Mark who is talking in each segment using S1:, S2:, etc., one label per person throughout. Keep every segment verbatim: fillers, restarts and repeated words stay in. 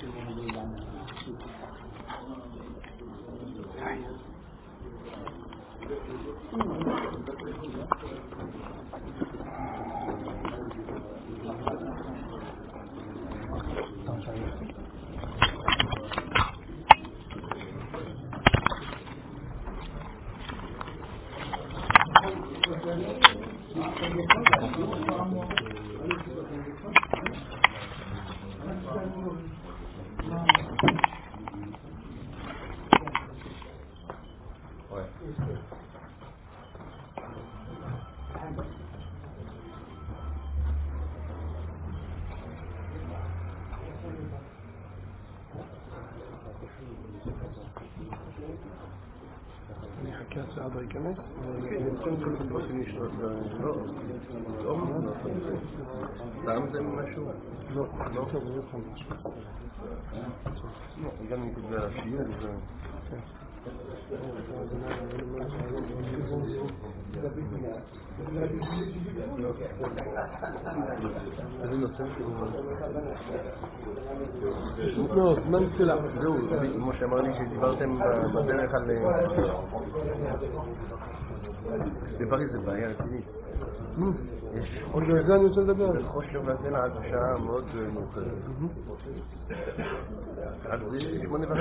S1: هذا كمان يمكن تبصني شو الأم تعمل زي ما شو لا لا تبغى خلاص يعني كده شيء No, même que la moi je m'en dis j'ai dit vingt ma dernière année c'est pas c'est pas rien fini organizando isso também نخش مثلا على الشعب مود عندي ما نفهم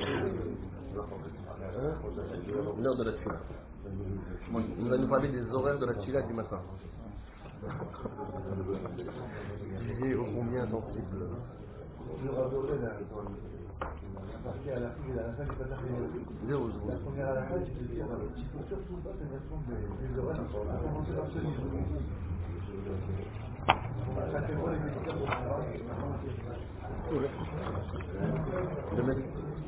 S1: l'heure de la tfila. Il va nous parler des horaires de la tfila du matin. J'ai ô combien sensible. Zéro seconde. La première à la fin, il faut surtout pas cette version des horaires. Ça fait quoi les médicaments? Le mec.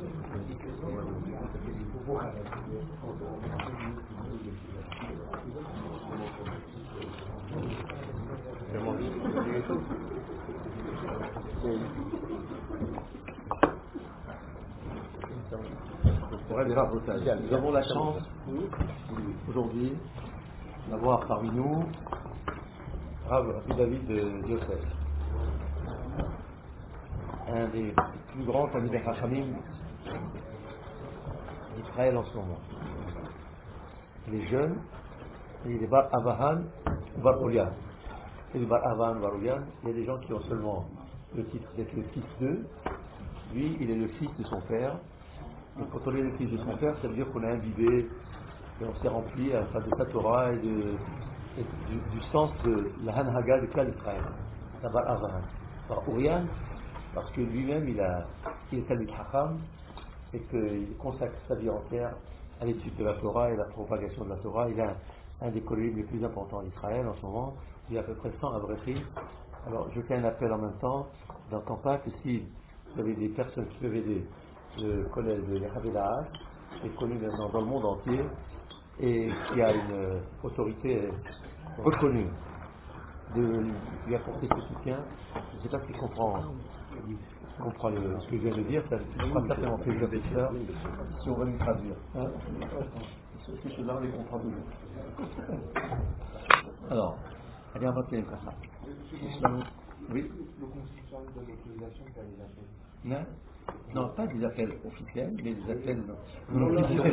S2: Nous avons la chance aujourd'hui d'avoir parmi nous Rav David de Yosef, un des plus grands Talmidei Chachamim d'Israël en ce moment. Il est jeune, et il est Bar Avahan ou Bar Olian. C'est le Bar Avahan, Bar Olian. Il y a des gens qui ont seulement le titre d'être le fils d'eux. Lui, il est le fils de son père. Et quand on est le fils de son père, ça veut dire qu'on a imbibé et on s'est rempli à la de sa Torah et, de, et du, du sens de la Hanhaga de Klal Israël. C'est Bar Avahan. Bar Olian, parce que lui-même, il, a, il est Talmid Chacham et qu'il consacre sa vie entière à l'étude de la Torah et la propagation de la Torah. Il a un, un des collègues les plus importants d'Israël en ce moment. Il y a à peu près cent avrechim. Alors, je fais un appel en même temps dans Campagne que si vous avez des personnes qui peuvent aider le collège de Yechavedahas, qui est connu maintenant dans le monde entier et qui a une euh, autorité reconnue de lui apporter ce soutien. Je ne sais pas s'il comprend, comprend le, ce que je viens de dire, ça sera certainement plus professeur si on va lui traduire. Hein, ces choses-là, on les comprend toujours. Alors, allez, on va faire comme ça. Oui. Le constituant de l'autorisation pour les appels. Non, non, pas des appels officiels, mais des appels non officiels.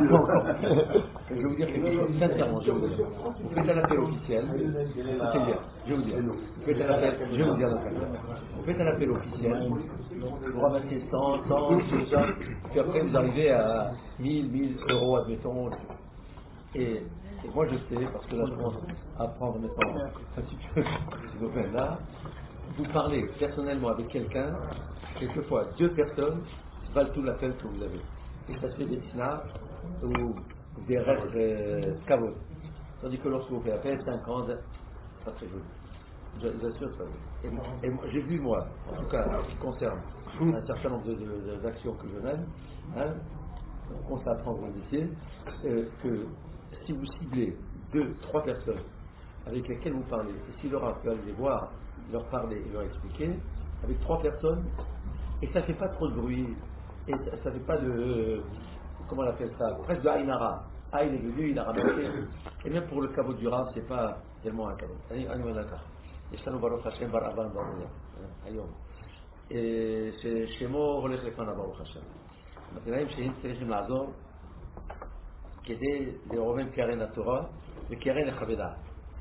S2: Je vais vous dire quelque chose, sincèrement, je vais vous dire. Vous faites un appel officiel, c'est bien, je vais vous dire. Vous faites un appel, je vais vous dire vous faites un appel officiel, vous ramassez cent, cent, deux cents, puis après vous arrivez à mille, mille euros, admettons. Et, et moi je sais, parce que là je commence à prendre maintenant un petit peu ces nouvelles-là, vous parlez personnellement avec quelqu'un, quelquefois deux personnes valent tout l'appel que vous avez. Et ça se fait des snars ou des rêves euh, kavod. Tandis que lorsque vous faites appel, cinquante, c'est pas très joli. Je vous assure, c'est pas joli. Et, et moi, j'ai vu, moi, en tout cas, en ce qui concerne un certain nombre de, de, de, d'actions que je mène, hein, qu'on sait apprendre au lycée, euh, que si vous ciblez deux, trois personnes avec lesquelles vous parlez, et si Laura peut aller les voir, leur parler et leur expliquer, avec trois personnes, et ça ne fait pas trop de bruit, et ça ne fait pas de, euh, comment on appelle ça, presque de Aïnara. Ah, il est venu, il a ramassé, et même pour le caveau du Rav, c'est pas tellement un caveau. Allez, allez, d'accord. Et ça nous va le Hashem bar Avan bar Ayom. ששמו הולך לפניו ברוך השם. מתנאים שהם צריכים לעזור כדי לרומם קרן התורה וקרן לחוות דעת.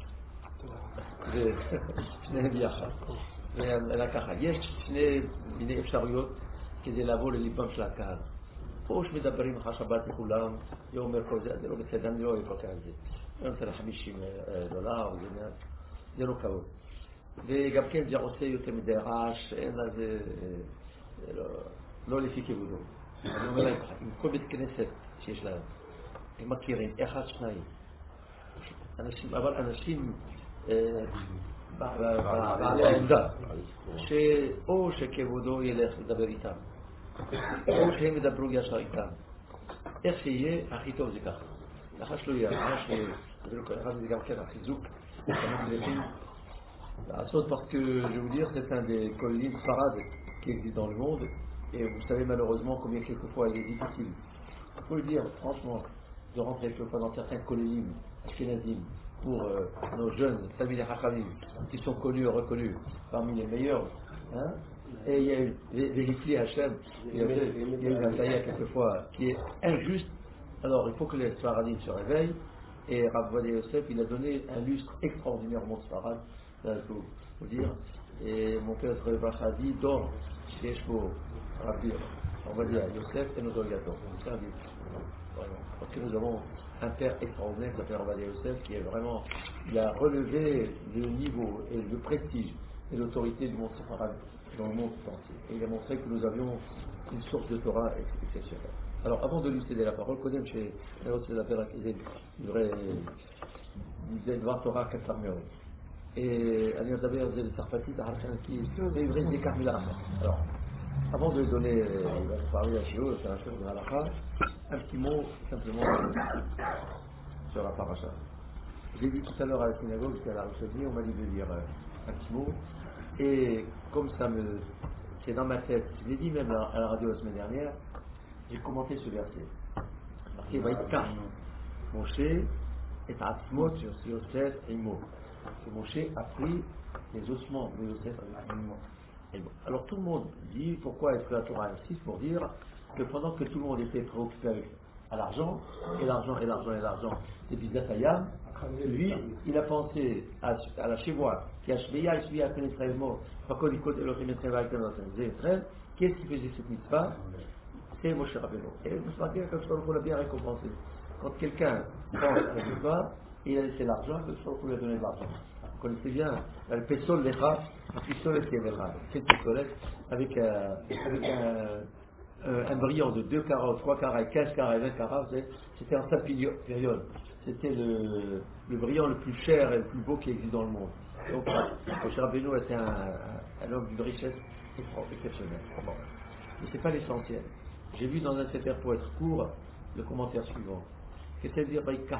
S2: ושניהם ביחד. אלא ככה, יש שני מיני אפשרויות כדי לבוא לליבם של הקהל. או שמדברים אחר שבת לכולם, יום אומר כל זה, זה לא בסדר, אני לא אבקר על זה. אני נותן חמישים דולר, זה לא כבוד. וגם כן זה עושה יותר מדי רעש, אין לזה, לא לפי כבודו. אני אומר להם, עם כל בית כנסת שיש להם, הם מכירים, אחד, שניים. אבל אנשים בעלי העמדה, שאו שכבודו ילך לדבר איתם, או שהם ידברו ישר איתם. איך שיהיה, הכי טוב זה ככה. ככה שלא יהיה רעש, זה גם כן החיזוק. Parce que je vais vous dire, c'est un des colliers parades qui existe dans le monde, et vous savez malheureusement combien quelquefois il est difficile. Il faut le dire franchement, de rentrer quelquefois dans certains colliers ashkénazim pour euh, nos jeunes familles hachamim qui sont connus et reconnus parmi les meilleurs. Hein, et il y a eu des Hifli Hachem, il y a eu un taïa quelquefois qui est injuste. Alors il faut que les Sfaradim se réveillent, et Rav Ovadia Yosef il a donné un lustre extraordinairement Sfarad. Ça, il faut vous dire. Et mon père Rebach a dit dans Sheshbo, Rabbi, on va dire Yosef et nos obligateurs. C'est un livre. Vraiment. Parce que nous avons un père extraordinaire qui s'appelle Rabbi Yosef, qui est vraiment, il a relevé le niveau et le prestige et l'autorité du monde séfarade dans le monde entier. Et il a montré que nous avions une source de Torah exceptionnelle. Alors, avant de lui céder la parole, Kodem chez l'autre c'est la père qui disait disait Dvar Torah Kassar Meori. Et אני מדבר זה בצרפתית, כי בעברית זה כך מילה אחת. Alors, avant de donner, il va parler à Shiur, c'est un chef de Halakha, un petit mot simplement sur la paracha. J'ai dit tout à l'heure à la synagogue, j'étais à la Rousseau, on m'a dit de dire un petit mot, et comme ça me, c'est dans ma tête, je l'ai dit même à la radio la semaine dernière, j'ai commenté ce verset. Marqué Vaïtkar, Moshe et Atzmot sur Yosef et Imo. Que Moshe a pris les ossements de Yosef avec un. Alors tout le monde dit pourquoi est-ce que la Torah insiste pour dire que pendant que tout le monde était préoccupé avec à l'argent, et l'argent, et l'argent, et l'argent, et puis Zatayam, lui, il a pensé à, à la Shevoa, qui a Shveya, et Shveya, Israël mort, Fakol, Ikot, Elohim, Israël, Israël, qu'est-ce qui faisait cette mitzvah? C'est Moshe Rabbeinu. Et vous savez que je l'a bien récompensé. Quand quelqu'un pense à la mitzvah, il a laissé l'argent, le soir qu'on lui a donné de l'argent. Vous connaissez bien, le pistol lecha, le pistolet qui est lecha, c'est le pistolet avec, euh, avec un, euh, un brillant de deux carats, trois carats, quinze carats et vingt carats, c'était un sapphire, c'était le, le brillant le plus cher et le plus beau qui existe dans le monde. Donc, Moshe Rabbeinu était un, un, un homme d'une richesse exceptionnelle. Bon. Mais ce n'est pas l'essentiel. J'ai vu dans un sefer pour être court le commentaire suivant. C'est-à-dire,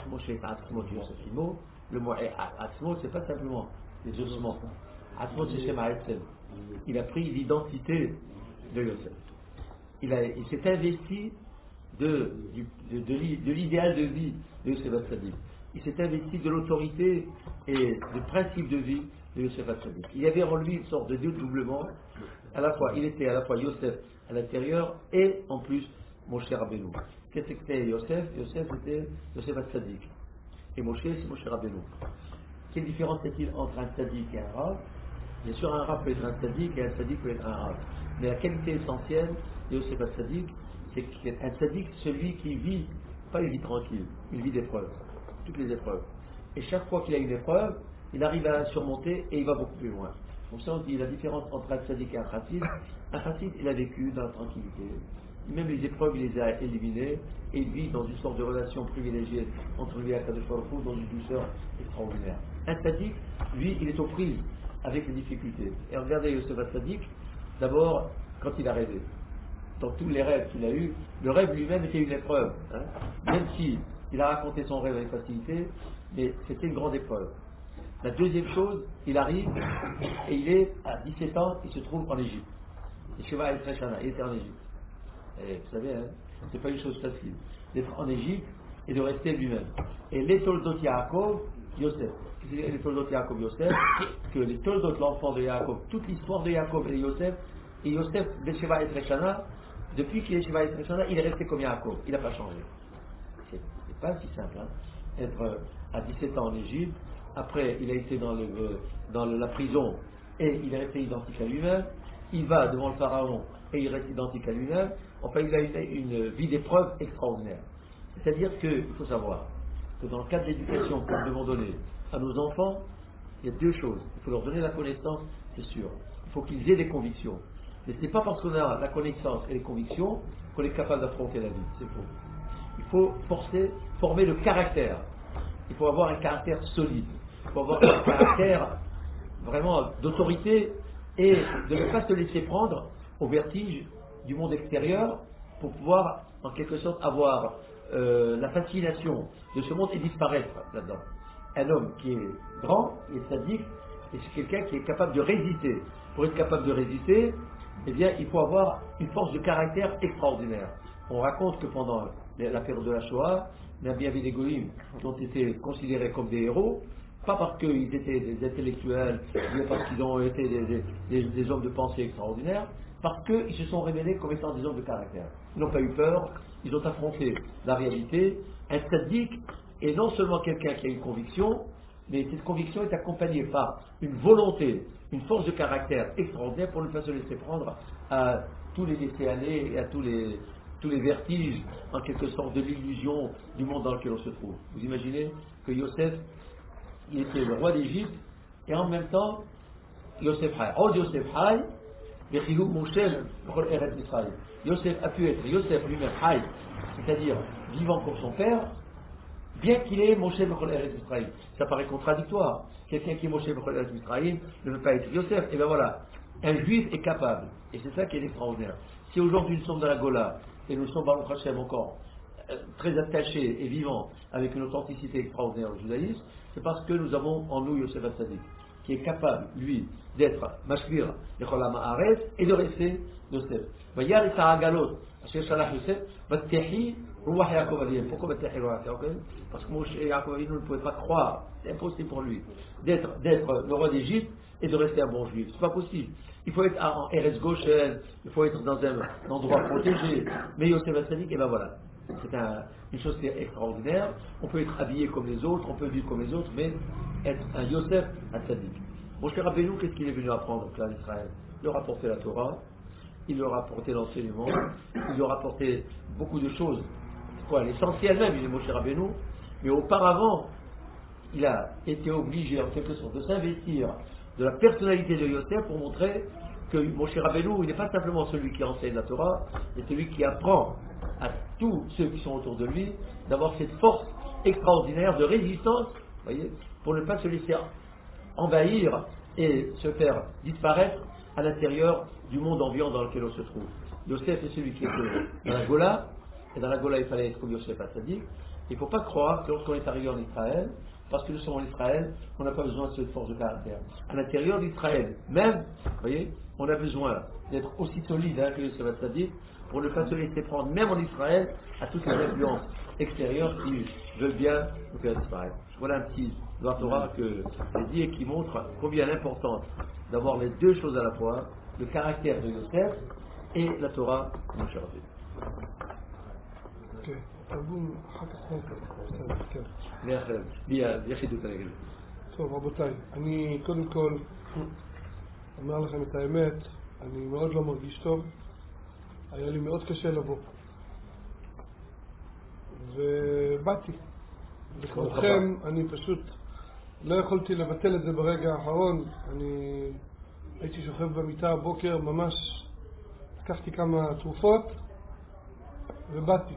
S2: le mot Atzmot, c'est pas simplement les ossements. Atzmot, c'est Shema Etzel. Il a pris l'identité de Yosef. Il, a, il s'est investi de, de, de, de l'idéal de vie de Yosef Hatzadik. Il s'est investi de l'autorité et du principe de vie de Yosef Hatzadik. Il y avait en lui une sorte de dédoublement. À la fois, il était à la fois Yosef à l'intérieur et en plus Moshe Rabbeinu. Qu'est-ce que c'était Yosef? Yosef c'était Yosef Hatzadik. Et Moshe c'est Moshe Rabbeinu. Quelle différence est-il entre un tzaddik et un rav? Bien sûr, un rav peut être un tzaddik et un tzaddik peut être un rav. Mais la qualité essentielle de Yosef Hatzadik, c'est qu'un tzaddik, celui qui vit, pas une vie tranquille, une vie d'épreuve, toutes les épreuves. Et chaque fois qu'il a une épreuve, il arrive à la surmonter et il va beaucoup plus loin. Donc ça on dit la différence entre un tzaddik et un chassid. Un chassid, il a vécu dans la tranquillité. Même les épreuves, il les a éliminées et il vit dans une sorte de relation privilégiée entre lui et Akadosh Baruch Hu, dans une douceur extraordinaire. Un tzaddik, lui, il est aux prises avec les difficultés. Et regardez Yosef Hatzadik, d'abord, quand il a rêvé. Dans tous les rêves qu'il a eus, le rêve lui-même était une épreuve. Hein, même si il a raconté son rêve avec facilité, mais c'était une grande épreuve. La deuxième chose, il arrive et il est à dix-sept ans, il se trouve en Égypte. Il était en Égypte. Et vous savez, hein, c'est pas une chose facile d'être en Égypte et de rester lui-même. Et les Toldot Yaakov, Yosef. Les Toldot Yaakov, Yosef, que les Toldot, l'enfant de Yaakov, toute l'histoire de Yaakov et Yosef, Et Yosef, Besheva et Treshana, depuis qu'il est Sheva et Treshana, il est resté comme Yaakov, il n'a pas changé. C'est pas si simple, hein. Être à dix-sept ans en Égypte, après il a été dans, le, dans la prison et il est resté identique à lui-même, il va devant le pharaon et il reste identique à lui-même, enfin il a une, une vie d'épreuve extraordinaire. C'est-à-dire qu'il faut savoir que dans le cadre d'éducation que nous devons donner à nos enfants, il y a deux choses. Il faut leur donner la connaissance, c'est sûr. Il faut qu'ils aient des convictions. Mais ce n'est pas parce qu'on a la connaissance et les convictions qu'on est capable d'affronter la vie. C'est faux. Il faut forcer, former le caractère. Il faut avoir un caractère solide. Il faut avoir un caractère vraiment d'autorité et de ne pas se laisser prendre au vertige du monde extérieur pour pouvoir en quelque sorte avoir euh, la fascination de ce monde et disparaître là-dedans. Un homme qui est grand, qui est sadique, et c'est quelqu'un qui est capable de résister. Pour être capable de résister, eh bien, il faut avoir une force de caractère extraordinaire. On raconte que pendant la période de la Shoah, il y avait des goïms qui ont été considérés comme des héros, pas parce qu'ils étaient des intellectuels, mais parce qu'ils ont été des, des, des, des hommes de pensée extraordinaires, parce qu'ils se sont révélés comme étant des hommes de caractère. Ils n'ont pas eu peur, ils ont affronté la réalité. Un tzaddik est non seulement quelqu'un qui a une conviction, mais cette conviction est accompagnée par une volonté, une force de caractère extraordinaire pour ne pas se laisser prendre à tous les laisser-aller et à tous les, tous les vertiges, en quelque sorte, de l'illusion du monde dans lequel on se trouve. Vous imaginez que Yosef, il était le roi d'Égypte, et en même temps, Yosef Hay. Oh, Yosef Hay, Yosef a pu être Yosef lui-même Hay, c'est-à-dire vivant comme son père, bien qu'il ait Moshe Bechol Eretz Yisraël. Ça paraît contradictoire. Quelqu'un qui est Moshe Bechol Eretz Yisraël ne veut pas être Yosef. Et bien voilà, un juif est capable. Et c'est ça qui est extraordinaire. Si aujourd'hui nous sommes dans la Gola, et nous sommes, Baruch Hashem, encore euh, très attachés et vivants avec une authenticité extraordinaire au judaïsme, c'est parce que nous avons en nous Yosef Hatzadik, qui est capable, lui, d'être Mashvir, Yecholam Haaretz, et de rester Yosef. Vayar et Saragalot, Asher Shalach Yosef, Vattehi, Ruach Yaakov Avinu. Pourquoi Vattehi Ruach Yaakov Avinu? Parce que Moshe Yaakov Avinu ne pouvait pas croire, c'est impossible pour lui, d'être, d'être le roi d'Égypte et de rester un bon juif. C'est pas possible. Il faut être en Eretz Goshen, il faut être dans un endroit protégé. Mais Yosef Hatzadik, et ben voilà. C'est un, une chose qui est extraordinaire. On peut être habillé comme les autres, on peut vivre comme les autres, mais être un Yosef Hatzadik. Moshe Rabbeinu, qu'est-ce qu'il est venu apprendre au clan d'Israël? Il leur a apporté la Torah, il leur a apporté l'enseignement, il leur a apporté beaucoup de choses. C'est quoi? L'essentiel même, il est Moshe Rabbeinu, mais auparavant, il a été obligé en quelque sorte de s'investir de la personnalité de Yosef pour montrer que Moshe Rabbeinu, il n'est pas simplement celui qui enseigne la Torah, mais celui qui apprend à tous ceux qui sont autour de lui d'avoir cette force extraordinaire de résistance, voyez, pour ne pas se laisser envahir et se faire disparaître à l'intérieur du monde ambiant dans lequel on se trouve. Yosef est celui qui est dans la Gola, et dans la Gola il fallait être comme Yosef Hatzadik. Il ne faut pas croire que lorsqu'on est arrivé en Israël, parce que nous sommes en Israël, on n'a pas besoin de cette force de caractère. À l'intérieur d'Israël, même, vous voyez, on a besoin d'être aussi solide hein, que Yosef Hatzadik pour ne pas se laisser prendre, même en Israël, à toutes les influences extérieures qui veulent bien nous faire disparaître. Voilà un petit doigt Torah que j'ai dit et qui montre combien l'importance d'avoir les deux choses à la fois, le caractère de Yosef et la Torah de Moshe Rabbeinu.
S3: Okay. תרגום אחר כך בסדר, כן.
S2: ביחידות הרגל.
S3: טוב, רבותיי, אני קודם כל אומר לכם את האמת, אני מאוד לא מרגיש טוב, היה לי מאוד קשה לבוא. ובאתי. לכבודכם, אני פשוט לא יכולתי לבטל את זה ברגע האחרון, אני הייתי שוכב במיטה הבוקר, ממש לקחתי כמה תרופות ובאתי.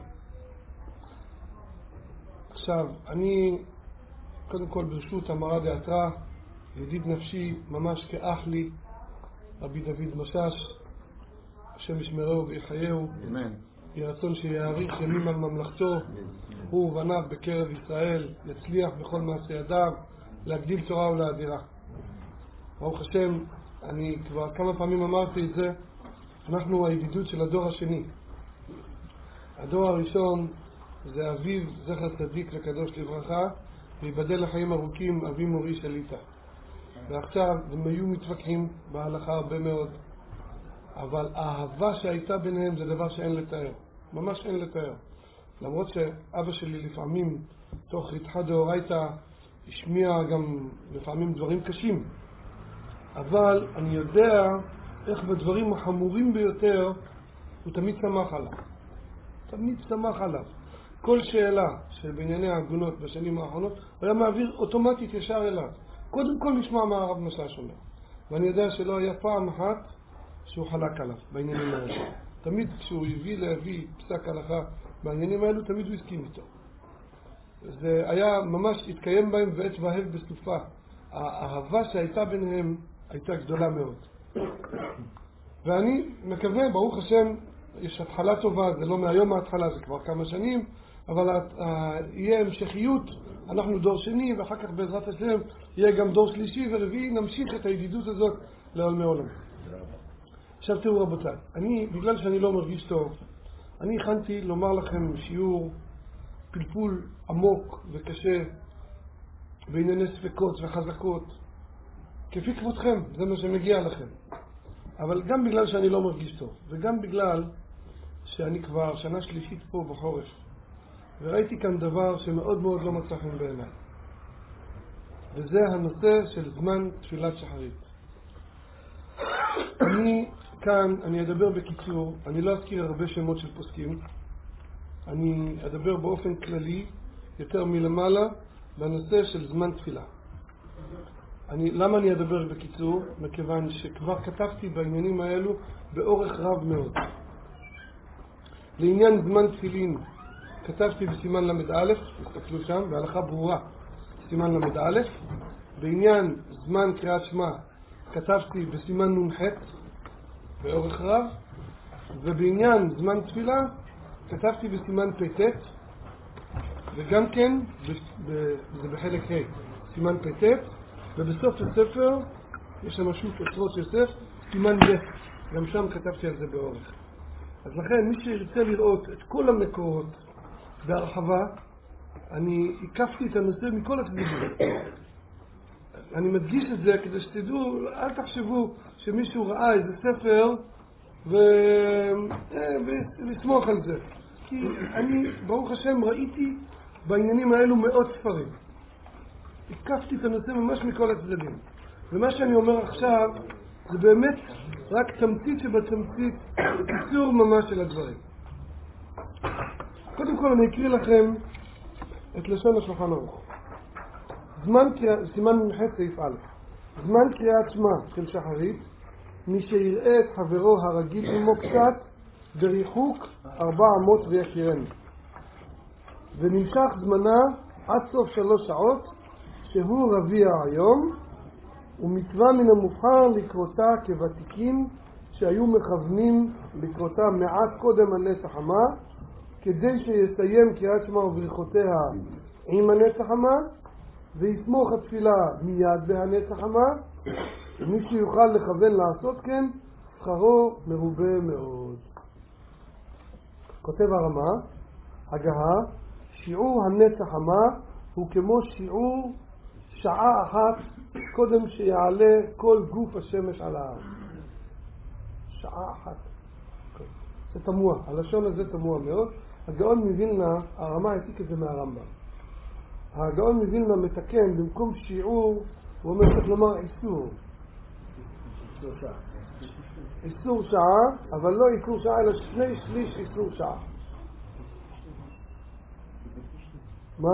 S3: עכשיו, אני קודם כל ברשות המרא דאתרא, ידיד נפשי ממש כאח לי, רבי דוד משש, השם ישמרהו ויחייהו, יהי רצון שיאריך ימים על ממלכתו, הוא ובניו בקרב ישראל, יצליח בכל מעשה ידיו, להגדיל תורה ולאדירה. ברוך השם, אני כבר כמה פעמים אמרתי את זה, אנחנו הידידות של הדור השני. הדור הראשון זה אביו זכר צדיק וקדוש לברכה, ויבדל לחיים ארוכים אבי מורי שליטה. ועכשיו הם היו מתווכחים בהלכה הרבה מאוד. אבל האהבה שהייתה ביניהם זה דבר שאין לתאר, ממש אין לתאר. למרות שאבא שלי לפעמים תוך ריתחא דאורייתא השמיע גם לפעמים דברים קשים, אבל אני יודע איך בדברים החמורים ביותר הוא תמיד שמח עליו, תמיד שמח עליו. כל שאלה שבענייני העגונות בשנים האחרונות הוא היה מעביר אוטומטית ישר אליו. קודם כל נשמע מה הרב משאש אומר, ואני יודע שלא היה פעם אחת שהוא חלק עליו בעניינים האלה. תמיד כשהוא הביא להביא פסק הלכה בעניינים האלו, תמיד הוא הסכים איתו. זה היה ממש התקיים בהם ועץ והב בסופה. האהבה שהייתה ביניהם הייתה גדולה מאוד. ואני מקווה, ברוך השם, יש התחלה טובה, זה לא מהיום ההתחלה, זה כבר כמה שנים, אבל יהיה המשכיות, אנחנו דור שני, ואחר כך בעזרת השם יהיה גם דור שלישי ורביעי, נמשיך את הידידות הזאת לעולמי עולם. עכשיו תראו רבותיי, אני, בגלל שאני לא מרגיש טוב, אני הכנתי לומר לכם שיעור פלפול עמוק וקשה בענייני ספקות וחזקות, כפי כבודכם, זה מה שמגיע לכם. אבל גם בגלל שאני לא מרגיש טוב, וגם בגלל שאני כבר שנה שלישית פה בחורף, וראיתי כאן דבר שמאוד מאוד לא מצא חן בעיניי, וזה הנושא של זמן תפילת שחרית. אני כאן, אני אדבר בקיצור, אני לא אזכיר הרבה שמות של פוסקים, אני אדבר באופן כללי, יותר מלמעלה, בנושא של זמן תפילה. אני, למה אני אדבר בקיצור? מכיוון שכבר כתבתי בעניינים האלו באורך רב מאוד. לעניין זמן תפילין, כתבתי בסימן למד א', תסתכלו שם, בהלכה ברורה, סימן למד א'. בעניין זמן קריאת שמע, כתבתי בסימן נ"ח, באורך רב. ובעניין זמן תפילה, כתבתי בסימן פ"ט, וגם כן, זה בחלק ה', סימן פ"ט, ובסוף הספר, יש שם משהו אוצרות יוסף, סימן ב', גם שם כתבתי על זה באורך. אז לכן, מי שירצה לראות את כל המקורות בהרחבה, אני הקפתי את הנושא מכל הצדדים. אני מדגיש את זה כדי שתדעו, אל תחשבו שמישהו ראה איזה ספר ולסמוך על זה. כי אני, ברוך השם, ראיתי בעניינים האלו מאות ספרים. הקפתי את הנושא ממש מכל הצדדים. ומה שאני אומר עכשיו זה באמת רק תמצית שבתמצית, קיצור ממש של הדברים. קודם כל אני אקריא לכם את לשון השולחן ערוך. זמן קריאת, סימן נ"ח סעיף א', זמן קריאת שמע של שחרית, מי שיראה את חברו הרגיל עמו קצת בריחוק ארבע אמות ויכירנו, ונמשך זמנה עד סוף שלוש שעות, שהוא רביע היום, ומצווה מן המובחר לקרותה כוותיקים שהיו מכוונים לקרותה מעט קודם הנץ החמה, כדי שיסיים קריאת שמע וברכותיה עם הנץ החמה, ויסמוך התפילה מיד בהנץ החמה, ומי שיוכל לכוון לעשות כן, שכרו מרובה מאוד. כותב הרמה, הגהה, שיעור הנץ החמה הוא כמו שיעור שעה אחת קודם שיעלה כל גוף השמש על הארץ. שעה אחת. זה תמוה, הלשון הזה תמוה מאוד. הגאון מווילנה, הרמה העתיק את זה מהרמב"ם. הגאון מווילנה מתקן, במקום שיעור, הוא אומר צריך לומר איסור. איסור שעה, אבל לא איסור שעה, אלא שני שליש איסור שעה. מה?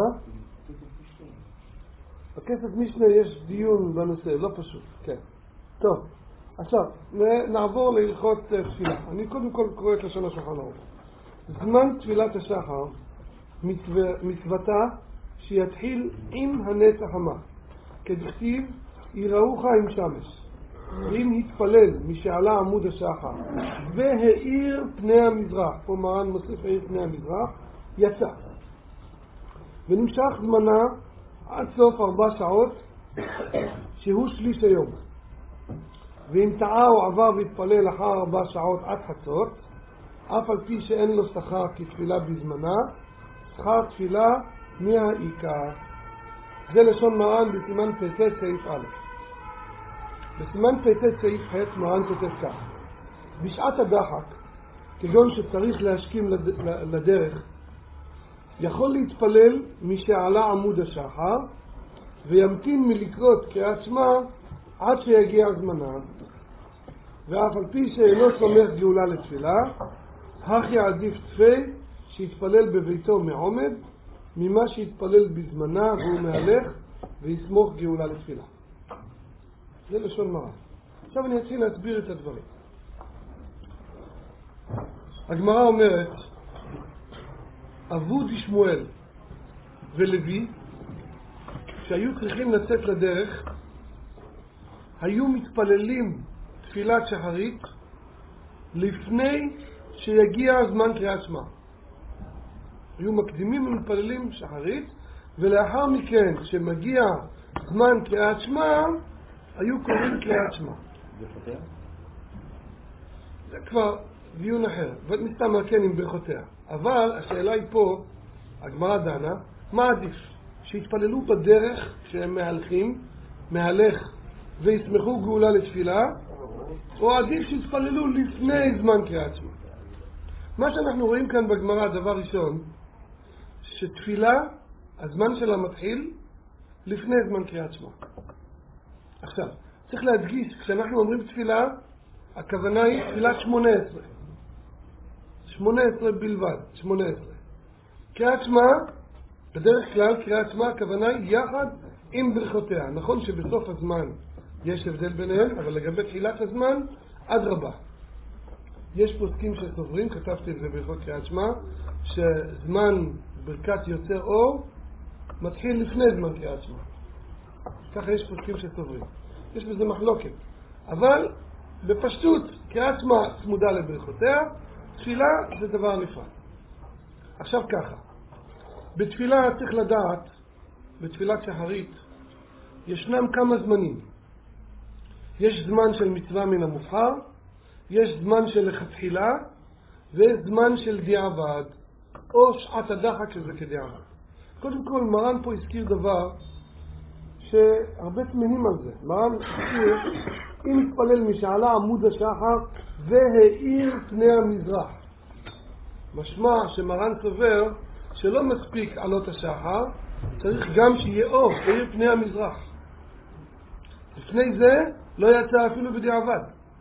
S3: בכסף משנה יש דיון בנושא, לא פשוט, כן. טוב, עכשיו, נעבור להלכות תפילה. אני קודם כל קורא את לשון השולחן ערוך. זמן תפילת השחר, מצוותה שיתחיל עם הנץ החמה, כדכתיב יראוך עם שמש. ואם התפלל משעלה עמוד השחר והאיר פני המזרח, פה מרן מוסיף האיר פני המזרח, יצא. ונמשך זמנה עד סוף ארבע שעות, שהוא שליש היום. ואם טעה או עבר והתפלל אחר ארבע שעות עד חצות, אף על פי שאין לו שכר כתפילה בזמנה, שכר תפילה מהעיקר. זה לשון מרן בסימן פ"ט סעיף א'. בסימן פ"ט סעיף ח' מרן כותב כך: בשעת הדחק, כגון שצריך להשכים לדרך, יכול להתפלל מי שעלה עמוד השחר וימתין מלקרות קריאת שמע עד שיגיע זמנה, ואף על פי שאינו סומך גאולה לתפילה, הכי עדיף תפי שיתפלל בביתו מעומד ממה שיתפלל בזמנה והוא מהלך ויסמוך גאולה לתפילה. זה לשון מרן. עכשיו אני אתחיל להסביר את הדברים. הגמרא אומרת, אבו דשמואל ולוי שהיו צריכים לצאת לדרך היו מתפללים תפילת שחרית לפני שיגיע זמן קריאת שמע. היו מקדימים ומתפללים שחרית, ולאחר מכן כשמגיע זמן קריאת שמע היו קוראים קריאת שמע. זה כבר דיון אחר, ומסתם כן עם ברכותיה. אבל השאלה היא פה, הגמרא דנה, מה עדיף? שיתפללו בדרך כשהם מהלכים, מהלך ויסמכו גאולה לתפילה, או עדיף שיתפללו לפני זמן קריאת שמע? מה שאנחנו רואים כאן בגמרא, דבר ראשון, שתפילה, הזמן שלה מתחיל לפני זמן קריאת שמע. עכשיו, צריך להדגיש, כשאנחנו אומרים תפילה, הכוונה היא תפילת שמונה עשרה. שמונה עשרה בלבד, שמונה עשרה. קריאת שמע, בדרך כלל קריאת שמע הכוונה היא יחד עם ברכותיה. נכון שבסוף הזמן יש הבדל ביניהם, אבל לגבי תחילת הזמן, עד רבה. יש פוסקים שסוברים, כתבתי את זה ברכות קריאת שמע, שזמן ברכת יוצא אור מתחיל לפני זמן קריאת שמע. ככה יש פוסקים שסוברים. יש בזה מחלוקת. אבל בפשטות, קריאת שמע צמודה לברכותיה, תפילה זה דבר נפרד. עכשיו ככה, בתפילה צריך לדעת, בתפילת שחרית, ישנם כמה זמנים. יש זמן של מצווה מן המובחר, יש זמן של לכתחילה, ויש זמן של דיעבד, או שעת הדחק שזה כדיעבד. קודם כל, מרן פה הזכיר דבר שהרבה תמינים על זה. מרן הזכיר, אם התפלל משעלה עמוד השחר והאיר פני המזרח. משמע שמרן סובר שלא מספיק עלות השחר, צריך גם שיהיה אור, האיר פני המזרח. לפני זה לא יצא אפילו בדיעבד.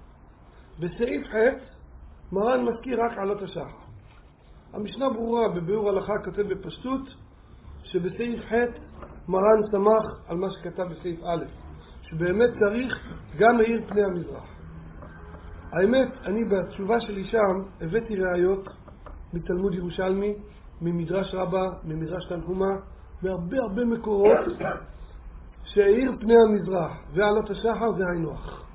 S3: בסעיף ח' מרן מזכיר רק עלות השחר. המשנה ברורה בביאור הלכה כותב בפשטות שבסעיף ח' מרן שמח על מה שכתב בסעיף א', שבאמת צריך גם האיר פני המזרח. האמת, אני בתשובה שלי שם הבאתי ראיות מתלמוד ירושלמי, ממדרש רבה, ממדרש תנחומה, מהרבה הרבה מקורות שהאיר פני המזרח ועלות השחר זה היינו-הך.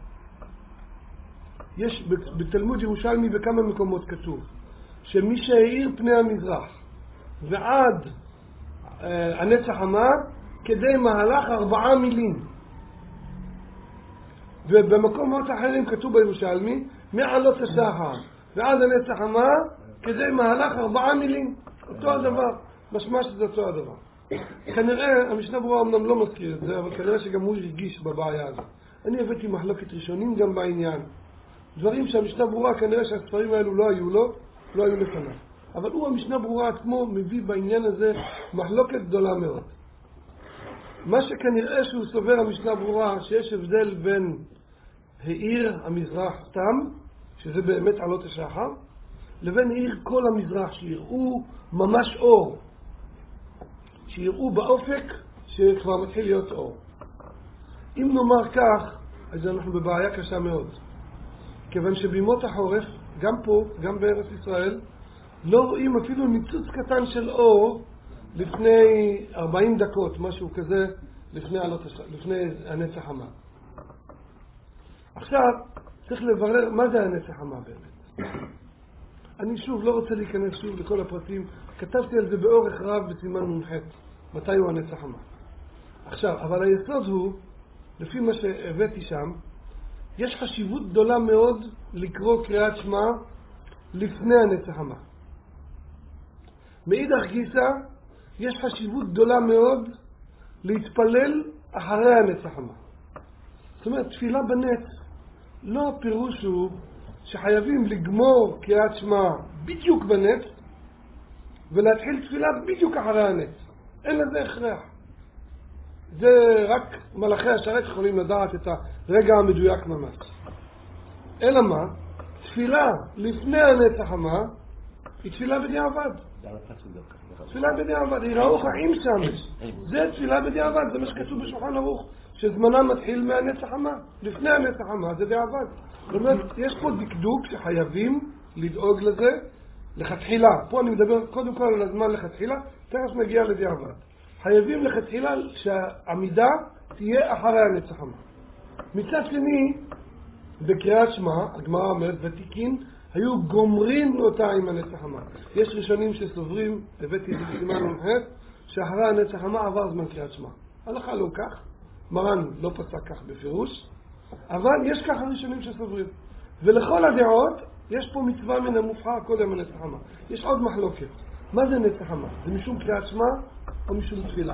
S3: יש בתלמוד ירושלמי בכמה מקומות כתוב שמי שהאיר פני המזרח ועד אה, הנץ החמה כדי מהלך ארבעה מילים, ובמקומות אחרים כתוב בירושלמי מעלות השחר ועד הנץ החמה כדי מהלך ארבעה מילים. אותו הדבר, משמע שזה אותו הדבר. כנראה, המשנה ברורה אמנם לא מזכיר את זה, אבל כנראה שגם הוא הרגיש בבעיה הזאת. אני הבאתי מחלוקת ראשונים גם בעניין. דברים שהמשנה ברורה, כנראה שהספרים האלו לא היו לו, לא היו לפניו. אבל הוא, המשנה ברורה עצמו, מביא בעניין הזה מחלוקת גדולה מאוד. מה שכנראה שהוא סובר המשנה ברורה, שיש הבדל בין העיר המזרח סתם, שזה באמת עלות השחר, לבין העיר כל המזרח, שיראו ממש אור. שיראו באופק שכבר מתחיל להיות אור. אם נאמר כך, אז אנחנו בבעיה קשה מאוד. כיוון שבימות החורף, גם פה, גם בארץ ישראל, לא רואים אפילו ניצוץ קטן של אור לפני ארבעים דקות, משהו כזה, לפני, לפני הנץ החמה. עכשיו, צריך לברר מה זה הנץ החמה באמת. אני שוב לא רוצה להיכנס שוב לכל הפרטים, כתבתי על זה באורך רב בסימן מונחת, מתי הוא הנץ החמה. עכשיו, אבל היסוד הוא, לפי מה שהבאתי שם, יש חשיבות גדולה מאוד לקרוא קריאת שמע לפני הנץ החמה. מאידך גיסא, יש חשיבות גדולה מאוד להתפלל אחרי הנץ החמה. זאת אומרת, תפילה בנץ, לא הפירוש הוא שחייבים לגמור קריאת שמע בדיוק בנץ, ולהתחיל תפילה בדיוק אחרי הנץ. אין לזה הכרח. זה רק מלאכי השרת יכולים לדעת את הרגע המדויק ממש. אלא מה? תפילה לפני הנץ החמה היא תפילה בדיעבד. תפילה בדיעבד, היא ראוך עם שמש. זה תפילה בדיעבד, זה מה שכתוב בשולחן ערוך, שזמנה מתחיל מהנץ החמה. לפני הנץ החמה זה דיעבד. זאת אומרת, יש פה דקדוק שחייבים לדאוג לזה לכתחילה. פה אני מדבר קודם כל על הזמן לכתחילה, תכף נגיע לדיעבד. חייבים לכתחילה שהעמידה תהיה אחרי הנץ החמה. מצד שני, בקריאת שמע, הגמרא אומרת, ותיקין, היו גומרים אותה עם הנץ החמה. יש ראשונים שסוברים, הבאתי את סימן מונחת, שאחרי הנץ החמה עבר זמן קריאת שמע. הלכה לא כך, מרן לא פסק כך בפירוש, אבל יש ככה ראשונים שסוברים. ולכל הדעות, יש פה מצווה מן המובחר קודם הנץ החמה. יש עוד מחלוקת. מה זה נץ החמה? זה משום קריאת שמע או משום תפילה?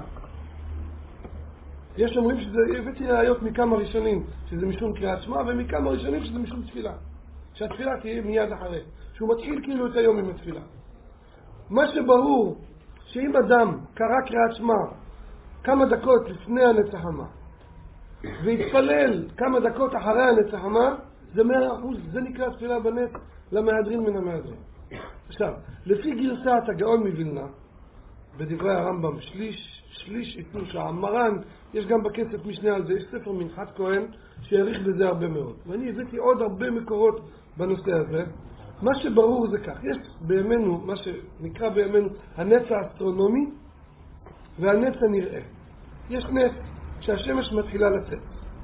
S3: יש אומרים שזה, הבאתי ראיות מכמה ראשונים שזה משום קריאת שמע, ומכמה ראשונים שזה משום תפילה. שהתפילה תהיה מיד אחרי. שהוא מתחיל כאילו את היום עם התפילה. מה שברור, שאם אדם קרא קריאת שמע כמה דקות לפני הנץ החמה, והתפלל כמה דקות אחרי הנץ החמה, זה מאה אחוז, זה נקרא תפילה בנץ למהדרין מן המהדרין. עכשיו, לפי גרסת הגאון מווילנה, בדברי הרמב"ם, שליש, שליש יתנו שעה. מרן, יש גם בכסף משנה על זה, יש ספר מנחת כהן שהעריך בזה הרבה מאוד. ואני הבאתי עוד הרבה מקורות בנושא הזה. מה שברור זה כך, יש בימינו, מה שנקרא בימינו, הנץ האסטרונומי והנץ הנראה. יש נץ שהשמש מתחילה לצאת.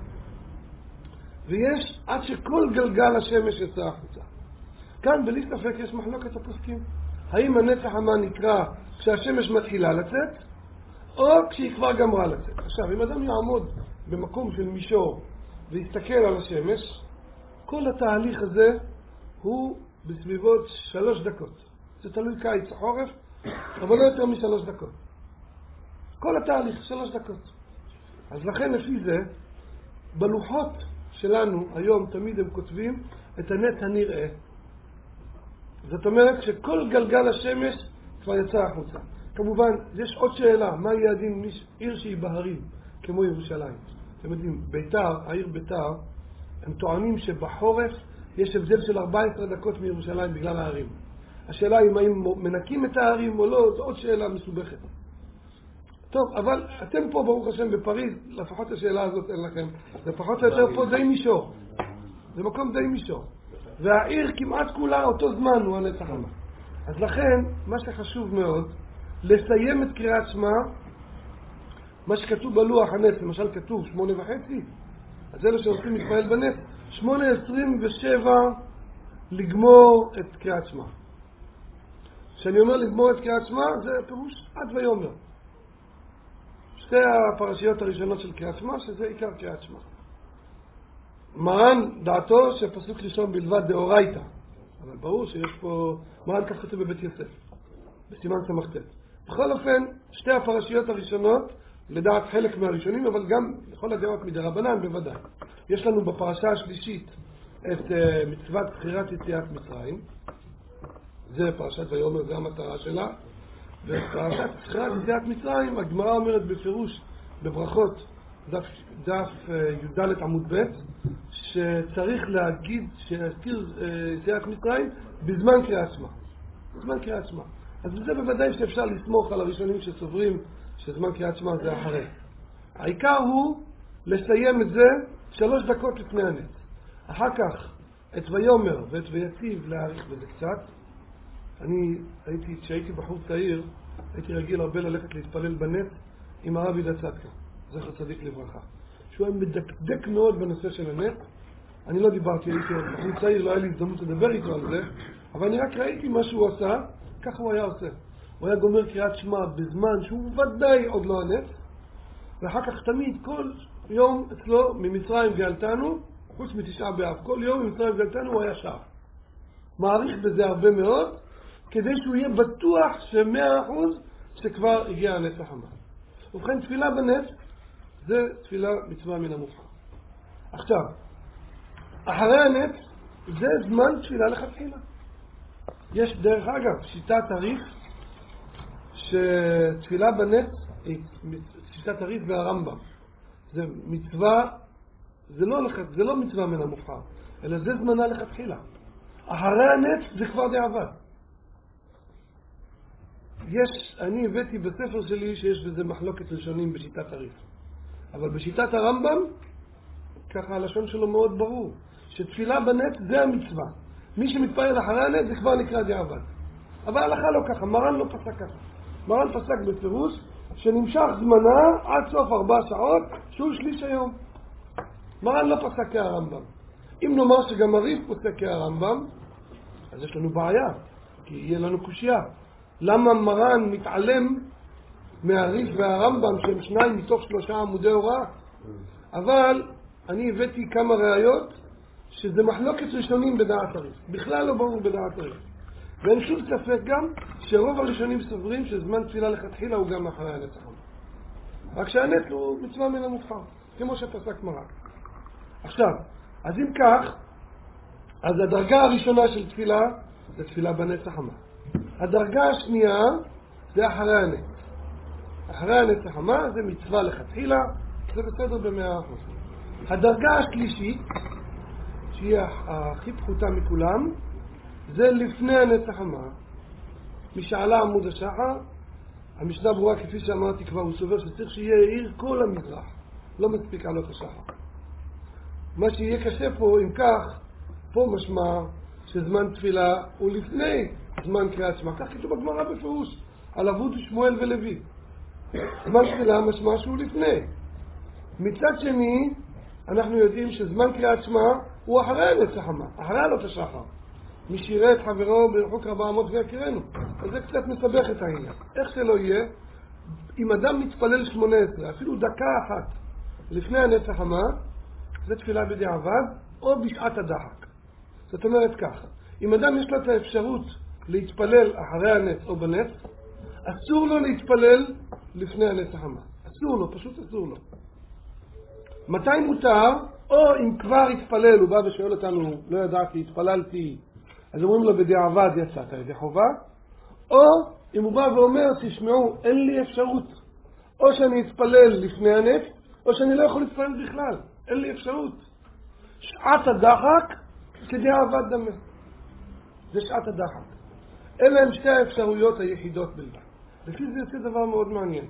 S3: ויש עד שכל גלגל השמש יצא החוצה. כאן בלי ספק יש מחלוקת הפוסקים. האם הנץ החמה נקרא כשהשמש מתחילה לצאת, או כשהיא כבר גמרה לצאת. עכשיו, אם אדם יעמוד במקום של מישור ויסתכל על השמש, כל התהליך הזה הוא בסביבות שלוש דקות. זה תלוי קיץ או חורף, אבל לא יותר משלוש דקות. כל התהליך, שלוש דקות. אז לכן לפי זה, בלוחות שלנו היום תמיד הם כותבים את הנץ הנראה. זאת אומרת שכל גלגל השמש כבר יצא החוצה. כמובן, יש עוד שאלה, מה יהיה הדין עיר שהיא בהרים, כמו ירושלים? אתם יודעים, ביתר, העיר ביתר, הם טוענים שבחורף יש הבדל של ארבע עשרה דקות מירושלים בגלל הערים. השאלה היא אם מנקים את הערים או לא, זו עוד שאלה מסובכת. טוב, אבל אתם פה ברוך השם בפריז, לפחות השאלה הזאת אין לכם. זה פחות או יותר פה די מישור. זה מקום די מישור. והעיר כמעט כולה אותו זמן הוא הנץ החמה. אז לכן, מה שחשוב מאוד, לסיים את קריאת שמע, מה שכתוב בלוח הנץ, למשל כתוב שמונה וחצי, אז אלו שעושים מתפעל בנץ, שמונה עשרים ושבע לגמור את קריאת שמע. כשאני אומר לגמור את קריאת שמע, זה פירוש עד ויאמר. שתי הפרשיות הראשונות של קריאת שמע, שזה עיקר קריאת שמע. מרן דעתו שפסוק ראשון בלבד דאורייתא, אבל ברור שיש פה, מרן כך כתוב בבית יוסף, בסימן סמכת. בכל אופן, שתי הפרשיות הראשונות, לדעת חלק מהראשונים, אבל גם לכל הדעות מדרבנן בוודאי. יש לנו בפרשה השלישית את uh, מצוות בחירת יציאת מצרים, זה פרשת ויאמר, זה המטרה שלה, ופרשת בחירת יציאת מצרים, הגמרא אומרת בפירוש, בברכות, דף, דף uh, י"ד עמוד ב', שצריך להגיד, שיזכיר uh, יציאת מצרים בזמן קריאת שמע. בזמן קריאת שמע. אז בזה בוודאי שאפשר לסמוך על הראשונים שסוברים שזמן קריאת שמע זה אחרי. העיקר הוא לסיים את זה שלוש דקות לפני הנץ. אחר כך את ויאמר ואת ויציב להאריך בזה קצת. אני הייתי, כשהייתי בחור צעיר, הייתי רגיל הרבה ללכת להתפלל בנץ עם הרב יהודה צדקה, זכר צדיק לברכה. שהוא היה מדקדק מאוד בנושא של הנץ. אני לא דיברתי, הייתי בחור צעיר, לא היה לי הזדמנות לדבר איתו על זה, אבל אני רק ראיתי מה שהוא עשה, ככה הוא היה עושה. הוא היה גומר קריאת שמע בזמן שהוא ודאי עוד לא הנץ, ואחר כך תמיד כל יום אצלו ממצרים גאלתנו, חוץ מתשעה באב, כל יום ממצרים גאלתנו הוא היה שר. מעריך בזה הרבה מאוד, כדי שהוא יהיה בטוח שמאה אחוז שכבר הגיע הנץ החמה. ובכן, תפילה בנץ זה תפילה מצווה מן המובחר. עכשיו, אחרי הנץ זה זמן תפילה לכתחילה. יש דרך אגב שיטת הריף שתפילה בנץ, שיטת הריף והרמב"ם, זה מצווה, זה לא, זה לא מצווה מן המובחר, אלא זה זמנה לכתחילה. אחרי הנץ זה כבר דעבד. יש, אני הבאתי בספר שלי שיש בזה מחלוקת ראשונים בשיטת הריף, אבל בשיטת הרמב"ם ככה הלשון שלו מאוד ברור, שתפילה בנץ זה המצווה. מי שמתפלל אחרי הנץ זה כבר נקרא דעבד. אבל הלכה לא ככה, מרן לא פסק ככה. מרן פסק בפירוש שנמשך זמנה עד סוף ארבע שעות שהוא שליש היום. מרן לא פסק כהרמב"ם. אם נאמר שגם הריף פוסק כהרמב"ם, אז יש לנו בעיה, כי יהיה לנו קושיה. למה מרן מתעלם מהריף והרמב"ם שהם שניים מתוך שלושה עמודי הוראה? אבל אני הבאתי כמה ראיות שזה מחלוקת ראשונים בדעת הריף. בכלל לא ברור בדעת הריף. ואין שום ספק גם שרוב הראשונים סוברים שזמן תפילה לכתחילה הוא גם אחרי הנץ החמה. רק שהנץ הוא מצווה מן המובחר, כמו שפסק מרן. עכשיו, אז אם כך, אז הדרגה הראשונה של תפילה זה תפילה בנץ החמה. הדרגה השנייה זה אחרי הנץ. אחרי הנץ החמה זה מצווה לכתחילה, זה בסדר במאה אחוז. הדרגה השלישית, שהיא הכי פחותה מכולם, זה לפני הנץ החמה. משעלה עמוד השחר, המשנה ברורה כפי שאמרתי כבר, הוא סובר שצריך שיהיה עיר כל המזרח, לא מספיק עלות השחר. מה שיהיה קשה פה, אם כך, פה משמע שזמן תפילה הוא לפני זמן קריאת שמע. כך כתוב בגמרא בפירוש, על אבות שמואל ולוי. זמן תפילה משמע שהוא לפני. מצד שני, אנחנו יודעים שזמן קריאת שמע הוא אחרי הנץ החמה, אחרי עלות השחר. מי שיראה את חברו ברחוק ארבע מאות ויכירנו. אז זה קצת מסבך את העניין. איך שלא יהיה, אם אדם מתפלל שמונה עשרה, אפילו דקה אחת לפני הנץ החמה, זה תפילה בדיעבד או בשעת הדחק. זאת אומרת ככה, אם אדם יש לו את האפשרות להתפלל אחרי הנץ או בנץ, אסור לו להתפלל לפני הנץ החמה. אסור לו, פשוט אסור לו. מתי מותר? או אם כבר התפלל, הוא בא ושואל אותנו, לא ידעתי, התפללתי, אז אומרים לו בדיעבד יצאת ידי חובה, או אם הוא בא ואומר, תשמעו, אין לי אפשרות, או שאני אתפלל לפני הנץ, או שאני לא יכול להתפלל בכלל, אין לי אפשרות. שעת הדחק כדיעבד דמה. זה שעת הדחק. אלה הם שתי האפשרויות היחידות בלבד. לפי זה יוצא דבר מאוד מעניין.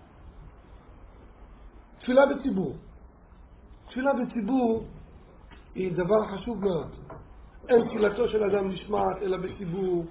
S3: תפילה בציבור. תפילה בציבור היא דבר חשוב מאוד. אין תפילתו של אדם נשמעת אלא בציבור.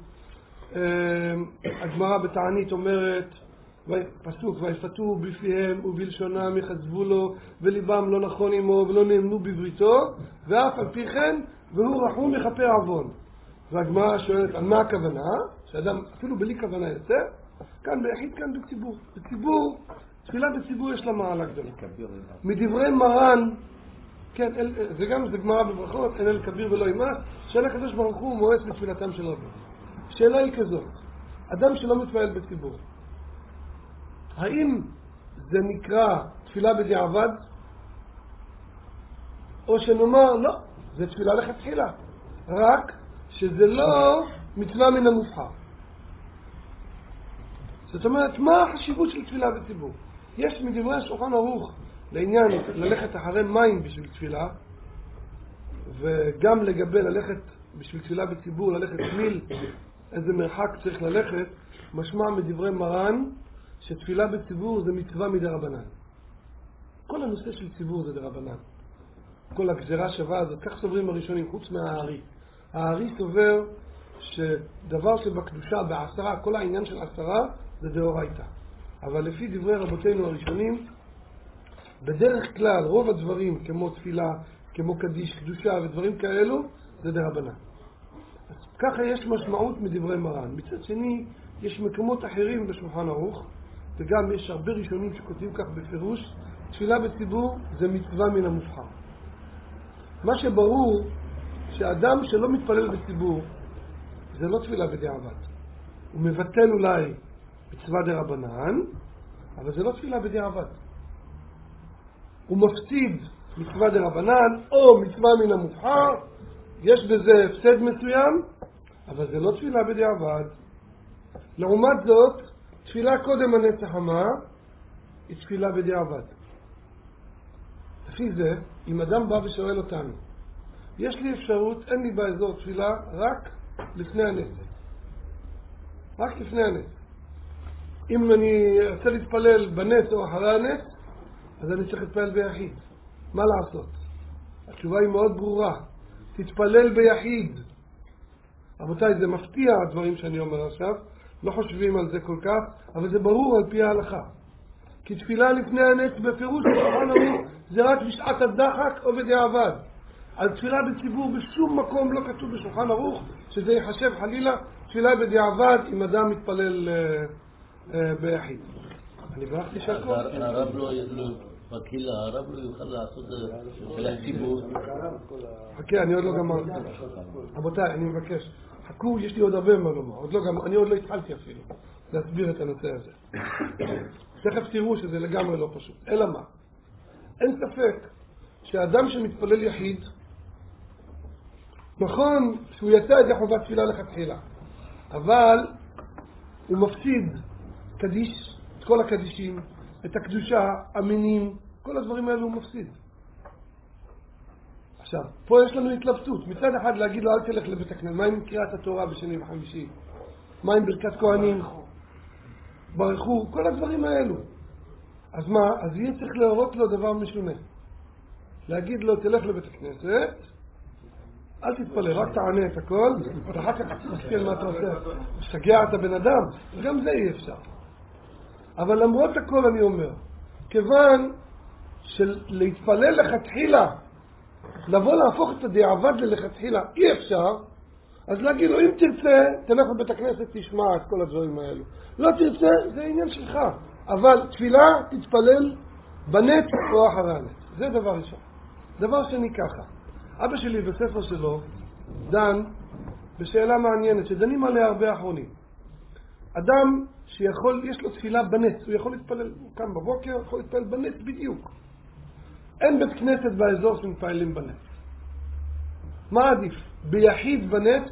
S3: הגמרא בתענית אומרת, פסוק, ויפתו בפיהם ובלשונם יחזבו לו וליבם לא נכון עמו ולא נאמנו בבריתו, ואף על פי כן והוא רחום מכפר עוון. והגמרא שואלת על מה הכוונה? שאדם אפילו בלי כוונה יוצא, כאן ביחיד, כאן בציבור. בציבור, תפילה בציבור יש לה מעלה גדולה. מדברי מרן, כן, אל, זה גם זה גמרא בברכות, אין אל כביר ולא אימס, שאלה הקדוש ברוך הוא מואס בתפילתם של רבים. שאלה היא כזאת, אדם שלא מתפעל בציבור, האם זה נקרא תפילה בדיעבד? או שנאמר, לא, זה תפילה לכתחילה, רק שזה לא מצווה מן המובחר. זאת אומרת, מה החשיבות של תפילה בציבור? יש מדברי השולחן ערוך לעניין ללכת אחרי מים בשביל תפילה, וגם לגבי ללכת בשביל תפילה בציבור, ללכת מיל, איזה מרחק צריך ללכת, משמע מדברי מרן שתפילה בציבור זה מצווה מדרבנן. כל הנושא של ציבור זה דרבנן. כל הגזרה שווה הזאת, כך סוברים הראשונים, חוץ מהארי. הארי סובר שדבר שבקדושה בעשרה, כל העניין של עשרה זה דאורייתא. אבל לפי דברי רבותינו הראשונים, בדרך כלל רוב הדברים כמו תפילה, כמו קדיש, קדושה ודברים כאלו, זה דרבנן. אז ככה יש משמעות מדברי מרן. מצד שני, יש מקומות אחרים בשולחן ערוך, וגם יש הרבה ראשונים שכותבים כך בפירוש, תפילה בציבור זה מצווה מן המובחר. מה שברור, שאדם שלא מתפלל בציבור, זה לא תפילה בדיעבד. הוא מבטל אולי מצווה דרבנן, אבל זה לא תפילה בדיעבד. הוא מפסיד מצווה דרבנן, או מצווה מן המובחר, יש בזה הפסד מסוים, אבל זה לא תפילה בדיעבד. לעומת זאת, תפילה קודם הנץ החמה היא תפילה בדיעבד. לפי זה, אם אדם בא ושואל אותנו, יש לי אפשרות, אין לי באזור תפילה רק לפני הנץ. רק לפני הנץ. אם אני רוצה להתפלל בנץ או אחרי הנץ, אז אני צריך להתפלל ביחיד. מה לעשות? התשובה היא מאוד ברורה. תתפלל ביחיד. רבותיי, זה מפתיע הדברים שאני אומר עכשיו. לא חושבים על זה כל כך, אבל זה ברור על פי ההלכה. כי תפילה לפני הנץ בפירוש בשולחן ערוך זה רק בשעת הדחק או בדיעבד. על תפילה בציבור בשום מקום לא כתוב בשולחן ערוך שזה יחשב חלילה תפילה בדיעבד אם אדם מתפלל אה, אה, ביחיד. אני ברכתי שהכל.
S4: הרב לא מקיל, הרב לא יוכל לעשות תפילה ציבור.
S3: חכה, אני עוד לא גמרתי. רבותיי, אני מבקש. חכו, יש לי עוד הרבה מה לומר. עוד לא גמר, אני עוד לא התחלתי אפילו להסביר את הנושא הזה. תכף תראו שזה לגמרי לא פשוט. אלא מה? אין ספק שהאדם שמתפלל יחיד, נכון שהוא יצא את זה חובת תפילה לכתחילה, אבל הוא מפסיד קדיש, את כל הקדישים, את הקדושה, המינים, כל הדברים האלו הוא מפסיד. עכשיו, פה יש לנו התלבטות. מצד אחד להגיד לו אל תלך לבית הכנסת, מה עם קריאת התורה בשני וחמישי? מה עם ברכת כהנים? ברכו, כל הדברים האלו. אז מה? אז יהיה צריך להורות לו דבר משונה. להגיד לו תלך לבית הכנסת, אל תתפלל, רק תענה את הכל, ואחר כך תסתכל מה אתה עושה. תשתגע את הבן אדם, וגם זה אי אפשר. אבל למרות הכל אני אומר, כיוון שלהתפלל לכתחילה, לבוא להפוך את הדיעבד ללכתחילה אי אפשר, אז להגיד לו אם תרצה תלך לבית הכנסת תשמע את כל הדברים האלו, לא תרצה זה עניין שלך, אבל תפילה תתפלל בנץ או אחרי הנץ. זה דבר ראשון. דבר שני ככה, אבא שלי בספר שלו דן בשאלה מעניינת שדנים עליה הרבה אחרונים. אדם שיכול, יש לו תפילה בנץ, הוא יכול להתפלל, הוא קם בבוקר, יכול להתפלל בנץ בדיוק. אין בית כנסת באזור שמתפעלים בנץ. מה עדיף? ביחיד בנץ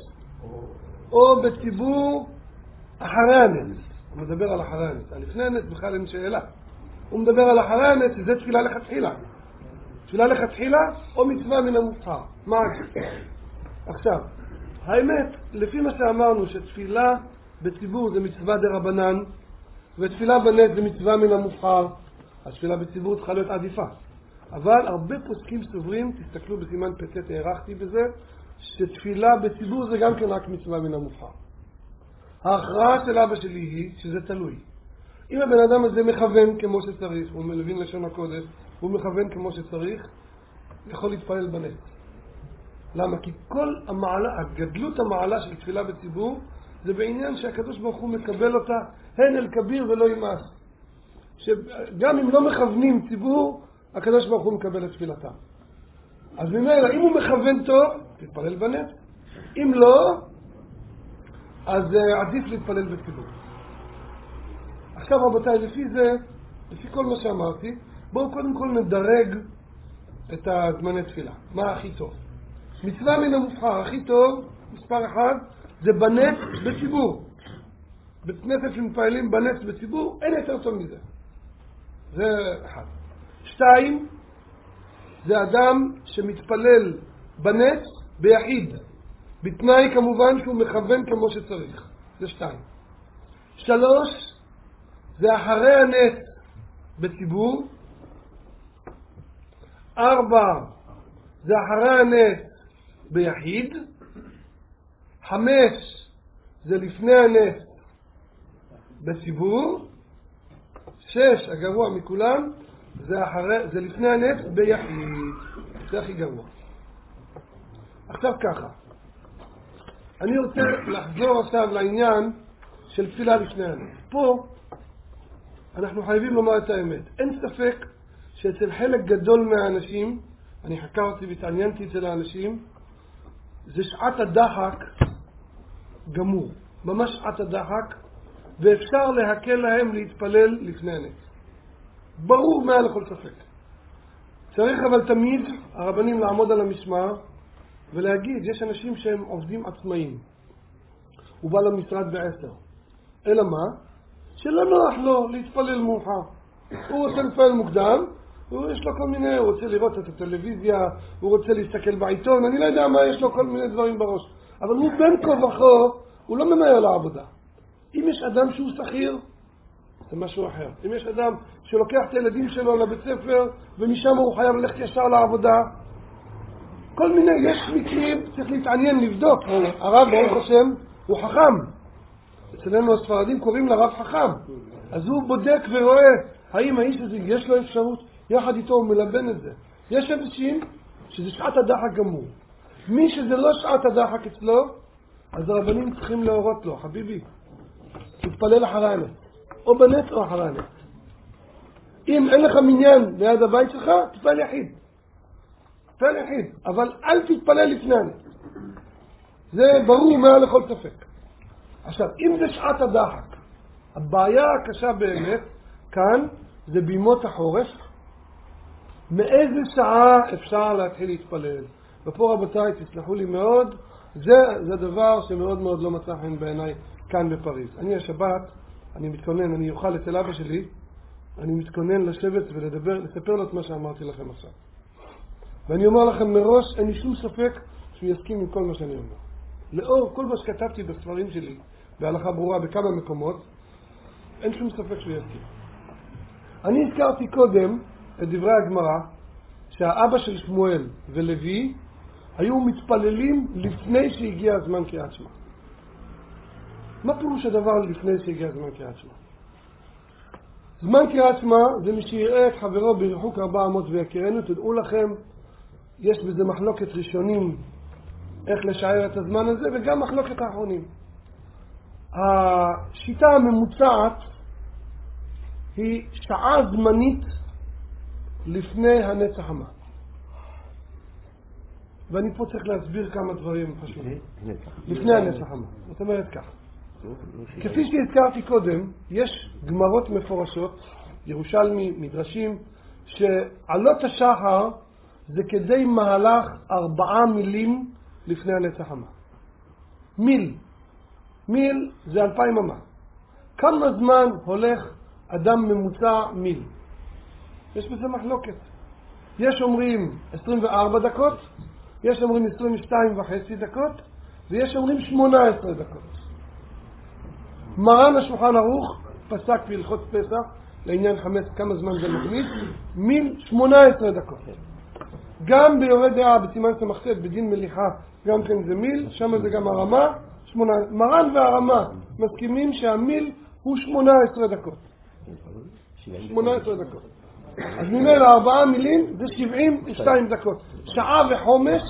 S3: או בציבור אחרי הנץ? הוא מדבר על אחרי הנץ. על לפני הנץ בכלל אין שאלה. הוא מדבר על אחרי הנץ, זה תפילה לכתחילה. תפילה לכתחילה או מצווה מן המובחר. מה עדיף? עכשיו, האמת, לפי מה שאמרנו שתפילה בציבור זה מצווה דרבנן ותפילה בנץ זה מצווה מן המובחר, אז תפילה בציבור צריכה להיות עדיפה. אבל הרבה פוסקים סוברים, תסתכלו בסימן פצט, הערכתי בזה, שתפילה בציבור זה גם כן רק מצווה מן המובחר. ההכרעה של אבא שלי היא שזה תלוי. אם הבן אדם הזה מכוון כמו שצריך, הוא מלבין לשון הקודש, הוא מכוון כמו שצריך, יכול להתפעל בנץ. למה? כי כל המעלה, הגדלות המעלה של תפילה בציבור, זה בעניין שהקדוש ברוך הוא מקבל אותה, הן אל כביר ולא ימאס. שגם אם לא מכוונים ציבור, הקדוש ברוך הוא מקבל את תפילתם. אז ממילא, אם הוא מכוון טוב, תתפלל בנץ. אם לא, אז uh, עדיף להתפלל בציבור. עכשיו רבותיי, לפי זה, לפי כל מה שאמרתי, בואו קודם כל נדרג את הזמני תפילה. מה הכי טוב? מצווה מן המובחר, הכי טוב, מספר אחד, זה בנץ בציבור. בית כנסת שמתפעלים בנץ בציבור, אין יותר טוב מזה. זה אחד. שתיים, זה אדם שמתפלל בנץ ביחיד. בתנאי כמובן שהוא מכוון כמו שצריך. זה שתיים. שלוש, זה אחרי הנץ בציבור. ארבע, זה אחרי הנץ ביחיד. חמש, זה לפני הנץ בציבור. שש, הגרוע מכולם, זה, אחרי, זה לפני הנץ ביחיד. זה הכי גרוע. עכשיו ככה. אני רוצה לחזור עכשיו לעניין של תפילה לפני הנץ. פה אנחנו חייבים לומר את האמת. אין ספק שאצל חלק גדול מהאנשים, אני חקרתי והתעניינתי אצל האנשים, זה שעת הדחק גמור. ממש שעת הדחק, ואפשר להקל להם להתפלל לפני הנץ. ברור מעל לכל ספק. צריך אבל תמיד הרבנים לעמוד על המשמר ולהגיד, יש אנשים שהם עובדים עצמאיים. הוא בא למשרד בעשר. אלא מה? שלא נוח לו להתפלל מאוחר. הוא רוצה להתפלל מוקדם, ויש לו כל מיני, הוא רוצה לראות את הטלוויזיה, הוא רוצה להסתכל בעיתון, אני לא יודע מה, יש לו כל מיני דברים בראש. אבל הוא בין כה וכה, הוא לא ממהר לעבודה. אם יש אדם שהוא שכיר, זה משהו אחר. אם יש אדם שלוקח את הילדים שלו לבית ספר, ומשם הוא חייב ללכת ישר לעבודה, כל מיני, יש מקרים, צריך להתעניין, לבדוק. הרב, ברוך השם, הוא חכם. אצלנו הספרדים קוראים לרב חכם. אז הוא בודק ורואה, האם האיש הזה יש לו אפשרות, יחד איתו הוא מלבן את זה. יש אנשים שזה שעת הדחק גמור. מי שזה לא שעת הדחק אצלו, אז הרבנים צריכים להורות לו, חביבי, תתפלל אחרי הנץ. או בנץ או אחרי הנץ. אם אין לך מניין ליד הבית שלך, תתפלל יחיד. תתפלל יחיד. אבל אל תתפלל לפני הנץ. זה ברור מעל לכל ספק. עכשיו, אם זה שעת הדחק, הבעיה הקשה באמת כאן זה בימות החורף. מאיזה שעה אפשר להתחיל להתפלל? ופה רבותיי, תסלחו לי מאוד, זה, זה דבר שמאוד מאוד לא מצא חן בעיניי כאן בפריז. אני השבת, אני מתכונן, אני אוכל אצל אבא שלי, אני מתכונן לשבת ולדבר, לספר לו את מה שאמרתי לכם עכשיו. ואני אומר לכם מראש, אין לי שום ספק שהוא יסכים עם כל מה שאני אומר. לאור כל מה שכתבתי בספרים שלי, בהלכה ברורה בכמה מקומות, אין שום ספק שהוא יסכים. אני הזכרתי קודם את דברי הגמרא, שהאבא של שמואל ולוי היו מתפללים לפני שהגיע הזמן קריאת שמע. מה פירוש הדבר לפני שהגיע הזמן קריאת שמע? זמן קריאת שמע זה מי שיראה את חברו ברחוק ארבע אמות ויכירנו. תדעו לכם, יש בזה מחלוקת ראשונים איך לשער את הזמן הזה, וגם מחלוקת האחרונים. השיטה הממוצעת היא שעה זמנית לפני הנץ החמה. ואני פה צריך להסביר כמה דברים חשובים. לפני הנץ החמה. זאת אומרת כך. כפי שהזכרתי קודם, יש גמרות מפורשות, ירושלמי, מדרשים, שעלות השחר זה כדי מהלך ארבעה מילים לפני הנץ החמה. מיל. מיל זה אלפיים אמה. כמה זמן הולך אדם ממוצע מיל? יש בזה מחלוקת. יש אומרים עשרים וארבע דקות, יש אומרים עשרים ושתיים וחצי דקות, ויש אומרים שמונה עשרה דקות. מרן השולחן ערוך פסק בהלכות פסח לעניין חמץ כמה זמן זה מכניס, מיל שמונה עשרה דקות. גם ביורה דעה בסימן סמכת בדין מליחה גם כן זה מיל, שם זה גם הרמה, שמונה, מרן והרמה מסכימים שהמיל הוא שמונה עשרה דקות. שמונה עשרה דקות. אז ממילא ארבעה מילים זה שבעים ושתיים דקות. שעה וחומש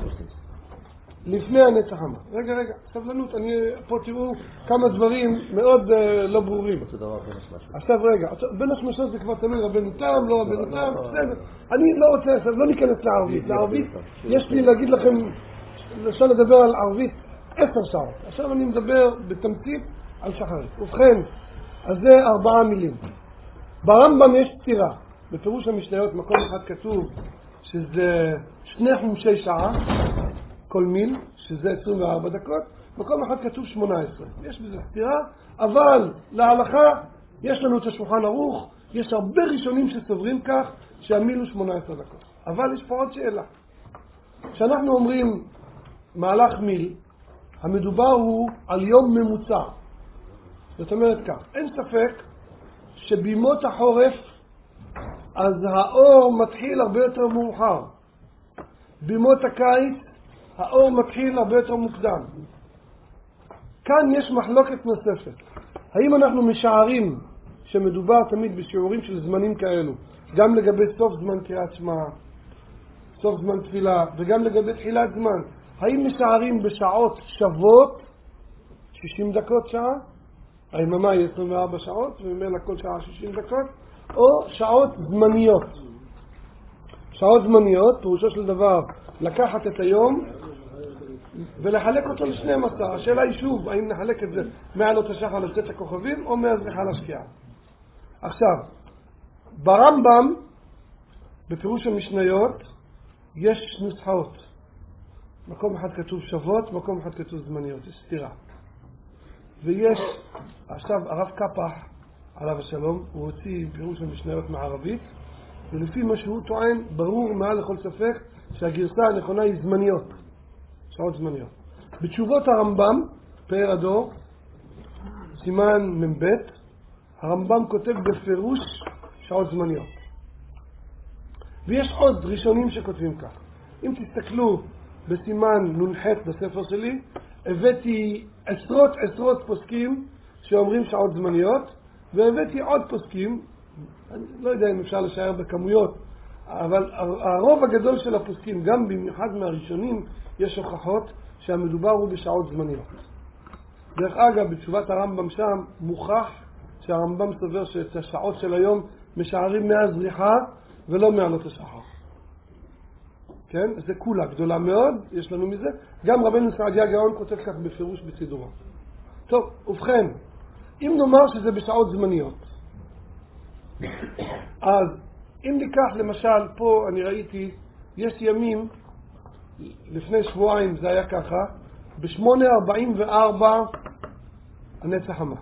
S3: לפני הנץ החמה. רגע, רגע, סבלנות, אני פה תראו כמה דברים מאוד uh, לא ברורים. עכשיו רגע, בין השמשות זה כבר תלוי רבנותם, לא רבנותם, בסדר. אני לא רוצה, עכשיו לא ניכנס לערבית. לערבית יש לי להגיד לכם, אפשר לדבר על ערבית עשר שעות. עכשיו אני מדבר בתמצית על שחרית. ובכן, אז זה ארבעה מילים. ברמב"ם יש סתירה. בפירוש המשניות מקום אחד כתוב שזה שני חומשי שעה, כל מיל, שזה עשרים וארבע דקות, מקום אחד כתוב שמונה עשרה. יש בזה סתירה, אבל להלכה יש לנו את השולחן ערוך, יש הרבה ראשונים שסוברים כך שהמיל הוא שמונה עשרה דקות. אבל יש פה עוד שאלה. כשאנחנו אומרים מהלך מיל, המדובר הוא על יום ממוצע. זאת אומרת כך, אין ספק שבימות החורף אז האור מתחיל הרבה יותר מאוחר. בימות הקיץ האור מתחיל הרבה יותר מוקדם. כאן יש מחלוקת נוספת. האם אנחנו משערים שמדובר תמיד בשיעורים של זמנים כאלו, גם לגבי סוף זמן קריאת שמע, סוף זמן תפילה, וגם לגבי תחילת זמן, האם משערים בשעות שוות, שישים דקות שעה, היממה היא עשרים וארבע שעות, וממילא כל שעה שישים דקות, או שעות זמניות. שעות זמניות, פירושו של דבר, לקחת את היום ולחלק אותו ל-שתים עשרה. השאלה היא שוב, האם נחלק את זה מעלות השחר לצאת הכוכבים, או מהזריחה לשקיעה. עכשיו, ברמב"ם, בפירוש המשניות, יש נוסחאות. מקום אחד כתוב שוות, מקום אחד כתוב זמניות, יש סתירה. ויש, עכשיו הרב קפח, עליו השלום, הוא הוציא פירוש המשניות מערבית, ולפי מה שהוא טוען, ברור מעל לכל ספק, שהגרסה הנכונה היא זמניות, שעות זמניות. בתשובות הרמב"ם, פאר הדור, סימן ממבט, הרמב"ם כותב בפירוש שעות זמניות. ויש עוד ראשונים שכותבים כך. אם תסתכלו בסימן נונחת בספר שלי, הבאתי עשרות עשרות פוסקים שאומרים שעות זמניות, והבאתי עוד פוסקים, אני לא יודע אם אפשר לשער בכמויות, אבל הרוב הגדול של הפוסקים, גם במיוחד מהראשונים, יש הוכחות שהמדובר הוא בשעות זמניות. דרך אגב, בתשובת הרמב"ם שם מוכח שהרמב"ם סובר שאת השעות של היום משערים מהזריחה ולא מעלות השחר. כן? זה כולה גדולה מאוד, יש לנו מזה. גם רבנו סעדיה גאון כותב כך בפירוש בסידורו. טוב, ובכן, אם נאמר שזה בשעות זמניות, אז אם ניקח למשל, פה אני ראיתי, יש ימים, לפני שבועיים זה היה ככה, ב-שמונה ארבעים וארבע הנץ החמה.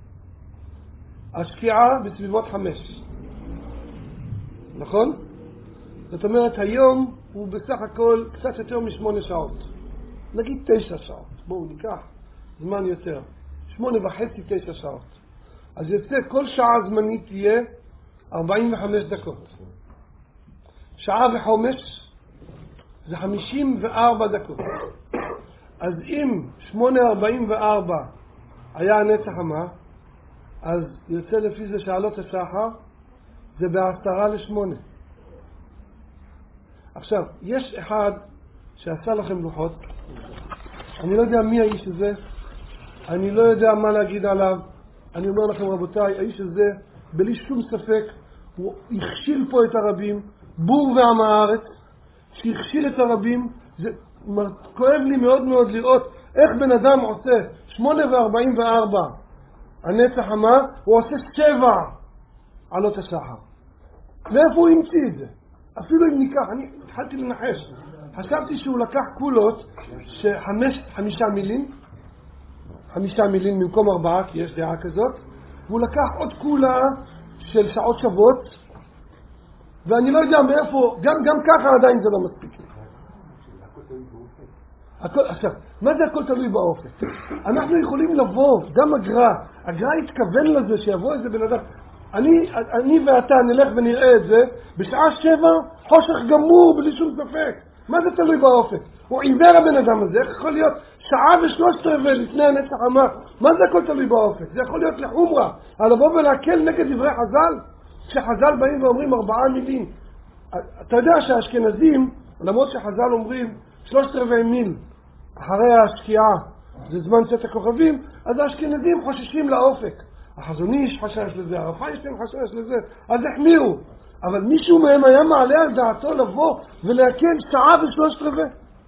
S3: השקיעה בסביבות חמש. נכון? זאת אומרת, היום הוא בסך הכל קצת יותר משמונה שעות. נגיד תשע שעות. בואו ניקח זמן יותר. שמונה וחצי, תשע שעות. אז יוצא כל שעה זמנית תהיה ארבעים וחמש דקות. שעה וחומש זה חמישים וארבע דקות. אז אם שמונה ארבעים וארבע היה הנץ החמה, אז יוצא לפי זה שעלות השחר זה בעשרה לשמונה. עכשיו, יש אחד שעשה לכם לוחות, אני לא יודע מי האיש הזה, אני לא יודע מה להגיד עליו, אני אומר לכם רבותיי, האיש הזה בלי שום ספק הוא הכשיל פה את הרבים, בור ועם הארץ, שהכשיל את הרבים. זה כואב לי מאוד מאוד לראות איך בן אדם עושה שמונה וארבעים וארבע הנץ החמה, הוא עושה שבע עלות השחר. מאיפה הוא המציא את זה? אפילו אם ניקח, אני התחלתי לנחש, חשבתי שהוא לקח קולות שחמש, חמישה מילים, חמישה מילים במקום ארבעה, כי יש דעה כזאת, והוא לקח עוד קולה של שעות שוות, ואני לא יודע מאיפה, גם, גם ככה עדיין זה לא מספיק. הכל, עכשיו, מה זה הכל תלוי באופק? אנחנו יכולים לבוא, גם הגר"א, הגר"א התכוון לזה שיבוא איזה בן אדם, אני, אני ואתה נלך ונראה את זה, בשעה שבע חושך גמור בלי שום ספק. מה זה תלוי באופק? הוא עיוור הבן אדם הזה, איך יכול להיות שעה ושלושת רבעי לפני הנץ החמה? מה זה הכל תלוי באופק? זה יכול להיות לחומרה, על לבוא ולהקל נגד דברי חז"ל, כשחז"ל באים ואומרים ארבעה מילים. אתה יודע שהאשכנזים, למרות שחז"ל אומרים שלושת רבעי מיל אחרי השקיעה, זה זמן צאת הכוכבים, אז האשכנזים חוששים לאופק. החזון איש חשש לזה, הרב פיינשטיין חשש לזה, אז החמירו. אבל מישהו מהם היה מעלה על דעתו לבוא ולהקל שעה ושלושת רבעי?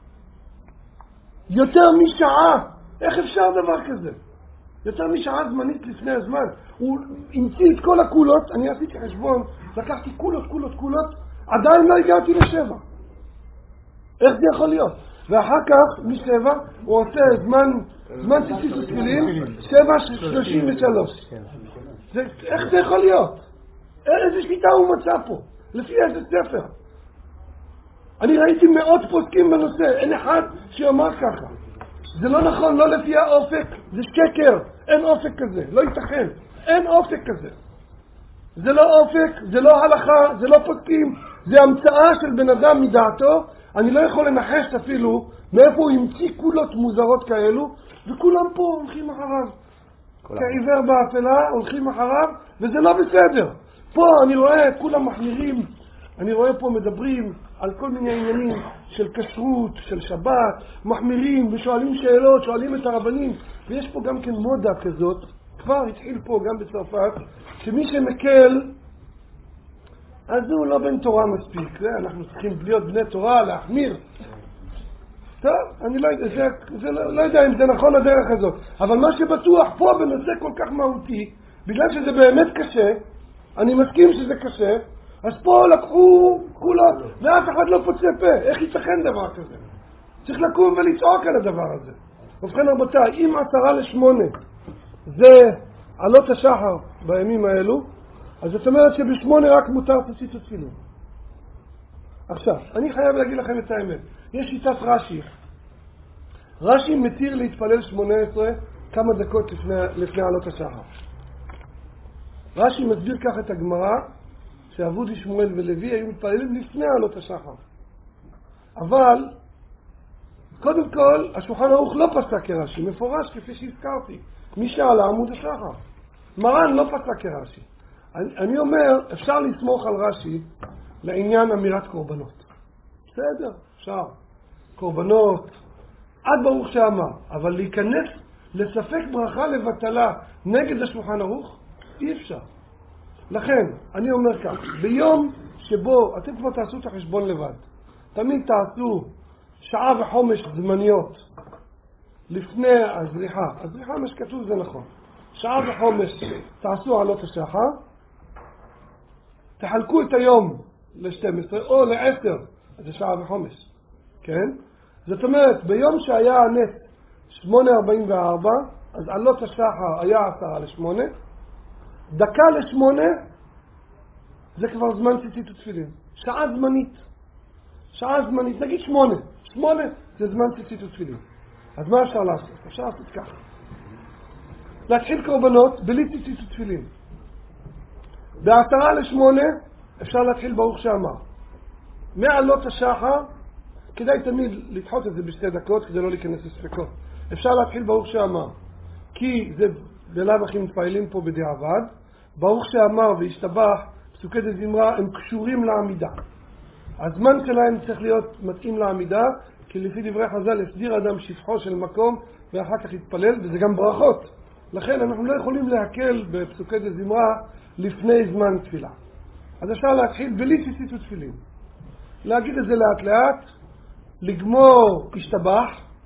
S3: יותר משעה. איך אפשר דבר כזה? יותר משעה זמנית לפני הזמן. הוא המציא את כל הקולות, אני עשיתי חשבון, לקחתי קולות, קולות, קולות, עדיין לא הגעתי לשבע. איך זה יכול להיות? ואחר כך, משבע, הוא עושה זמן, זמן ציצית ותפילין, שבע שלושים ושלוש. איך זה יכול להיות? איזה שיטה הוא מצא פה? לפי איזה ספר? אני ראיתי מאות פוסקים בנושא, אין אחד שאומר ככה. זה לא נכון, לא לפי האופק, זה שקר, אין אופק כזה, לא ייתכן, אין אופק כזה. זה לא אופק, זה לא הלכה, זה לא פוסקים, זה המצאה של בן אדם מדעתו. אני לא יכול לנחש אפילו מאיפה הוא המציא קולות מוזרות כאלו, וכולם פה הולכים אחריו. כעיוור באפלה הולכים אחריו, וזה לא בסדר. פה אני רואה את כולם מחמירים, אני רואה פה מדברים על כל מיני עניינים של כשרות, של שבת, מחמירים ושואלים שאלות, שואלים את הרבנים, ויש פה גם כן מודה כזאת, כבר התחיל פה גם בצרפת, שמי שמקל, אז הוא לא בן תורה מספיק, זה, אנחנו צריכים להיות בני תורה, להחמיר. טוב, אני לא יודע, זה, זה, לא, לא יודע אם זה נכון הדרך הזאת, אבל מה שבטוח פה בנושא כל כך מהותי, בגלל שזה באמת קשה, אני מסכים שזה קשה, אז פה לקחו כולות, ואף אחד לא פוצה פה. איך ייתכן דבר כזה? צריך לקום ולצעוק על הדבר הזה. ובכן רבותיי, אם עשרה לשמונה זה עלות השחר בימים האלו, אז זאת אומרת שבשמונה רק מותר ציצית ותפילין. עכשיו, אני חייב להגיד לכם את האמת. יש שיטת רש"י. רש"י מתיר להתפלל שמונה עשרה כמה דקות לפני, לפני עלות השחר. רש"י מסביר כך את הגמרא, שאבודי, שמואל ולוי היו מתפללים לפני עלות השחר. אבל, קודם כל, השולחן ערוך לא פסק כרש"י, מפורש כפי שהזכרתי. מי שעלה עמוד השחר. מרן לא פסק כרש"י. אני, אני אומר, אפשר לסמוך על רש"י לעניין אמירת קורבנות. בסדר, אפשר. קורבנות, עד ברוך שאמר, אבל להיכנס לספק ברכה לבטלה נגד השולחן ערוך, אי אפשר. לכן, אני אומר כך, ביום שבו, אתם כבר תעשו את החשבון לבד, תמיד תעשו שעה וחומש זמניות לפני הזריחה. הזריחה, מה שכתוב זה נכון. שעה וחומש תעשו עלות השחר, תחלקו את היום ל-שתים עשרה או ל-עשר, אז זה שעה וחומש. כן? זאת אומרת, ביום שהיה הנס שמונה ארבעים וארבע, אז עלות השחר היה עשרה לשמונה, דקה לשמונה, זה כבר זמן ציצית ותפילין. שעה זמנית. שעה זמנית, נגיד שמונה. שמונה זה זמן ציצית ותפילין. אז מה אפשר לעשות? אפשר לעשות ככה. להתחיל קורבנות בלי ציצית ותפילין. בעשרה לשמונה אפשר להתחיל ברוך שאמר. מעלות השחר, כדאי תמיד לדחות את זה בשתי דקות כדי לא להיכנס לספקות. אפשר להתחיל ברוך שאמר. כי זה בלב הכי מתפעלים פה בדיעבד. ברוך שאמר והשתבח, פסוקי דזמרה, הם קשורים לעמידה. הזמן שלהם צריך להיות מתאים לעמידה, כי לפי דברי חז"ל הסדיר אדם שפחו של מקום ואחר כך יתפלל, וזה גם ברכות. לכן אנחנו לא יכולים להקל בפסוקי דזמרה לפני זמן תפילה. אז אפשר להתחיל בלי ציצית ותפילין. להגיד את זה לאט לאט, לגמור השתבח,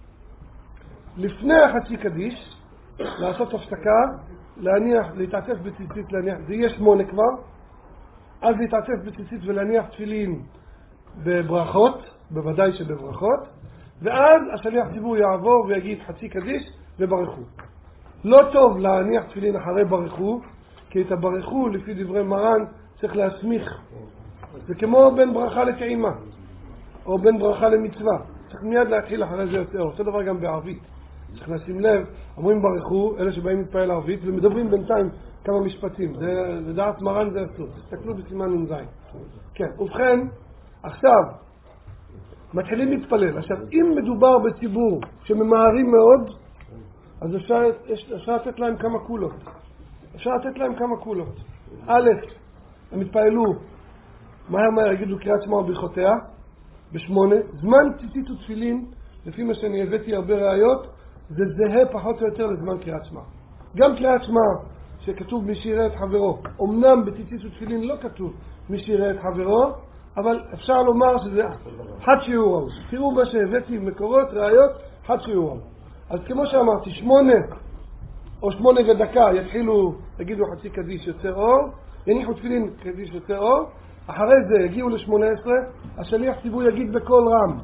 S3: לפני החצי קדיש, לעשות הפסקה, להניח, להתעטף בציצית, להניח, זה יהיה שמונה כבר, אז להתעטף בציצית ולהניח תפילין בברכות, בוודאי שבברכות, ואז השליח ציבור יעבור ויגיד חצי קדיש וברכו. לא טוב להניח תפילין אחרי ברכו, כי את הברכו לפי דברי מרן צריך להסמיך. זה כמו בין ברכה לטעימה, או בין ברכה למצווה. צריך מיד להתחיל אחרי זה יותר. אותו דבר גם בערבית. צריך לשים לב, אומרים ברכו, אלה שבאים להתפעל ערבית, ומדברים בינתיים כמה משפטים. זה, זה דעת מרן, זה אסור. תסתכלו בסימן נ"ז. כן, ובכן, עכשיו, מתחילים להתפלל. עכשיו, אם מדובר בציבור שממהרים מאוד, אז אפשר, אפשר לתת להם כמה קולות. אפשר לתת להם כמה קולות. א', הם התפעלו, מהר מהר יגידו קריאת שמע וברכותיה, בשמונה. זמן ציצית ותפילין, לפי מה שאני הבאתי הרבה ראיות, זה זהה פחות או יותר לזמן קריאת שמע. גם קריאת שמע שכתוב מי שיראה את חברו, אמנם בציצית ותפילין לא כתוב מי שיראה את חברו, אבל אפשר לומר שזה חד שיעור. תראו מה שהבאתי מקורות, ראיות, חד שיעור. אז כמו שאמרתי, שמונה או שמונה ודקה יתחילו, יגידו חצי קדיש יוצא אור, יניחו תפילין קדיש יוצא אור, אחרי זה יגיעו ל-שמונה עשרה, השליח ציבור יגיד בקול רם,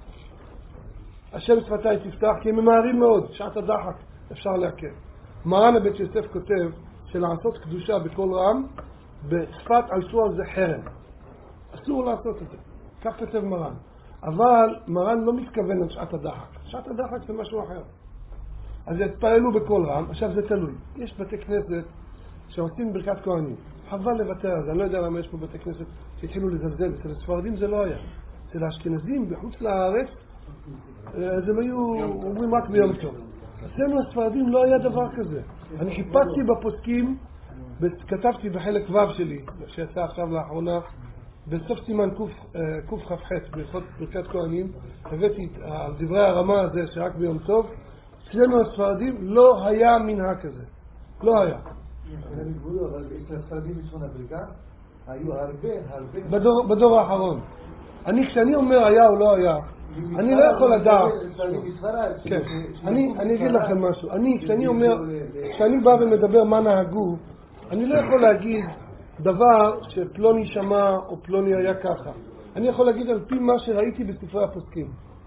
S3: השם שפתיי תפתח, כי הם ממהרים מאוד, שעת הדחק, אפשר להקל. מרן הבית יוסף כותב שלעשות קדושה בקול רם, בשפת עשו על זה חרם. אסור לעשות את זה. כך כותב מרן. אבל מרן לא מתכוון על שעת הדחק. שעת הדחק זה משהו אחר. אז יתפעלו בקול רם, עכשיו זה תלוי. יש בתי כנסת שעושים ברכת כהנים. חבל לוותר על זה, אני לא יודע למה יש פה בתי כנסת שהתחילו לזלזל. אצל הספרדים זה לא היה. אצל האשכנזים בחוץ לארץ, אז הם היו אומרים רק ביום טוב. אצלנו הספרדים לא היה דבר כזה. אני חיפשתי בפוסקים, כתבתי בחלק ו' שלי, שיצא עכשיו לאחרונה, בסוף סימן קכ"ח, בהלכות ברכת כהנים, הבאתי על דברי הרמה הזה שרק ביום טוב. אצלנו הספרדים לא היה מנהג כזה. לא היה.
S1: אבל אצל הספרדים בצפון אפריקה היו הרבה הרבה...
S3: בדור, בדור האחרון. אני, כשאני אומר היה או לא היה, אני לא יכול לדעת. כן, אני, אני אגיד לכם משהו. אני, כשאני אומר, כשאני בא ומדבר מה נהגו, אני לא יכול להגיד דבר שפלוני שמע או פלוני היה ככה. אני יכול להגיד על פי מה שראיתי בספרי הפוסקים.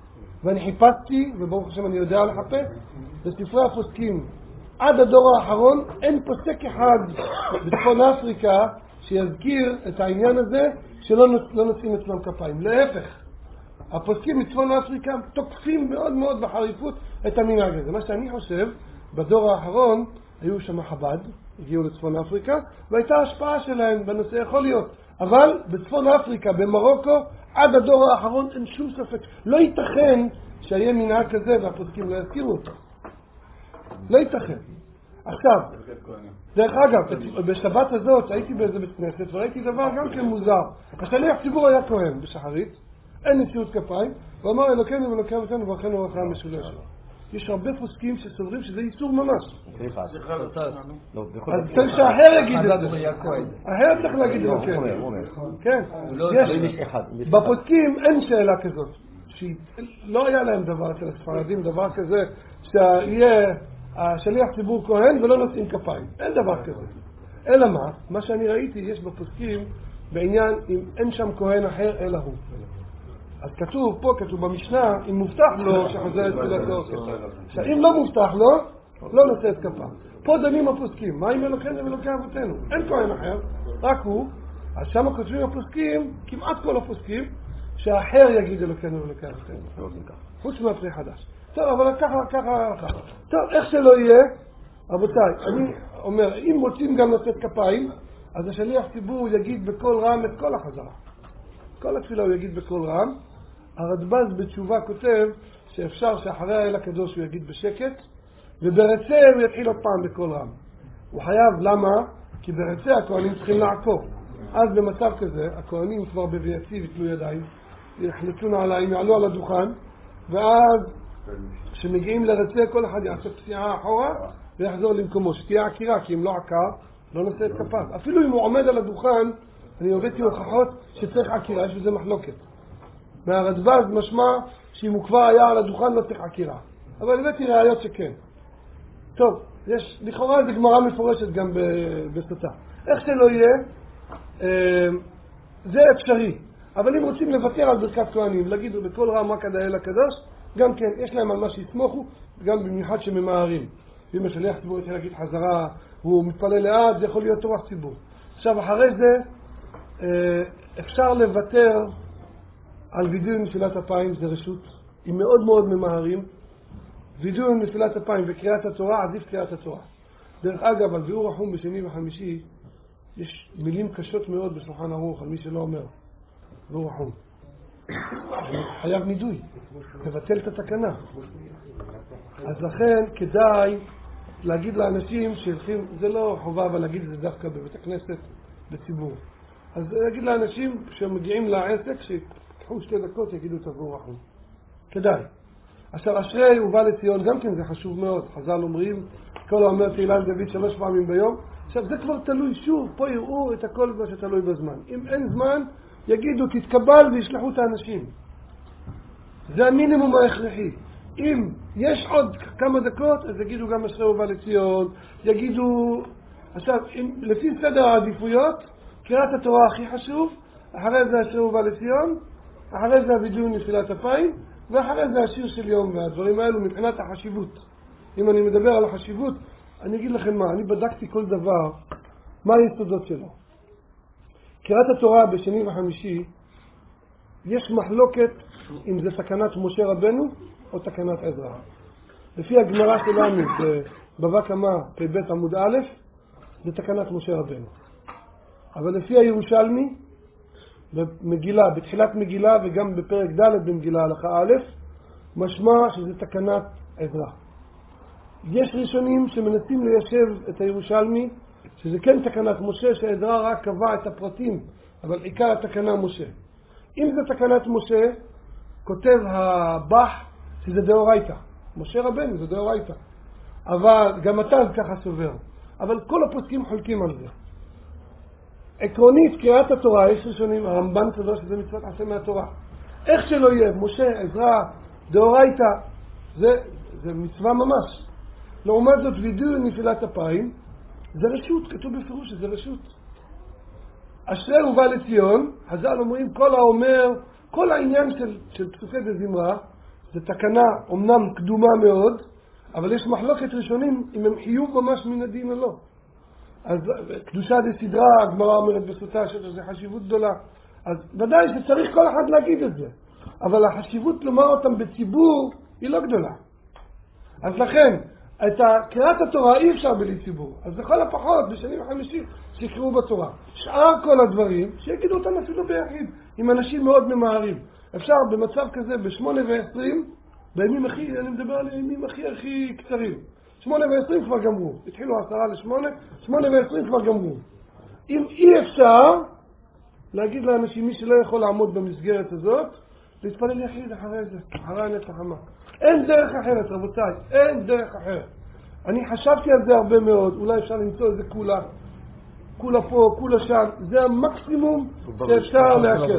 S3: ואני חיפשתי, וברוך השם אני יודע לחפש, בספרי הפוסקים, עד הדור האחרון, אין פוסק אחד בצפון אפריקה שיזכיר את העניין הזה שלא לא נושאים אצלם כפיים. להפך, הפוסקים מצפון אפריקה תוקפים מאוד מאוד בחריפות את המנהג הזה. מה שאני חושב, בדור האחרון היו שם חב"ד, הגיעו לצפון אפריקה, והייתה השפעה שלהם בנושא, יכול להיות. אבל בצפון אפריקה, במרוקו, עד הדור האחרון אין שום ספק. לא ייתכן שיהיה מנהג כזה והפוסקים לא יזכירו אותו. לא ייתכן. עכשיו, דרך אגב, בשבת הזאת הייתי באיזה בית כנסת וראיתי דבר גם כן מוזר. השליח ציבור היה כהן בשחרית, אין נשיאות כפיים, ואמר אלוקינו ואלוקי אבותינו ברכנו ברכה המשולשת. יש הרבה פוסקים שסוברים שזה איסור ממש. אז צריך שההר יגיד את זה. ההר צריך להגיד את זה. כן. בפוסקים אין שאלה כזאת. לא היה להם דבר אצל הספרדים, דבר כזה שיהיה השליח ציבור כהן ולא נושאים כפיים. אין דבר כזה. אלא מה? מה שאני ראיתי יש בפוסקים בעניין אם אין שם כהן אחר אלא הוא. אז כתוב פה, כתוב במשנה, אם מובטח לו שחוזר את תפילתו. עכשיו, אם לא מובטח לו, לא נושא את כפה. פה דנים הפוסקים, מה עם אלוקינו ואלוקי אבותינו? אין כהן אחר, רק הוא. אז שם כותבים הפוסקים, כמעט כל הפוסקים, שהאחר יגיד אלוקינו ואלוקי אבותינו. חוץ מהפרי חדש. טוב, אבל ככה, ככה, ככה. טוב, איך שלא יהיה, רבותיי, אני אומר, אם רוצים גם לשאת כפיים, אז השליח ציבור יגיד בכל רם את כל החזרה. כל התפילה הוא יגיד בכל רם. הרדב"ז בתשובה כותב שאפשר שאחרי האל הקדוש הוא יגיד בשקט, וברצה הוא יתחיל עוד פעם בכל רם. הוא חייב, למה? כי ברצה הכהנים צריכים לעקור. אז במצב כזה, הכהנים כבר בבייצי ויתלו ידיים, יחלצו נעליים, יעלו על הדוכן, ואז כשמגיעים לרצה כל אחד יעשה פסיעה אחורה ויחזור למקומו, שתהיה עקירה, כי אם לא עקר, לא נושא את כפיו. אפילו אם הוא עומד על הדוכן, אני הבאתי הוכחות שצריך עקירה, יש בזה מחלוקת. מהרדב"ז משמע שאם הוא כבר היה על הדוכן לא צריך עקירה. אבל הבאתי ראיות שכן. טוב, יש, לכאורה זה גמרא מפורשת גם בסוטה. איך שלא יהיה, זה אפשרי. אבל אם רוצים לוותר על ברכת כהנים, להגיד בכל רם רק עד האל הקדוש, גם כן, יש להם על מה שיסמוכו, גם במיוחד שממהרים. אם השליח ציבור יתחיל להגיד חזרה, והוא מתפלל לאט, זה יכול להיות אורח ציבור. עכשיו, אחרי זה, אפשר לוותר על וידוי נפילת אפיים, זה רשות. אם מאוד מאוד ממהרים, וידוי נפילת אפיים וקריאת התורה, עדיף קריאת התורה. דרך אגב, על ביאור רחום בשני וחמישי, יש מילים קשות מאוד בשולחן ערוך, על מי שלא אומר. ביאור רחום. חייב נידוי, לבטל את התקנה. אז לכן כדאי להגיד לאנשים שהולכים, זה לא חובה, אבל להגיד את זה דווקא בבית הכנסת, בציבור. אז להגיד לאנשים שמגיעים לעסק, שיקחו שתי דקות, יגידו תבואו רחום. כדאי. עכשיו, אשרי ובא לציון, גם כן זה חשוב מאוד. חז"ל אומרים, כל האומר תהילה לדוד שלוש פעמים ביום. עכשיו, זה כבר תלוי שוב, פה יראו את הכל מה שתלוי בזמן. אם אין זמן, יגידו, תתקבל וישלחו את האנשים. זה המינימום ההכרחי. אם יש עוד כמה דקות, אז יגידו גם אשרי ובא לציון, יגידו... עכשיו, אם, לפי סדר העדיפויות, קריאת התורה הכי חשוב, אחרי זה אשרי ובא לציון, אחרי זה הווידוי נפילת אפיים, ואחרי זה השיר של יום, והדברים האלו מבחינת החשיבות. אם אני מדבר על החשיבות, אני אגיד לכם מה, אני בדקתי כל דבר, מה היסודות שלו. קריאת התורה בשני וחמישי, יש מחלוקת אם זה תקנת משה רבנו או תקנת עזרא. לפי הגמרא שלנו בבבא קמא פ"ב עמוד א', זה תקנת משה רבנו. אבל לפי הירושלמי, במגילה, בתחילת מגילה וגם בפרק ד' במגילה הלכה א', משמע שזה תקנת עזרא. יש ראשונים שמנסים ליישב את הירושלמי, שזה כן תקנת משה, שעזרא רק קבע את הפרטים, אבל עיקר התקנה משה. אם זה תקנת משה, כותב הבח שזה דאורייתא. משה רבנו זה דאורייתא. אבל גם אתה ככה סובר. אבל כל הפוסקים חולקים על זה. עקרונית, קריאת התורה, יש ראשונים, הרמב"ן סובר שזה מצוות עשה מהתורה. איך שלא יהיה, משה, עזרא, דאורייתא, זה, זה מצווה ממש. לעומת זאת, וידוי נפילת אפיים, זה רשות, כתוב בפירוש שזה רשות. אשרי ובא לציון, חז"ל אומרים, כל האומר, כל העניין של, של פסוקי דזמרה, זו תקנה אומנם קדומה מאוד, אבל יש מחלוקת ראשונים אם הם חיוב ממש מן הדין או לא. אז קדושה דה סדרה, הגמרא אומרת בסוטה שזה חשיבות גדולה. אז ודאי שצריך כל אחד להגיד את זה. אבל החשיבות לומר אותם בציבור היא לא גדולה. אז לכן, את קריאת התורה אי אפשר בלי ציבור. אז לכל הפחות, בשנים החמישים, שיקראו בתורה. שאר כל הדברים, שיגידו אותם אפילו ביחיד, עם אנשים מאוד ממהרים. אפשר במצב כזה, בשמונה ועשרים, בימים הכי, אני מדבר על הימים הכי הכי קצרים. שמונה ועשרים כבר גמרו. התחילו עשרה לשמונה, שמונה ועשרים כבר גמרו. אם אי אפשר, להגיד לאנשים, מי שלא יכול לעמוד במסגרת הזאת, להתפלל יחיד אחרי זה, אחרי הנצח חמה. אין דרך אחרת, רבותיי, אין דרך אחרת. אני חשבתי על זה הרבה מאוד, אולי אפשר למצוא איזה כולה, כולה פה, כולה שם, זה המקסימום שאפשר להקל.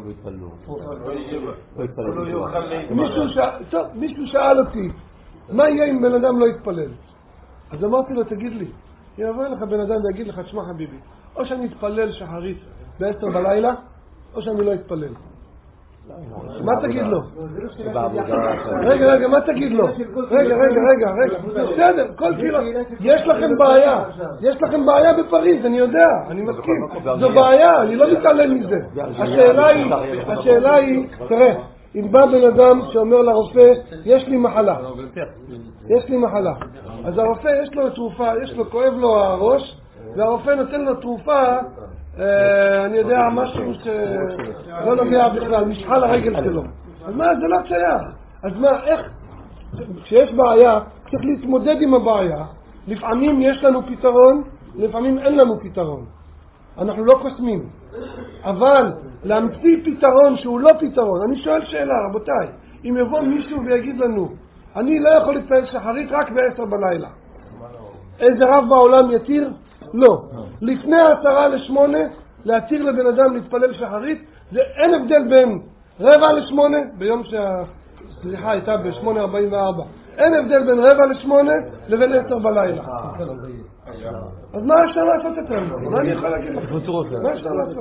S3: מישהו שאל אותי, מה יהיה אם בן אדם לא יתפלל? אז אמרתי לו, תגיד לי, יבוא לך בן אדם ויגיד לך, תשמע חביבי, או שאני אתפלל שחרית בעשר בלילה, או שאני לא אתפלל. מה תגיד לו? רגע, רגע, מה תגיד לו? רגע, רגע, רגע, רגע. בסדר, כל קהילה. יש לכם בעיה. יש לכם בעיה בפריז, אני יודע, אני מסכים. זו בעיה, אני לא מתעלם מזה. השאלה היא, השאלה היא, תראה, אם בא בן אדם שאומר לרופא, יש לי מחלה. יש לי מחלה. אז הרופא יש לו תרופה, יש לו, כואב לו הראש, והרופא נותן לו תרופה, אני יודע, משהו שלא נוגע בכלל, משחל הרגל שלו. אז מה, זה לא שייך. אז מה, איך? כשיש בעיה, צריך להתמודד עם הבעיה. לפעמים יש לנו פתרון, לפעמים אין לנו פתרון. אנחנו לא קוסמים. אבל להמציא פתרון שהוא לא פתרון, אני שואל שאלה, רבותיי, אם יבוא מישהו ויגיד לנו, אני לא יכול להתפלל שחרית רק בעשר בלילה. איזה רב בעולם יתיר? לא. לפני עשרה לשמונה, להתיר לבן אדם להתפלל שחרית, זה אין הבדל בין רבע לשמונה, ביום שהסליחה הייתה ב-שמונה ארבעים וארבע, אין הבדל בין רבע לשמונה לבין עשר בלילה. אז מה אפשר לעשות אתנו? מה אני יכול להגיד לך? מה אפשר לעשות?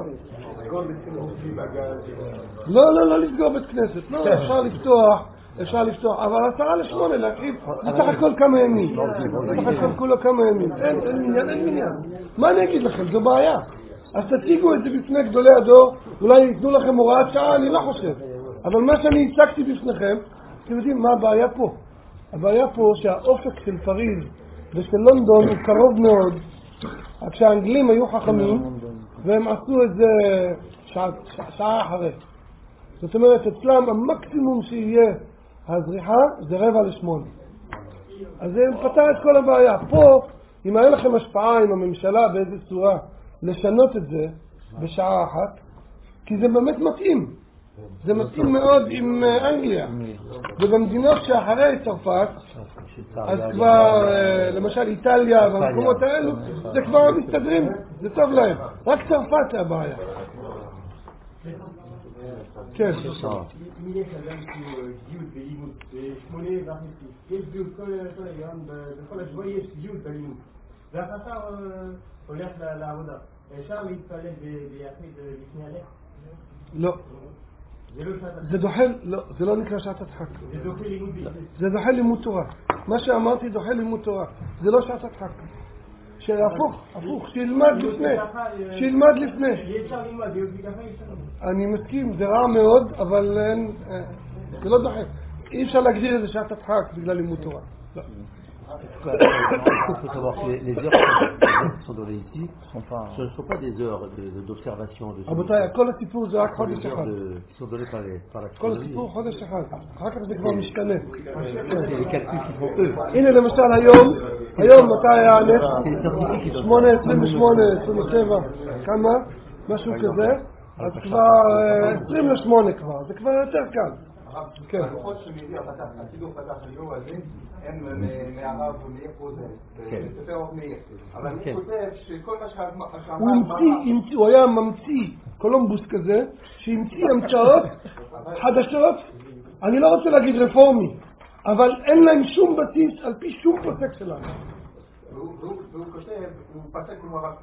S3: לא, לא, לא לסגור בית כנסת. לא, אפשר לפתוח, אפשר לפתוח, אבל עשרה לשמונה להקריב, בסך הכל כמה ימים. בסך הכל כולו כמה ימים. אין, אין מניין, אין מניין. מה אני אגיד לכם? זו בעיה. אז תציגו את זה בפני גדולי הדור, אולי ייתנו לכם הוראת שעה, אני לא חושב. אבל מה שאני הצגתי בפניכם, אתם יודעים מה הבעיה פה? הבעיה פה שהאופק של פריז ושל לונדון הוא קרוב מאוד. כשהאנגלים היו חכמים, והם עשו את זה שעה, שעה אחרי. זאת אומרת, אצלם המקסימום שיהיה הזריחה זה רבע לשמונה. אז זה פתר את כל הבעיה. פה, אם היה לכם השפעה עם הממשלה באיזו צורה לשנות את זה בשעה אחת, כי זה באמת מתאים. זה מתאים מאוד עם אנגליה. ובמדינות שאחרי צרפת, אז כבר, למשל איטליה והמקומות האלו, זה כבר מסתדרים, זה טוב להם. רק צרפת זה הבעיה. כן.
S5: אם יש אדם שהוא גיוד בלימוד, שמונה ואחרי, יש גיוד כל היום, בכל השבוע יש גיוד בלימוד. ואחר כך הולך לעבודה. אפשר להתפלל ביחיד לפני הלך?
S3: לא. זה דוחל, לא, זה לא נקרא שעת הדחק.
S5: זה דוחה לימודי.
S3: זה דוחה לימוד תורה. מה שאמרתי דוחה לימוד תורה. זה לא שעת הדחק. שהפוך, הפוך, שילמד לפני. שילמד לפני.
S5: אפשר ללמד,
S3: אני מסכים, זה רע מאוד, אבל זה לא דוחה. אי אפשר להגדיר את זה שעת הדחק בגלל לימוד תורה. לא.
S2: Il faut savoir que les heures qui sont données ici, ce ne sont pas des heures d'observation.
S3: רבותיי, כל הסיפור זה רק חודש אחד.
S2: Qui sont données par la
S3: כל הסיפור חודש אחד. אחר כך זה כבר משתנה.
S2: les calculs qui font eux.
S3: הנה למשל היום, היום מתי היה הנס? שמונה עשרים ושמונה, עשרים ושבע, כמה? משהו כזה. אז כבר עשרים לשמונה כבר, זה כבר יותר קל. כן.
S1: הכוחות שמביא הסידור פתח הליאור הזה הם מהרב מאיר פוזל, בספר אור מאיר. אבל אני כותב שכל מה שאמר...
S3: הוא היה ממציא קולומבוס כזה, שהמציא המצאות חדשות, אני לא רוצה להגיד רפורמי, אבל אין להם שום בסיס על פי שום פוסק שלנו.
S1: והוא כותב, הוא פסק כמו הרב...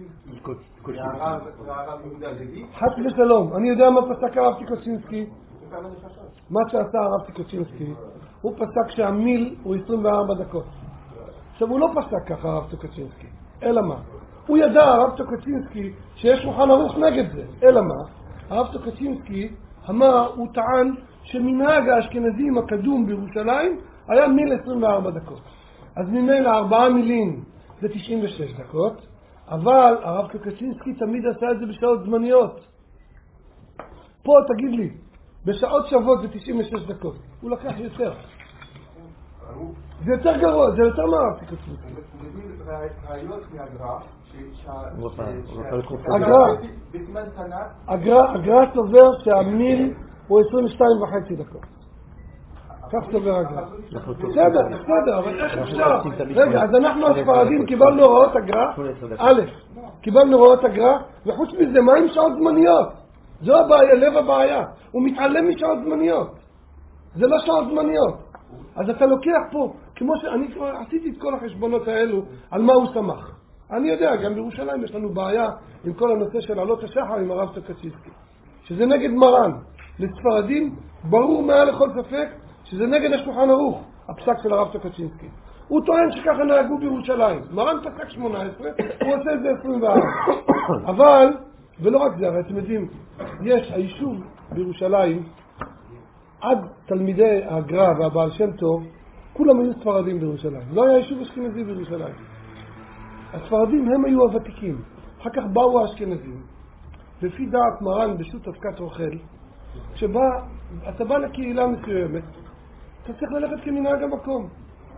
S1: חס ושלום, אני יודע מה פסק הרב טיקוצינסקי.
S3: מה שעשה הרב טוקצ'ינסקי, הוא פסק שהמיל הוא עשרים וארבע דקות. עכשיו הוא לא פסק ככה הרב טוקצ'ינסקי, אלא מה? הוא ידע הרב טוקצ'ינסקי שיש שולחן ערוך נגד זה, אלא מה? הרב טוקצ'ינסקי אמר, הוא טען שמנהג האשכנזים הקדום בירושלים היה מיל עשרים וארבע דקות. אז ממילא ארבעה מילים זה תשעים ושש דקות, אבל הרב טוקצ'ינסקי תמיד עשה את זה בשעות זמניות. פה תגיד לי, בשעות שוות זה תשעים ושש דקות. הוא לקח יותר. זה יותר גרוע, זה יותר מהרב טוקצ'ינסקי.
S1: הוא מביא ראיות מהגר"א,
S3: הגר"א סובר שהמיל הוא עשרים ושתיים וחצי דקות. כך סובר הגר"א. בסדר, בסדר, אבל איך אפשר? רגע, אז אנחנו הספרדים קיבלנו הוראות הגר"א, א', קיבלנו הוראות הגר"א, וחוץ מזה, מה עם שעות זמניות? זו הבעיה, לב הבעיה. הוא מתעלם משעות זמניות. זה לא שעות זמניות. אז אתה לוקח פה, כמו שאני עשיתי את כל החשבונות האלו, על מה הוא שמח. אני יודע, גם בירושלים יש לנו בעיה עם כל הנושא של עלות השחר עם הרב טוקצ'ינסקי, שזה נגד מרן. לספרדים ברור מעל לכל ספק שזה נגד השולחן ערוך, הפסק של הרב טוקצ'ינסקי. הוא טוען שככה נהגו בירושלים. מרן פסק שמונה עשרה, הוא עושה את זה עשרים וארבע. אבל, ולא רק זה, הרי אתם יודעים, יש היישוב בירושלים, עד תלמידי הגר"א והבעל שם טוב, כולם היו ספרדים בירושלים. לא היה יישוב אשכנזי בירושלים. הספרדים הם היו הוותיקים. אחר כך באו האשכנזים. לפי דעת מרן בשו"ת אבקת רוכל, כשבא, אתה בא לקהילה מסוימת, אתה צריך ללכת כמנהג המקום.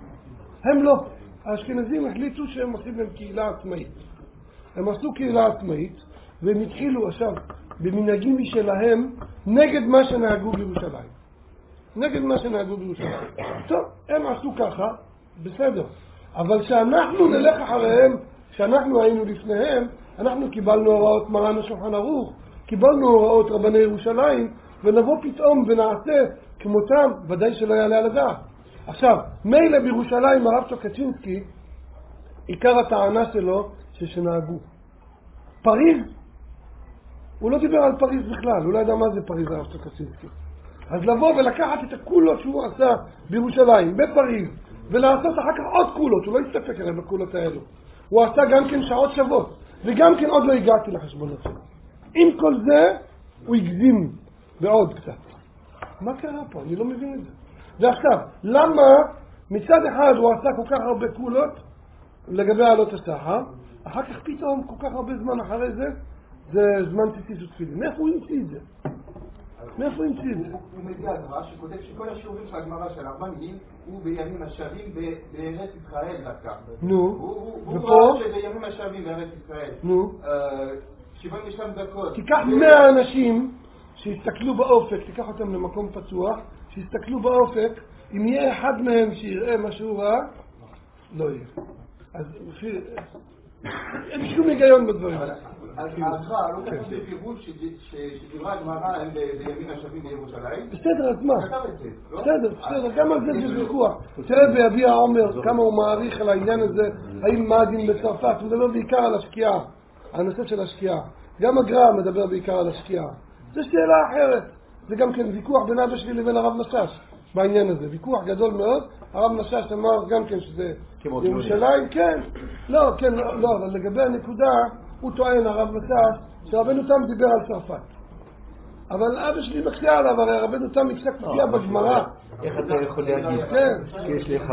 S3: הם לא. האשכנזים החליטו שהם עושים להם קהילה עצמאית. הם עשו קהילה עצמאית, והם התחילו עכשיו במנהגים משלהם נגד מה שנהגו בירושלים. נגד מה שנהגו בירושלים. טוב, הם עשו ככה, בסדר. אבל שאנחנו נלך אחריהם, שאנחנו היינו לפניהם, אנחנו קיבלנו הוראות מרן השולחן ערוך, קיבלנו הוראות רבני ירושלים, ונבוא פתאום ונעשה כמותם, ודאי שלא יעלה על הדעת. עכשיו, מילא בירושלים הרב טוקצ'ינסקי, עיקר הטענה שלו ששנהגו. פריז, הוא לא דיבר על פריז בכלל, הוא לא ידע מה זה פריז הרב טוקצ'ינסקי. אז לבוא ולקחת את הקולות שהוא עשה בירושלים, בפריז, ולעשות אחר כך עוד קולות, הוא לא הסתפק הרי בקולות האלו. הוא עשה גם כן שעות שוות, וגם כן עוד לא הגעתי לחשבונות שלו. עם כל זה, הוא הגזים בעוד קצת. מה קרה פה? אני לא מבין את זה. ועכשיו, למה מצד אחד הוא עשה כל כך הרבה קולות לגבי עלות השחר, אחר כך פתאום כל כך הרבה זמן אחרי זה, זה זמן ציצית ותפילין. מאיפה הוא המציא את זה? מאיפה הוא המציא את זה?
S1: הוא מביא הגמרא שכותב שכל השיעורים של הגמרא של ארבע מילים הוא בימים השווים בארץ ישראל דווקא.
S3: נו,
S1: הוא רואה שבימים השווים בארץ ישראל.
S3: נו.
S1: שבעים ושתיים דקות.
S3: תיקח מאה אנשים שיסתכלו באופק, תיקח אותם למקום פתוח, שיסתכלו באופק, אם יהיה אחד מהם שיראה מה שהוא ראה, לא יהיה. אז אין שום היגיון בדברים.
S1: אז ההלכה לא כתוב בפירוש שדיברה הגמרא הם בימים השווים בירושלים?
S3: בסדר, אז מה?
S1: כתב את זה, לא?
S3: בסדר, בסדר, גם על זה זה ויכוח. תראה ביביע עומר כמה הוא מעריך על העניין הזה, האם מה הדין בצרפת, הוא מדבר בעיקר על השקיעה, הנושא של השקיעה. גם הגר"א מדבר בעיקר על השקיעה. זו שאלה אחרת. זה גם כן ויכוח בין אבא שלי לבין הרב משאש בעניין הזה. ויכוח גדול מאוד. הרב משאש אמר גם כן שזה ירושלים, כן. לא, כן, לא, אבל לגבי הנקודה, הוא טוען, הרב משאש, שרבנו תם דיבר על צרפת. אבל אבא שלי מקשה עליו, הרי רבנו תם הפסק פגיעה בגמרא.
S2: איך אתה יכול להגיד?
S3: כן.
S2: שיש לך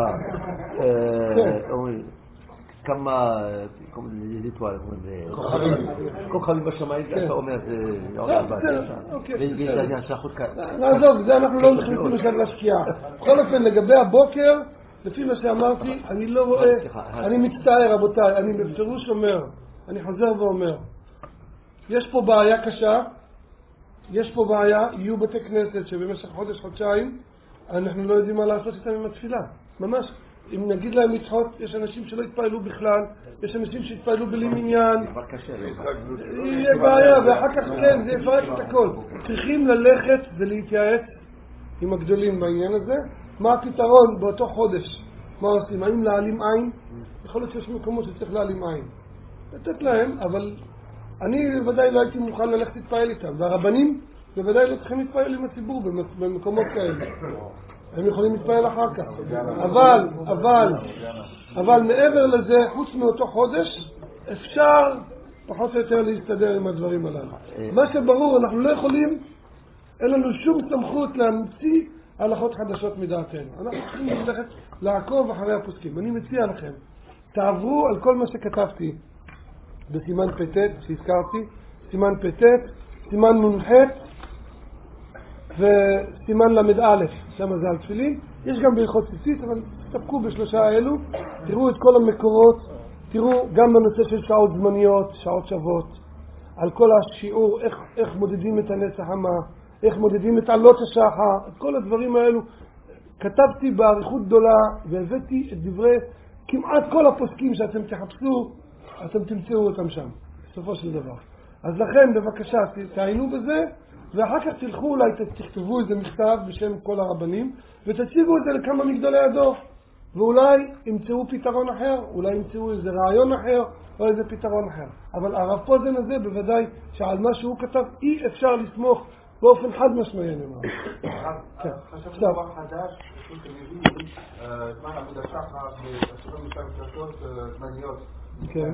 S2: כמה, les étoiles, כוכבים בשמיים, אתה אומר, זה עולה בעד השחות כאן.
S3: נעזוב, זה אנחנו לא נכנסים לשם לשקיעה. בכל אופן, לגבי הבוקר, לפי מה שאמרתי, אני לא רואה, אני מצטער רבותיי, אני בפירוש אומר, אני חוזר ואומר, יש פה בעיה קשה, יש פה בעיה, יהיו בתי כנסת שבמשך חודש, חודשיים, אנחנו לא יודעים מה לעשות איתם עם התפילה, ממש. אם נגיד להם לדחות, יש אנשים שלא יתפעלו בכלל, יש אנשים שיתפעלו בלי מניין. יהיה בעיה, ואחר כך כן, זה יפרק את הכל. צריכים ללכת ולהתייעץ עם הגדולים בעניין הזה. מה הפתרון באותו חודש? מה עושים? האם להעלים עין? יכול להיות שיש מקומות שצריך להעלים עין. לתת להם, אבל אני ודאי לא הייתי מוכן ללכת להתפעל איתם. והרבנים בוודאי לא צריכים להתפעל עם הציבור במקומות כאלה. הם יכולים להתפעל אחר כך. אבל, אבל, אבל מעבר לזה, חוץ מאותו חודש, אפשר פחות או יותר להסתדר עם הדברים הללו. מה שברור, אנחנו לא יכולים, אין לנו שום סמכות להמציא הלכות חדשות מדעתנו. אנחנו צריכים ללכת לעקוב אחרי הפוסקים. אני מציע לכם, תעברו על כל מה שכתבתי בסימן פ"ט שהזכרתי, סימן פ"ט, סימן נ"ח וסימן למ"א, שם זה על תפילין. יש גם בהלכות ציצית, אבל תסתפקו בשלושה האלו. תראו את כל המקורות, תראו גם בנושא של שעות זמניות, שעות שוות, על כל השיעור, איך, איך מודדים את הנס החמה, איך מודדים את עלות השחר, את כל הדברים האלו. כתבתי בעריכות גדולה והבאתי את דברי כמעט כל הפוסקים שאתם תחפשו, אתם תמצאו אותם שם, בסופו של דבר. אז לכן, בבקשה, תעיינו בזה, ואחר כך תלכו, אולי תכתבו איזה מכתב בשם כל הרבנים, ותציגו את זה לכמה מגדולי הדור, ואולי ימצאו פתרון אחר, אולי ימצאו איזה רעיון אחר, או איזה פתרון אחר. אבל הרב פוזן הזה, בוודאי שעל מה שהוא כתב, אי אפשר לסמוך באופן חד משמעי, אני אומר.
S1: חשבתי דבר חדש, פשוט אתם יודעים, זמן עבוד השחר, בשלום משם פלטות זמניות.
S3: כן.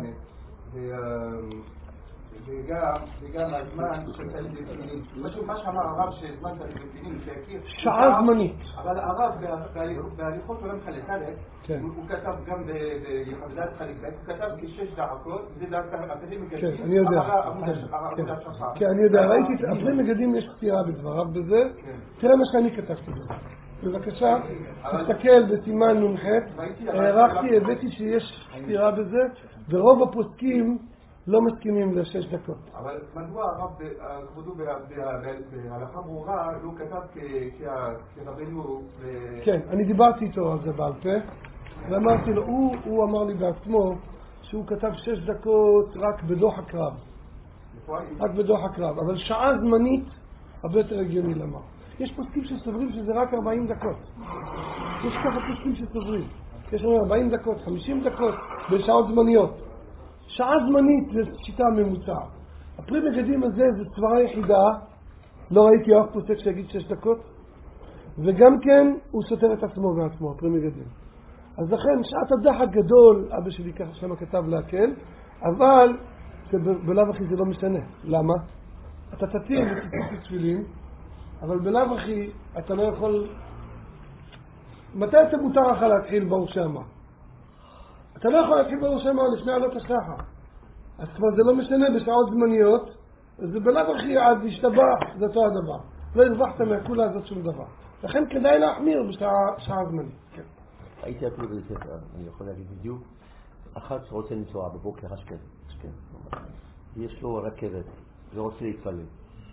S1: וגם הזמן שצריך לפנים. מה שאמר הרב שזמן צריך לפנים, שהכיר...
S3: שעה זמנית.
S1: אבל הרב בהליכות עולם חלק א', הוא כתב גם ביחדת חלק ב', הוא כתב כשש דקות, זה דקה, אתם מגדים.
S3: כן, אני יודע. כן, אני יודע. ראיתי, אחרי מגדים יש סתירה בדבריו בזה. תראה מה שאני כתבתי בזה. בבקשה, תסתכל בסימן נ"ח. הערכתי, הבאתי שיש סתירה בזה, ורוב הפוסקים לא מסכימים לשש דקות.
S1: אבל מדוע הרב כבודו בהלכה ברורה לא כתב כרבנו...
S3: כן, אני דיברתי איתו על זה בעל פה, ואמרתי לו, הוא אמר לי בעצמו שהוא כתב שש דקות רק בדוח הקרב. רק בדוח הקרב, אבל שעה זמנית הרבה יותר הגיוני לומר. יש פוסקים שסוברים שזה רק ארבעים דקות. יש ככה פוסקים שסוברים. יש לנו ארבעים דקות, חמישים דקות בשעות זמניות. שעה זמנית זה שיטה ממוצעת. הפרי מגדים הזה זה סברה יחידה, לא ראיתי אף פוסק שיגיד שש דקות, וגם כן הוא סותר את עצמו בעצמו, הפרי מגדים. אז לכן שעת הדחק גדול, אבא שלי ככה שמה כתב להקל, אבל בלאו הכי זה לא משנה. למה? אתה תתאים ותתאים תפילין, אבל בלאו הכי אתה לא יכול... מתי אתה מותר לך להתחיל ברוך שמה? אתה לא יכול להתחיל ברוך שמה לפני עלות השחר. אז כבר זה לא משנה בשעות זמניות, זה בלאו הכי עד להשתבח, זה אותו הדבר. לא הרווחת מהכולה הזאת שום דבר. לכן כדאי להחמיר בשעה זמנית. כן.
S2: הייתי אפילו בזה ספר, אני יכול להגיד בדיוק, אחת שרוצה לנסוע בבוקר השכם, יש לו רכבת, ורוצה להתפלל.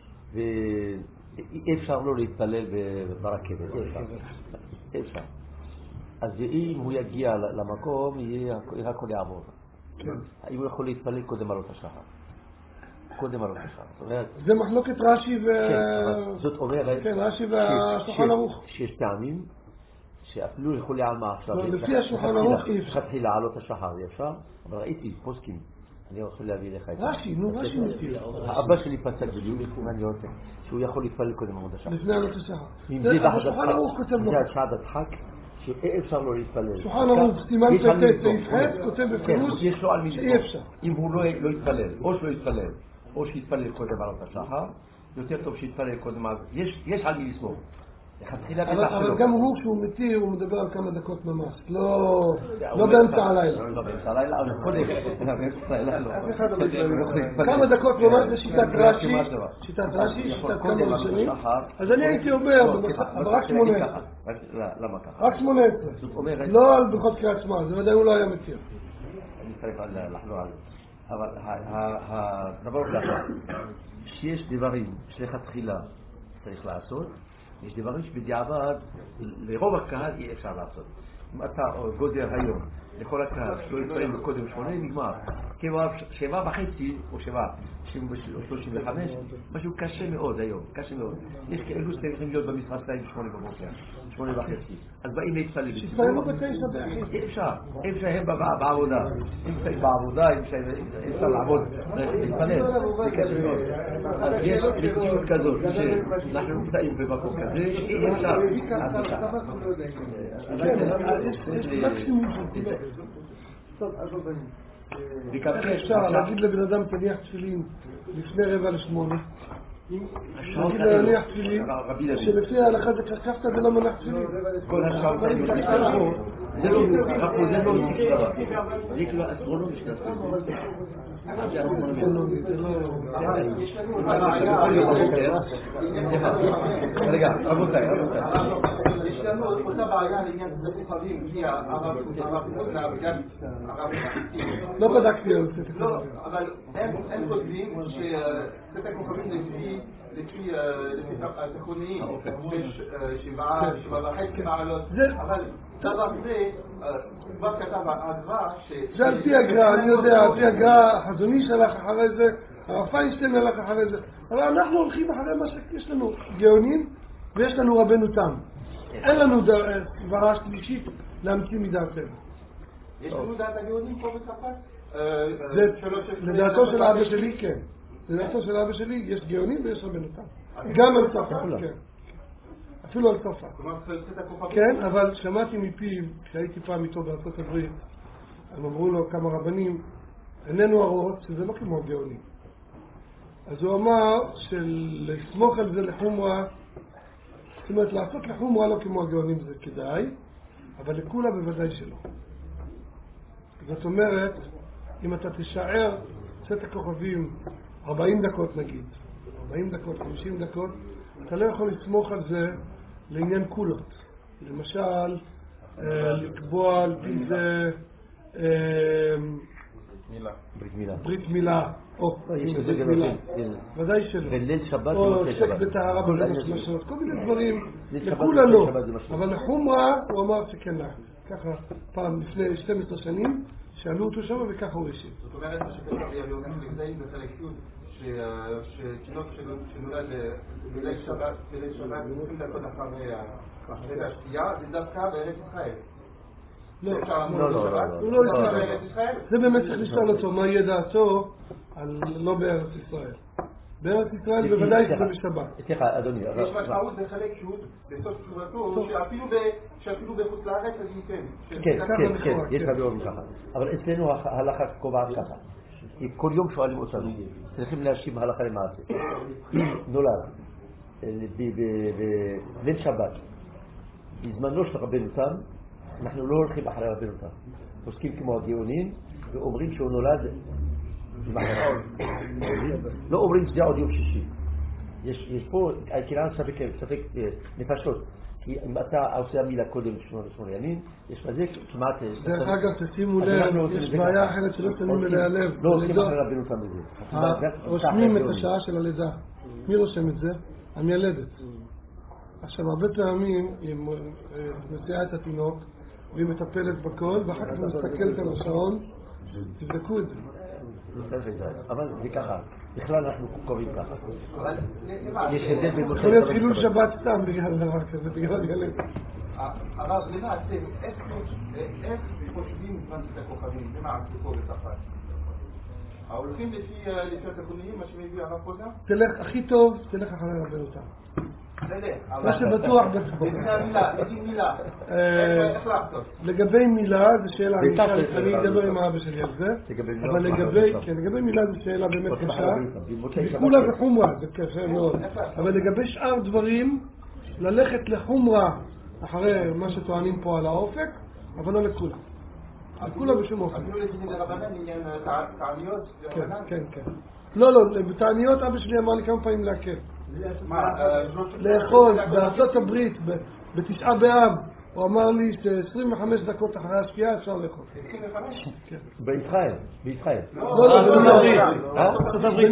S2: ואי אפשר לא להתפלל ברכבת, אי אפשר. אז אם הוא יגיע למקום, יהיה הכל יעבור. אם הוא יכול להתפלל קודם עלות השחר. קודם עלות השחר.
S3: זה מחלוקת רש"י ו...
S2: זאת אומרת...
S3: כן, רש"י והשולחן ערוך.
S2: שיש טעמים שאפילו יכול לעלמה עכשיו.
S3: לפי השולחן ערוך אי אפשר.
S2: חתחיל לעלות השחר, אי אפשר? אבל ראיתי פוסקים. אני יכול להביא לך את זה.
S3: רש"י, נו, רש"י מציע.
S2: האבא שלי פסק בדיוק, אני רוצה, שהוא יכול להתפלל קודם עמוד השחר.
S3: לפני עלות השחר.
S2: זה
S3: השולחן ערוך כותב לו.
S2: זה שעת הדחק, שאי אפשר לא להתפלל.
S3: שולחן ערוך, סימן פ"ט, סעיף ח', כותב בפירוש שאי אפשר.
S2: אם הוא לא יתפלל, או שלא יתפלל, או שיתפלל קודם עלות השחר, יותר טוב שיתפלל קודם עלות. יש על מי לסמוך.
S3: אבל גם הוא כשהוא מתיר הוא מדבר על כמה דקות ממש, לא באמצע הלילה.
S2: לא באמצע הלילה, אבל קודם, באמצע הלילה לא.
S3: כמה דקות ממש זה שיטת רש"י, שיטת רש"י, שיטת כמה ראשונים. אז אני הייתי אומר, אבל רק שמונה עשרה.
S2: למה ככה?
S3: רק שמונה עשרה. לא על ברכות קריאת שמע, זה ודאי הוא לא היה מתיר.
S2: אני צריך לחזור על זה. אבל הדבר הוא ככה, שיש דברים שלכתחילה צריך לעשות, יש דברים שבדיעבד לרוב הקהל אי אפשר לעשות. אם אתה גודר היום לכל הקהל שלא יתפעל בקודם שמונה, נגמר. שבע וחצי או שבע או שלושים וחמש, משהו קשה מאוד היום, קשה מאוד. יש כאלו שצריכים להיות במשרה שלהם בשמונה בבוקר. שמונה וחצי. אז באים להתפלל.
S3: שיתפללו בתשע באחים.
S2: אי אפשר, אי אפשר הם בעבודה. אם נמצאים בעבודה, אם אפשר לעבוד, להתפלל. זה קשה מאוד. אז יש מציאות כזאת, שאנחנו נמצאים במקום כזה, אי אפשר.
S3: איך אפשר להגיד לבן אדם תניח תפילין לפני רבע לשמונה? להגיד לו להניח תפילין שלפי ההלכה זה קרקפת ולא מנח תפילין.
S2: כל השעות האלה זה לא זה לא זה כאילו אסטרונומי של אסטרונומי. רגע, רבותיי, רבותיי.
S1: יש לנו אותה בעיה לעניין שדה כוכבים, כי הרב חוזנה וגם הרב חסיד.
S3: לא בדקתי על זה.
S1: לא, אבל הם כותבים ששדה כוכבים לפי התיכוניים, יש שבעה, שבעה וחצי מעלות, אבל דבר זה, כבר כתב הגר"א ש...
S3: זה על פי הגר"א, אני יודע, על פי הגר"א, החזוני שלך אחרי זה, הרב פיינשטיין הלך אחרי זה, אבל אנחנו הולכים אחרי מה שיש לנו גאונים ויש לנו רבנו תם. אין לנו סברה שלישית להמציא מדעתנו.
S1: יש לנו דעת הגאונים פה בצרפת?
S3: לדעתו של אבא שלי כן. לדעתו של אבא שלי יש גאונים ויש רבנו תם. גם על צרפת, כן. אפילו על צרפת. כן, אבל שמעתי מפיו, כשהייתי פעם איתו בארצות הברית, הם אמרו לו כמה רבנים, איננו הרות, שזה לא כמו גאונים. אז הוא אמר שלסמוך על זה לחומרה, זאת אומרת, לעשות לחומרה לא כמו הגאונים זה כדאי, אבל לכולה בוודאי שלא. זאת אומרת, אם אתה תשאר צאת הכוכבים ארבעים דקות נגיד, ארבעים דקות, חמישים דקות, אתה לא יכול לסמוך על זה לעניין כולות. למשל, לקבוע על פי זה
S2: ברית מילה.
S3: ברית מילה. או,
S2: ברית מילה.
S3: ודאי שלא.
S2: וליל שבת
S3: או שק בטהרה בלמש משנות. כל מיני דברים. לכולה לא. אבל לחומרה הוא אמר שכן לה. ככה פעם לפני שתים עשרה שנים שאלו אותו שם וככה הוא השיב.
S1: זאת אומרת שכתב יאליונים לגזעים בחלק י' שתינוק שנולד בליל שבת, בליל שבת, עשרים דקות אחרי השתייה, זה דווקא בארץ ישראל.
S3: לא, לא, לא, הוא לא יצטרך. זה באמת צריך לשאול אותו, מה יהיה דעתו על לא בארץ ישראל. בארץ ישראל בוודאי שזה בשבת.
S2: סליחה, אדוני.
S1: יש משמעות בחלק י' בסוף תשובתו, שאפילו בחוץ לארץ אז ניתן.
S2: כן, כן, כן, יש רבים ככה. אבל אצלנו ההלכה קובעת ככה. כל יום שואלים אותנו, צריכים להשיב הלכה למעשה. אם נולד בליל שבת, בזמנו של רבנו תם, אנחנו לא הולכים אחרי רבנו תם. עוסקים כמו הגאונים, ואומרים שהוא נולד במחר. לא אומרים שזה עוד יום שישי. יש פה, כנראה ספק נפשות. כי אם אתה עושה המילה קודם שמונה ימים, יש לזה כמעט...
S3: דרך אגב, תשימו לב, יש בעיה אחרת שלא שמים אליה לב.
S2: לא הולכים אחרי רבנו תם בזה.
S3: רושמים את השעה של הלידה. מי רושם את זה? המילדת. עכשיו, הרבה פעמים היא מציעה את התינוק, והיא מטפלת בכל, ואחר כך מסתכלת על השעון, תבדקו את זה.
S2: אבל זה ככה, בכלל אנחנו קוראים ככה. יש הבדל בין משה...
S3: יכול להיות חילול שבת סתם בגלל דבר כזה, בגלל ילד.
S1: הרב, למעשה, איך חושבים את הכוכבים? למה פה בצרפת? ההולכים לפי התיכוניים, מה שמביא הרב חוזנה?
S3: תלך, הכי טוב, תלך אחרי רבנו תם. מה שבטוח בצפון. לגבי מילה זה שאלה, אני אדבר עם האבא שלי על זה, אבל לגבי מילה זה שאלה באמת קשה, וכולה זה חומרה, זה קשה מאוד, אבל לגבי שאר דברים, ללכת לחומרה אחרי מה שטוענים פה על האופק, אבל לא לכולה. לכולה בשום אופן.
S1: אפילו לגינים לרבנן עניין תעניות?
S3: כן, כן, כן. לא, לא, בתעניות אבא שלי אמר לי כמה פעמים להקל. לאכול בארצות הברית בתשעה באב הוא אמר לי ש-עשרים וחמש דקות אחרי השקיעה אפשר לאכול.
S1: עשרים וחמש?
S2: בישראל, בישראל.
S3: לא, לא,
S2: בארצות הברית,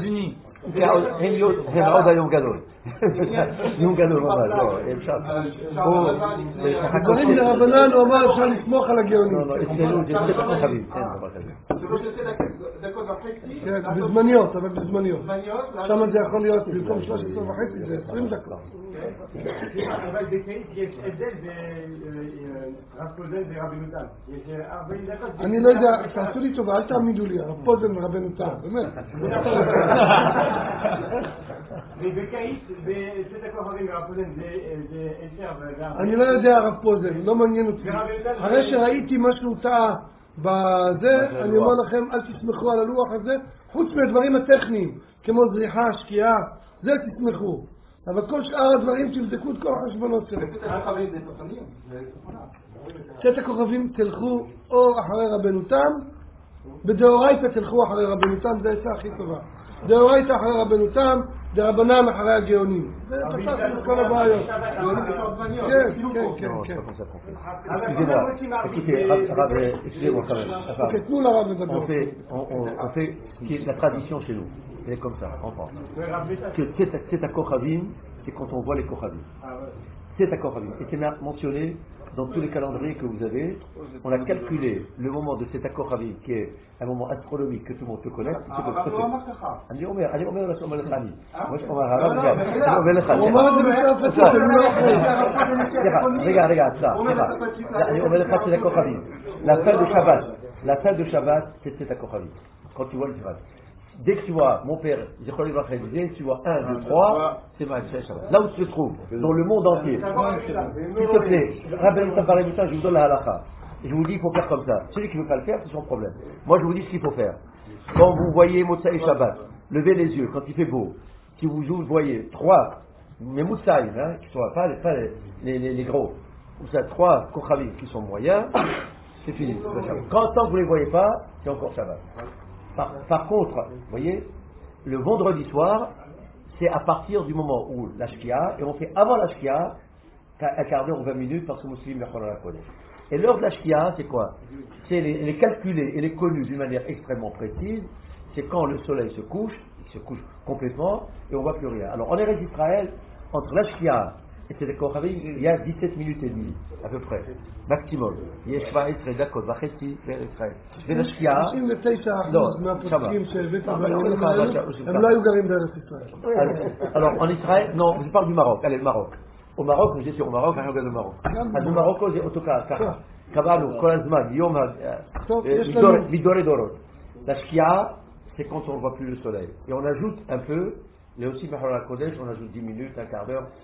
S2: הם עוד היום גדול. יום גדול ממש, לא, אפשר.
S3: דברים לרבנן הוא אמר אפשר לסמוך על הגאונים.
S2: לא, לא, אצלנו זה שתי כוכבים, אין דבר כזה.
S1: זה לא שתי דקות וחצי.
S3: כן, בזמניות, אבל בזמניות.
S1: זמניות.
S3: שם זה יכול להיות, במקום שלוש עשרה וחצי זה עשרים דקות.
S5: אבל בקיץ יש הבדל ברב פוזן ורבנו תם. יש ארבעים דקות.
S3: אני לא יודע, תעשו לי טובה, אל תעמידו לי, הרב פוזן ורבנו תם, באמת.
S5: ובקיץ, בשת הכוכבים ורב פוזן זה עשר.
S3: אני לא יודע הרב פוזן, לא מעניין אותי. אחרי שראיתי משהו טעה בזה, אני אומר לכם, אל תסמכו על הלוח הזה, חוץ מהדברים הטכניים, כמו זריחה, שקיעה, זה תסמכו. אבל כל שאר הדברים תבדקו את כל החשבונות שלהם.
S1: צאת הכוכבים זה תוכנים, זה תוכנה.
S3: צאת הכוכבים תלכו או אחרי רבנו תם, בדאורייתא תלכו אחרי רבנו תם, זה העצה הכי טובה. דאורייתא אחרי רבנו תם, דרבנן אחרי הגאונים. זה פתח את כל הבעיות. כן, כן, כן, כן.
S2: Excusez-moi quand même.
S3: Ok, תנו לרב לדבר.
S2: On fait, on, on, on fait, qui est la tradition chez nous, elle est comme ça, en France. Que Tzeta Kochavim, c'est quand on voit les Kochavim. Tzeta Kochavim, et c'est mentionné dans tous les calendriers que vous avez. On a calculé le moment de Tzeta Kochavim, qui est un moment astronomique que tout le monde peut connaître. אני אומר, אני אומר לך, אומר לך אני. אני אומר לך, אני אומר לך, regarde, regarde ça. אני אומר לך, Tzeta Kochavim. La fin de Shabbat, la fin de Shabbat, c'est Tzeta Kochavim. Quand tu vois le Shabbat. Dès que tu vois, mon père, Zichron Livracha disait, tu vois un, deux, trois, c'est Maïsha Shabbat. Là où tu te trouves, dans le monde entier. S'il te plaît, Rabbi Tabbaré Moussa, je vous donne la halakha. Je vous dis, il faut faire comme ça. Celui qui ne veut pas le faire, c'est son problème. Moi, je vous dis ce qu'il faut faire. Quand vous voyez Motsai Shabbat, levez les yeux, quand il fait beau. Si vous voyez trois, mais Moutsaï, hein, qui sont pas, les, pas les, les, les, les gros, vous avez trois Kochavim qui sont moyens, c'est fini. Quand tant que vous ne les voyez pas, c'est encore Shabbat. Par, par contre, vous voyez, le vendredi soir, c'est à partir du moment où la Shkia, et on fait avant la Shkia, un quart d'heure ou vingt minutes, parce que Muslim la connaît. Et l'heure de la Shkia, c'est quoi? C'est les, les calculer et les connus d'une manière extrêmement précise. C'est quand le soleil se couche, il se couche complètement, et on ne voit plus rien. Alors en Eretz Israël, entre la Shkia et Tzedek Kochavim, il y a dix-sept minutes et demie, à peu près, maximum. Il y a שבע עשרה דקות וחצי בארץ ישראל. בין השקיעה...
S3: תשעים ותשע אחוז מהפוסקים שהבאת בעניינים האלו, הם לא היו גרים בארץ ישראל.
S2: Alors en Israël, non, je parle du Maroc, allez, le Maroc. Au Maroc, j'étais au Maroc, אני regarde le Maroc. אז במרוקו זה אותו ככה. קבענו כל הזמן, יום מדורי דורות. La shkia, c'est quand on ne voit plus le soleil. Et on ajoute un peu, mais aussi par la Kodesh, on ajoute dix minutes, un quart d'heure.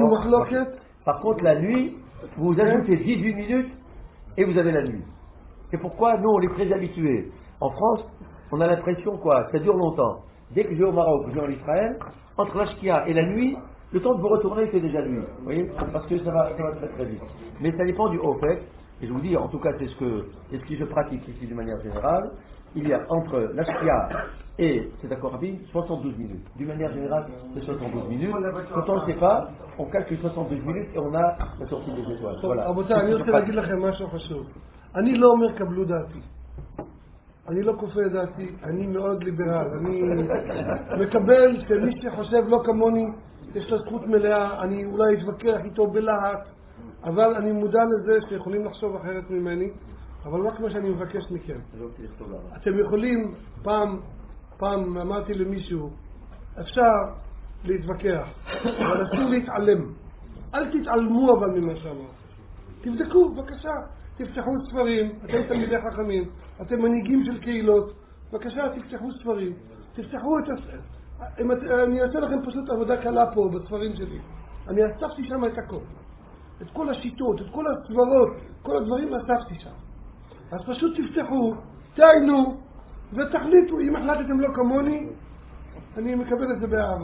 S2: Par contre, la nuit, vous ajoutez dix-huit minutes et vous avez la nuit. C'est pourquoi nous, on est très habitués. En France, on a l'impression quoi, ça dure longtemps. Dès que je vais au Maroc, je vais en Israël, entre la shkia et la nuit, le temps de vous retourner, c'est déjà nuit. Vous voyez, parce que ça va, ça va très très vite. Mais ça dépend du Opec. Et je vous dis, en tout cas, c'est ce que, c'est ce que je pratique ici de manière générale. Il y a entre la shkia et cet accord rabbi soixante-douze minutes. D'une manière générale, c'est soixante-douze minutes. Quand on ne sait pas, on calcule soixante-douze minutes et on a la sortie des étoiles. Voilà.
S3: רבותיי, אני רוצה להגיד לכם משהו חשוב. אני לא אומר קבלו דעתי. אני לא כופה דעתי, אני מאוד ליברל. אני מקבל שמי שחושב לא כמוני, יש לו זכות מלאה, אני אולי אתווכח איתו בלהט, אבל אני מודע לזה שיכולים לחשוב אחרת ממני. אבל רק מה שאני מבקש מכם, אתם יכולים, פעם, פעם אמרתי למישהו, אפשר להתווכח, אבל אסור להתעלם. אל תתעלמו אבל ממה שאמרתי. תבדקו, בבקשה, תפתחו ספרים, אתם תלמידי חכמים, אתם מנהיגים של קהילות, בבקשה, תפתחו ספרים, תפתחו את הספר. אני אעשה לכם פשוט עבודה קלה פה בספרים שלי. אני אספתי שם את הכל. את כל השיטות, את כל הסברות, כל הדברים אספתי שם. אז פשוט תפתחו, תעיינו ותחליטו. אם החלטתם לא כמוני, אני מקבל את זה באהבה.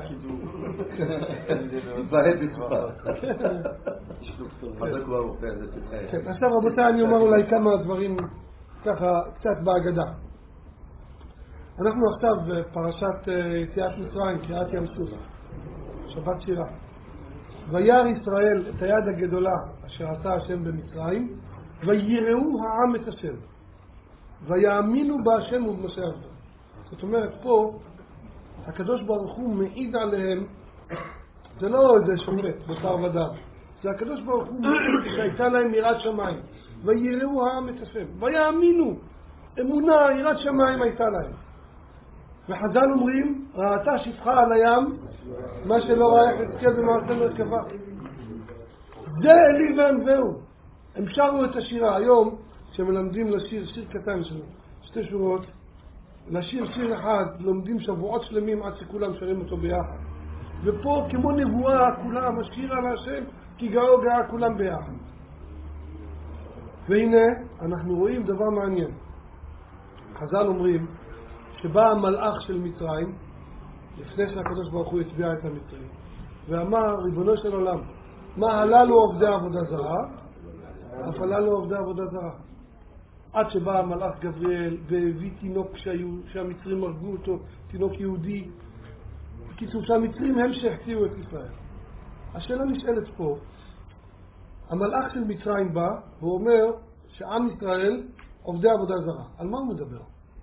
S3: עכשיו רבותיי, אני אומר אולי כמה דברים ככה קצת בהגדה. אנחנו עכשיו בפרשת יציאת מצרים, קריעת ים סוף, שבת שירה. וירא ישראל את היד הגדולה אשר עשה השם במצרים, ויראו העם את השם, ויאמינו בהשם ובמשה עבדו. זאת אומרת, פה הקדוש ברוך הוא מעיד עליהם, זה לא איזה שופט בשר ודם, זה הקדוש ברוך הוא מעיד שהייתה להם יראת שמיים, ויראו העם את השם, ויאמינו, אמונה, יראת שמיים הייתה להם. וחז"ל אומרים, ראתה שפחה על הים, מה שלא ראה יחזקאל במעשה מרכבה. זה אלי וענווהו. הם שרו את השירה. היום, כשמלמדים לשיר, שיר קטן של שתי שורות, לשיר שיר אחד, לומדים שבועות שלמים עד שכולם שרים אותו ביחד. ופה כמו נבואה, כולם, השיר על השם, כי גאו גאה כולם ביחד. והנה, אנחנו רואים דבר מעניין. חז"ל אומרים, שבא המלאך של מצרים, לפני שהקדוש ברוך הוא הצביע את המצרים, ואמר, ריבונו של עולם, מה הללו עובדי עבודה זרה? אף הללו עובדי עבודה זרה. עד שבא המלאך גבריאל והביא תינוק שהיו, שהמצרים הרגו אותו, תינוק יהודי. בקיצור, שהמצרים הם שהחציאו את ישראל. השאלה נשאלת פה, המלאך של מצרים בא ואומר שעם ישראל עובדי עבודה זרה. על מה הוא מדבר?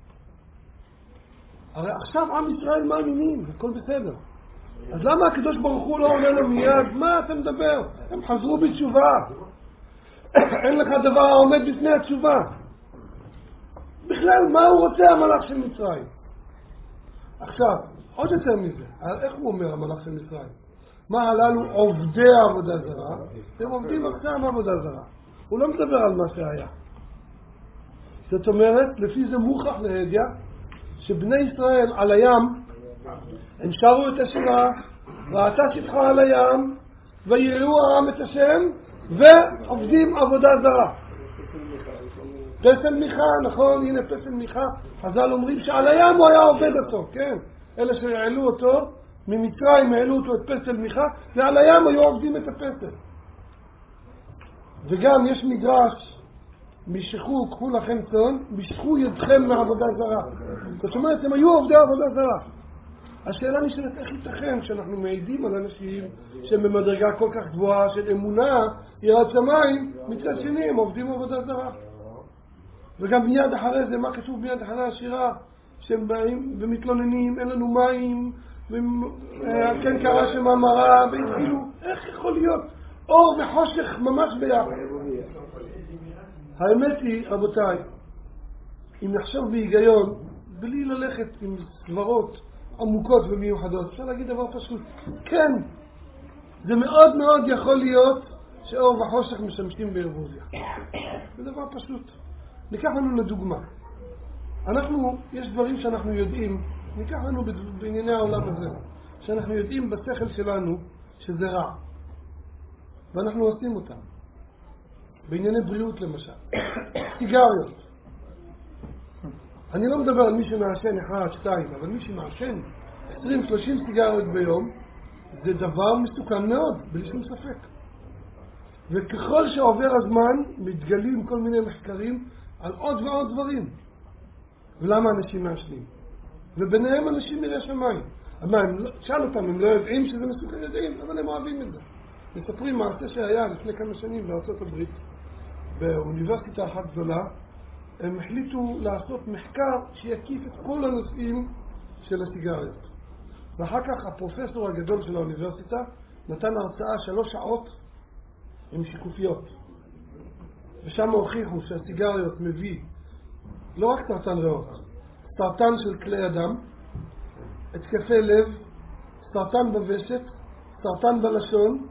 S3: הרי עכשיו עם ישראל מאמינים, הכל בסדר. אז למה הקדוש ברוך הוא לא עונה לו מיד? מה אתה מדבר? הם חזרו בתשובה. אין לך דבר העומד בפני התשובה. בכלל, מה הוא רוצה המלאך של מצרים? עכשיו, עוד יותר מזה, איך הוא אומר המלאך של מצרים? מה הללו עובדי עבודה זרה? הם עובדים עכשיו עבודה זרה. הוא לא מדבר על מה שהיה. זאת אומרת, לפי זה מוכח להגיע, שבני ישראל על הים, הם שרו את השירה, ראתה שפחה על הים, ויראו העם את השם, ועובדים עבודה זרה. פסל מיכה, נכון, הנה פסל מיכה, חז"ל אומרים שעל הים הוא היה עובד אותו, כן? אלה שהעלו אותו, ממצרים העלו אותו את פסל מיכה, ועל הים היו עובדים את הפסל. וגם יש מדרש, משכו, קחו לכם צאן, משכו ידכם מעבודה זרה. זאת אומרת, הם היו עובדי עבודה זרה. השאלה נשאלת איך ייתכן שאנחנו מעידים על אנשים שהם במדרגה כל כך גבוהה של אמונה, יראת שמיים, מצד שני הם עובדים עבודה זרה. וגם מיד אחרי זה, מה כתוב מיד אחרי השירה? שהם באים ומתלוננים, אין לנו מים, וכן קרה שמה מרה, והתחילו, איך יכול להיות? אור וחושך ממש ביחד. האמת היא, רבותיי, אם נחשוב בהיגיון, בלי ללכת עם סברות עמוקות ומיוחדות, אפשר להגיד דבר פשוט. כן, זה מאוד מאוד יכול להיות שאור וחושך משמשים בערבוביה. זה דבר פשוט. ניקח לנו לדוגמה. אנחנו, יש דברים שאנחנו יודעים, ניקח לנו בענייני העולם הזה, שאנחנו יודעים בשכל שלנו שזה רע. ואנחנו עושים אותם. בענייני בריאות למשל. סיגריות. אני לא מדבר על מי שמעשן אחד, שתיים, אבל מי שמעשן עשרים שלושים סיגריות ביום, זה דבר מסוכן מאוד, בלי שום ספק. וככל שעובר הזמן, מתגלים כל מיני מחקרים על עוד ועוד דברים. ולמה אנשים מעשנים? וביניהם אנשים ירא שמיים. אבל הם, שאל אותם, הם לא יודעים שזה מסוכן, יודעים, אבל הם אוהבים את זה. מספרים מעשה שהיה לפני כמה שנים בארצות הברית, באוניברסיטה אחת גדולה, הם החליטו לעשות מחקר שיקיף את כל הנושאים של הסיגריות. ואחר כך הפרופסור הגדול של האוניברסיטה נתן הרצאה שלוש שעות עם שיקופיות. ושם הוכיחו שהסיגריות מביא לא רק סרטן ריאות, סרטן של כלי הדם, התקפי לב, סרטן בוושת, סרטן בלשון,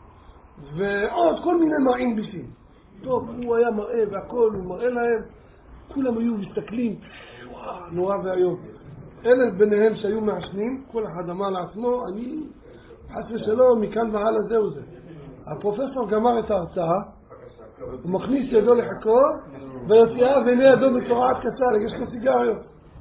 S3: ועוד כל מיני מראים בישים. טוב, הוא היה מראה והכל, הוא מראה להם, כולם היו מסתכלים, וואו, נורא והיום. אלה ביניהם שהיו מעשנים, כל אחד אמר לעצמו, אני חס ושלום, מכאן והלאה זהו זה. הפרופסור גמר את ההרצאה, הוא מכניס ידו לחקור, ויוציאה ועיני ידו בצורה קצר, יש לו סיגריות.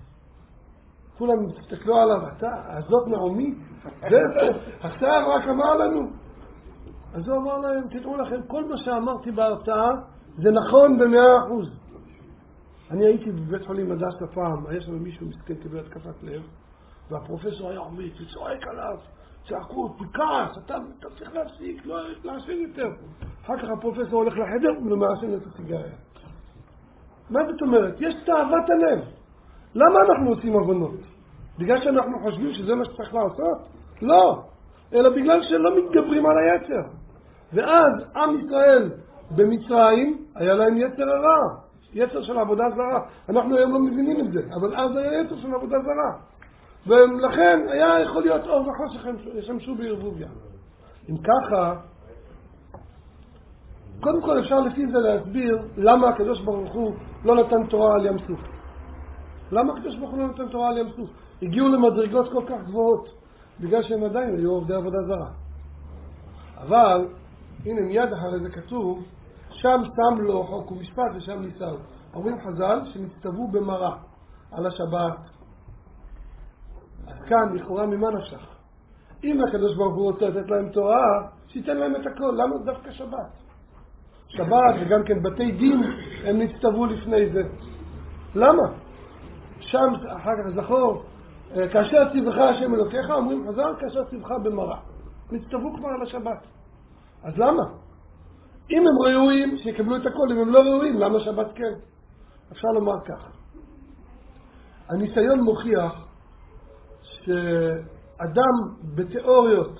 S3: כולם תסתכלו עליו, אתה, הזאת נעמי, זה, עכשיו רק אמר לנו. אז הוא אמר להם, תדעו לכם, כל מה שאמרתי בהרצאה, זה נכון במאה אחוז. אני הייתי בבית חולים הדסה פעם, היה שם מישהו מסכן קיבל התקפת לב, והפרופסור היה עומד, צועק עליו, צעקו, תכעס, אתה, אתה צריך להפסיק, לא לעשן יותר. אחר כך הפרופסור הולך לחדר ולמעשן את הסיגריה. מה זאת אומרת? יש תאוות הלב. למה אנחנו עושים הבנות? בגלל שאנחנו חושבים שזה מה שצריך לעשות? לא. אלא בגלל שלא מתגברים על היצר. ואז עם ישראל במצרים היה להם יצר הרע. יצר של עבודה זרה. אנחנו היום לא מבינים את זה, אבל אז היה יצר של עבודה זרה. ולכן היה יכול להיות אור וחושך ישמשו בערבוביה. אם ככה, קודם כל אפשר לפי זה להסביר למה הקדוש ברוך הוא לא נתן תורה על ים סוף. למה הקדוש ברוך הוא לא נתן תורה על ים סוף? הגיעו למדרגות כל כך גבוהות, בגלל שהם עדיין היו עובדי עבודה זרה. אבל, הנה מיד אחרי זה כתוב, שם שם לו חוק ומשפט ושם ניסהו. אומרים חז"ל שנצטוו במראה על השבת. אז כאן לכאורה ממה נפשך? אם הקדוש ברוך הוא רוצה לתת להם תורה, שייתן להם את הכל. למה דווקא שבת? שבת וגם כן בתי דין הם נצטוו לפני זה. למה? שם אחר כך זכור, כאשר ציווך השם אלוקיך, אומרים חז"ל, כאשר ציווך במראה. נצטוו כבר על השבת. אז למה? אם הם ראויים, שיקבלו את הכל. אם הם לא ראויים, למה שבת כן? אפשר לומר כך. הניסיון מוכיח שאדם בתיאוריות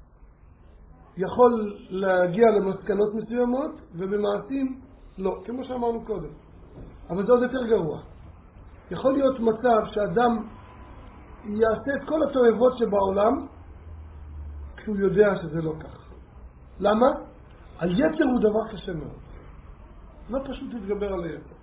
S3: יכול להגיע למסקנות מסוימות, ובמעשים לא, כמו שאמרנו קודם. אבל זה עוד יותר גרוע. יכול להיות מצב שאדם יעשה את כל התועבות שבעולם, כשהוא יודע שזה לא כך. למה? היצר הוא דבר קשה מאוד. לא פשוט להתגבר על היצר.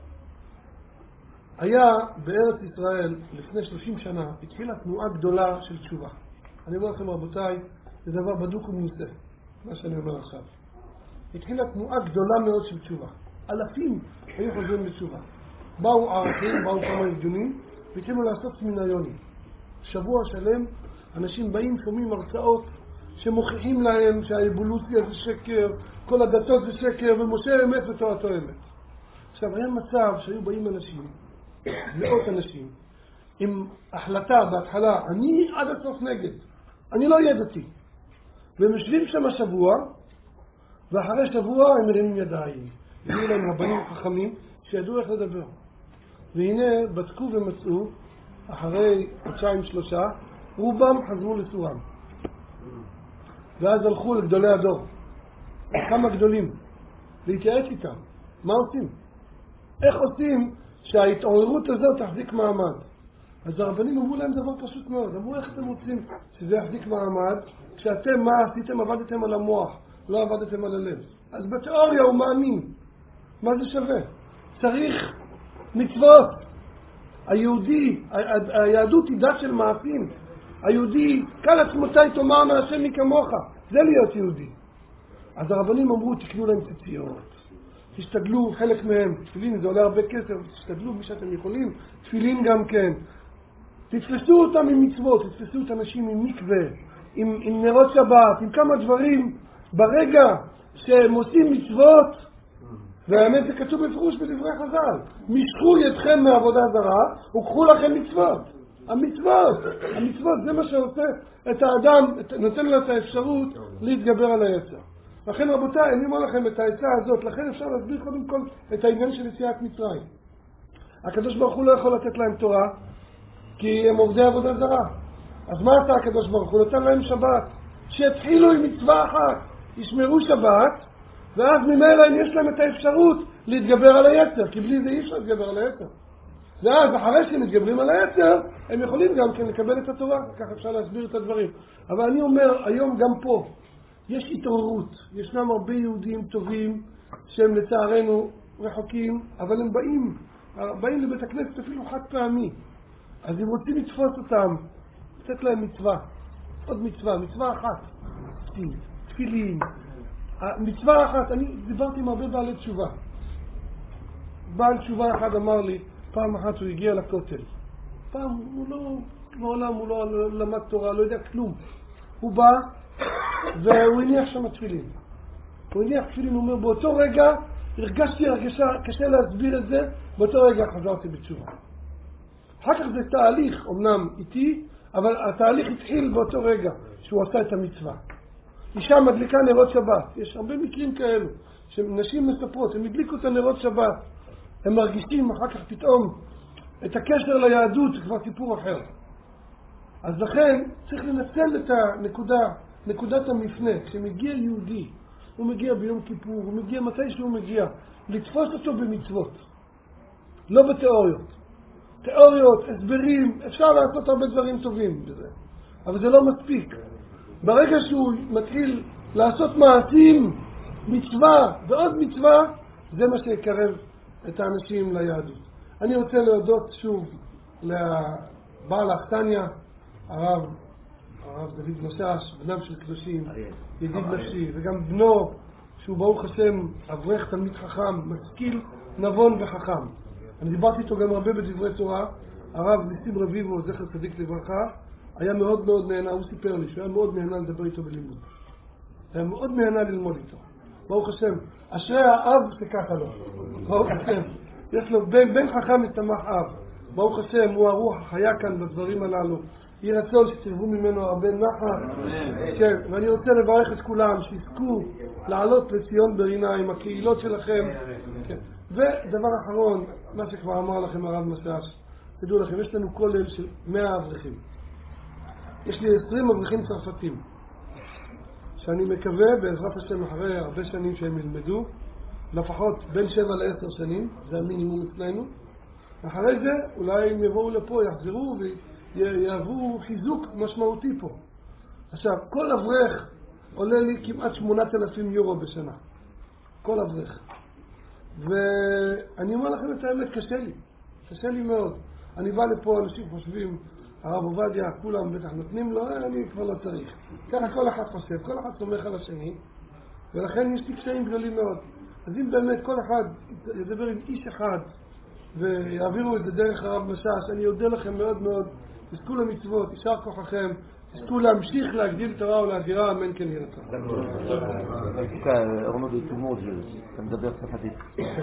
S3: היה בארץ ישראל לפני שלושים שנה, התחילה תנועה גדולה של תשובה. אני אומר לכם רבותיי, זה דבר בדוק ומנוסה, מה שאני אומר עכשיו. התחילה תנועה גדולה מאוד של תשובה. אלפים היו חוזרים לתשובה. באו ערכים, באו כמה ארגונים, והתחילו לעשות סמינריונים. שבוע שלם אנשים באים, שומעים הרצאות שמוכיחים להם שהאבולוציה זה שקר, כל הדתות זה שקר, ומשה אמת ותורתו אמת. עכשיו, היה מצב שהיו באים אנשים, מאות אנשים, עם החלטה בהתחלה, אני עד הסוף נגד, אני לא ידעתי. והם יושבים שם השבוע, ואחרי שבוע הם מרימים ידיים. הביאו להם רבנים חכמים שידעו איך לדבר. והנה בדקו ומצאו, אחרי חודשיים שלושה, רובם חזרו לסורם. ואז הלכו לגדולי הדור. כמה גדולים. להתייעץ איתם. מה עושים? איך עושים שההתעוררות הזאת תחזיק מעמד? אז הרבנים אמרו להם דבר פשוט מאוד. אמרו איך אתם רוצים שזה יחזיק מעמד? כשאתם מה עשיתם? עבדתם על המוח. לא עבדתם על הלב. אז בתיאוריה הוא מאמין. מה זה שווה? צריך מצוות. היהודי, היהדות היא דת של מעשים. היהודי, קל עצמותיי תאמר מהשם מי כמוך. זה להיות יהודי. אז הרבנים אמרו, תקנו להם ציציות. תשתדלו, חלק מהם, תפילין, זה עולה הרבה כסף, תשתדלו מי שאתם יכולים, תפילין גם כן. תתפסו אותם עם מצוות, תתפסו את אנשים עם מקווה, עם, עם נרות שבת, עם כמה דברים. ברגע שהם עושים מצוות, והאמת זה כתוב בפירוש בדברי חז"ל, משכו ידכם מעבודה זרה, וקחו לכם מצוות. המצוות, המצוות זה מה שעושה את האדם, נותן לו את האפשרות להתגבר על היצר. לכן רבותיי, אני אומר לכם את העצה הזאת, לכן אפשר להסביר קודם כל את העניין של יציאת מצרים. הקדוש ברוך הוא לא יכול לתת להם תורה, כי הם עובדי עבודה זרה. אז מה עשה הקדוש ברוך הוא? נתן להם שבת, שהתחילו עם מצווה אחת, ישמרו שבת, ואז ממילא יש להם את האפשרות להתגבר על היצר, כי בלי זה אי אפשר להתגבר על היצר. ואז אחרי שהם מתגברים על היצר, הם יכולים גם כן לקבל את התורה, כך אפשר להסביר את הדברים. אבל אני אומר, היום גם פה, יש התעוררות, ישנם הרבה יהודים טובים, שהם לצערנו רחוקים, אבל הם באים, באים לבית הכנסת אפילו חד פעמי. אז אם רוצים לתפוס אותם, לתת להם מצווה, עוד מצווה, מצווה אחת, תפילין, מצווה אחת, אני דיברתי עם הרבה בעלי תשובה. בעל תשובה אחד אמר לי, פעם אחת הוא הגיע לכותל. פעם הוא לא, בעולם הוא לא למד תורה, לא יודע כלום. הוא בא והוא הניח שם תפילין. הוא הניח תפילין, הוא אומר, באותו רגע הרגשתי הרגשה, קשה להסביר את זה, באותו רגע חזרתי בתשובה. אחר כך זה תהליך, אמנם איתי, אבל התהליך התחיל באותו רגע שהוא עשה את המצווה. אישה מדליקה נרות שבת. יש הרבה מקרים כאלו, שנשים מספרות, הם הדליקו את הנרות שבת. הם מרגישים אחר כך פתאום את הקשר ליהדות, זה כבר סיפור אחר. אז לכן צריך לנצל את הנקודה, נקודת המפנה. כשמגיע יהודי, הוא מגיע ביום כיפור, הוא מגיע מתי שהוא מגיע, לתפוס אותו במצוות, לא בתיאוריות. תיאוריות, הסברים, אפשר לעשות הרבה דברים טובים בזה, אבל זה לא מספיק. ברגע שהוא מתחיל לעשות מעשים, מצווה ועוד מצווה, זה מה שיקרב את האנשים ליהדות. אני רוצה להודות שוב לבעל האכסניה, הרב, הרב דוד משש, בנם של קדושים, ידיד נפשי, וגם בנו, שהוא ברוך השם אברך תלמיד חכם, משכיל, נבון וחכם. אני דיברתי איתו גם הרבה בדברי תורה. הרב ניסים רביבו, זכר צדיק לברכה, היה מאוד מאוד נהנה, הוא סיפר לי שהוא היה מאוד נהנה לדבר איתו בלימוד. היה מאוד נהנה ללמוד איתו. ברוך השם, אשרי האב שככה לו. ברוך השם, יש לו בן, בן חכם משמח אב. ברוך השם, הוא הרוח החיה כאן בדברים הללו. יהי רצון שתרבו ממנו הרבה נחת. כן, ואני רוצה לברך את כולם שיזכו לעלות לציון ברינה עם הקהילות שלכם. כן. ודבר אחרון, מה שכבר אמר לכם הרב משש, תדעו לכם, יש לנו כולל של מאה אברכים. יש לי עשרים אברכים צרפתים, שאני מקווה בעזרת השם אחרי הרבה שנים שהם ילמדו, לפחות בין שבע לעשר שנים, זה המינימום אצלנו. אחרי זה אולי הם יבואו לפה, יחזרו ויעברו חיזוק משמעותי פה. עכשיו, כל אברך עולה לי כמעט שמונת אלפים יורו בשנה. כל אברך. ואני אומר לכם את האמת, קשה לי. קשה לי מאוד. אני בא לפה, אנשים חושבים, הרב עובדיה, כולם בטח נותנים לו, אני כבר לא צריך. ככה כל אחד חושב, כל אחד סומך על השני, ולכן יש לי קשיים גדולים מאוד. אז אם באמת כל אחד ידבר עם איש אחד, ויעבירו את זה דרך הרב משש, אני יודע לכם מאוד מאוד, תזכו למצוות, יישר כוחכם, תזכו להמשיך להגדיל תורה ולהגירה, אמן כן יהיה רצון.
S2: En tout cas, au nom de tout le monde, ça me donne sympathique.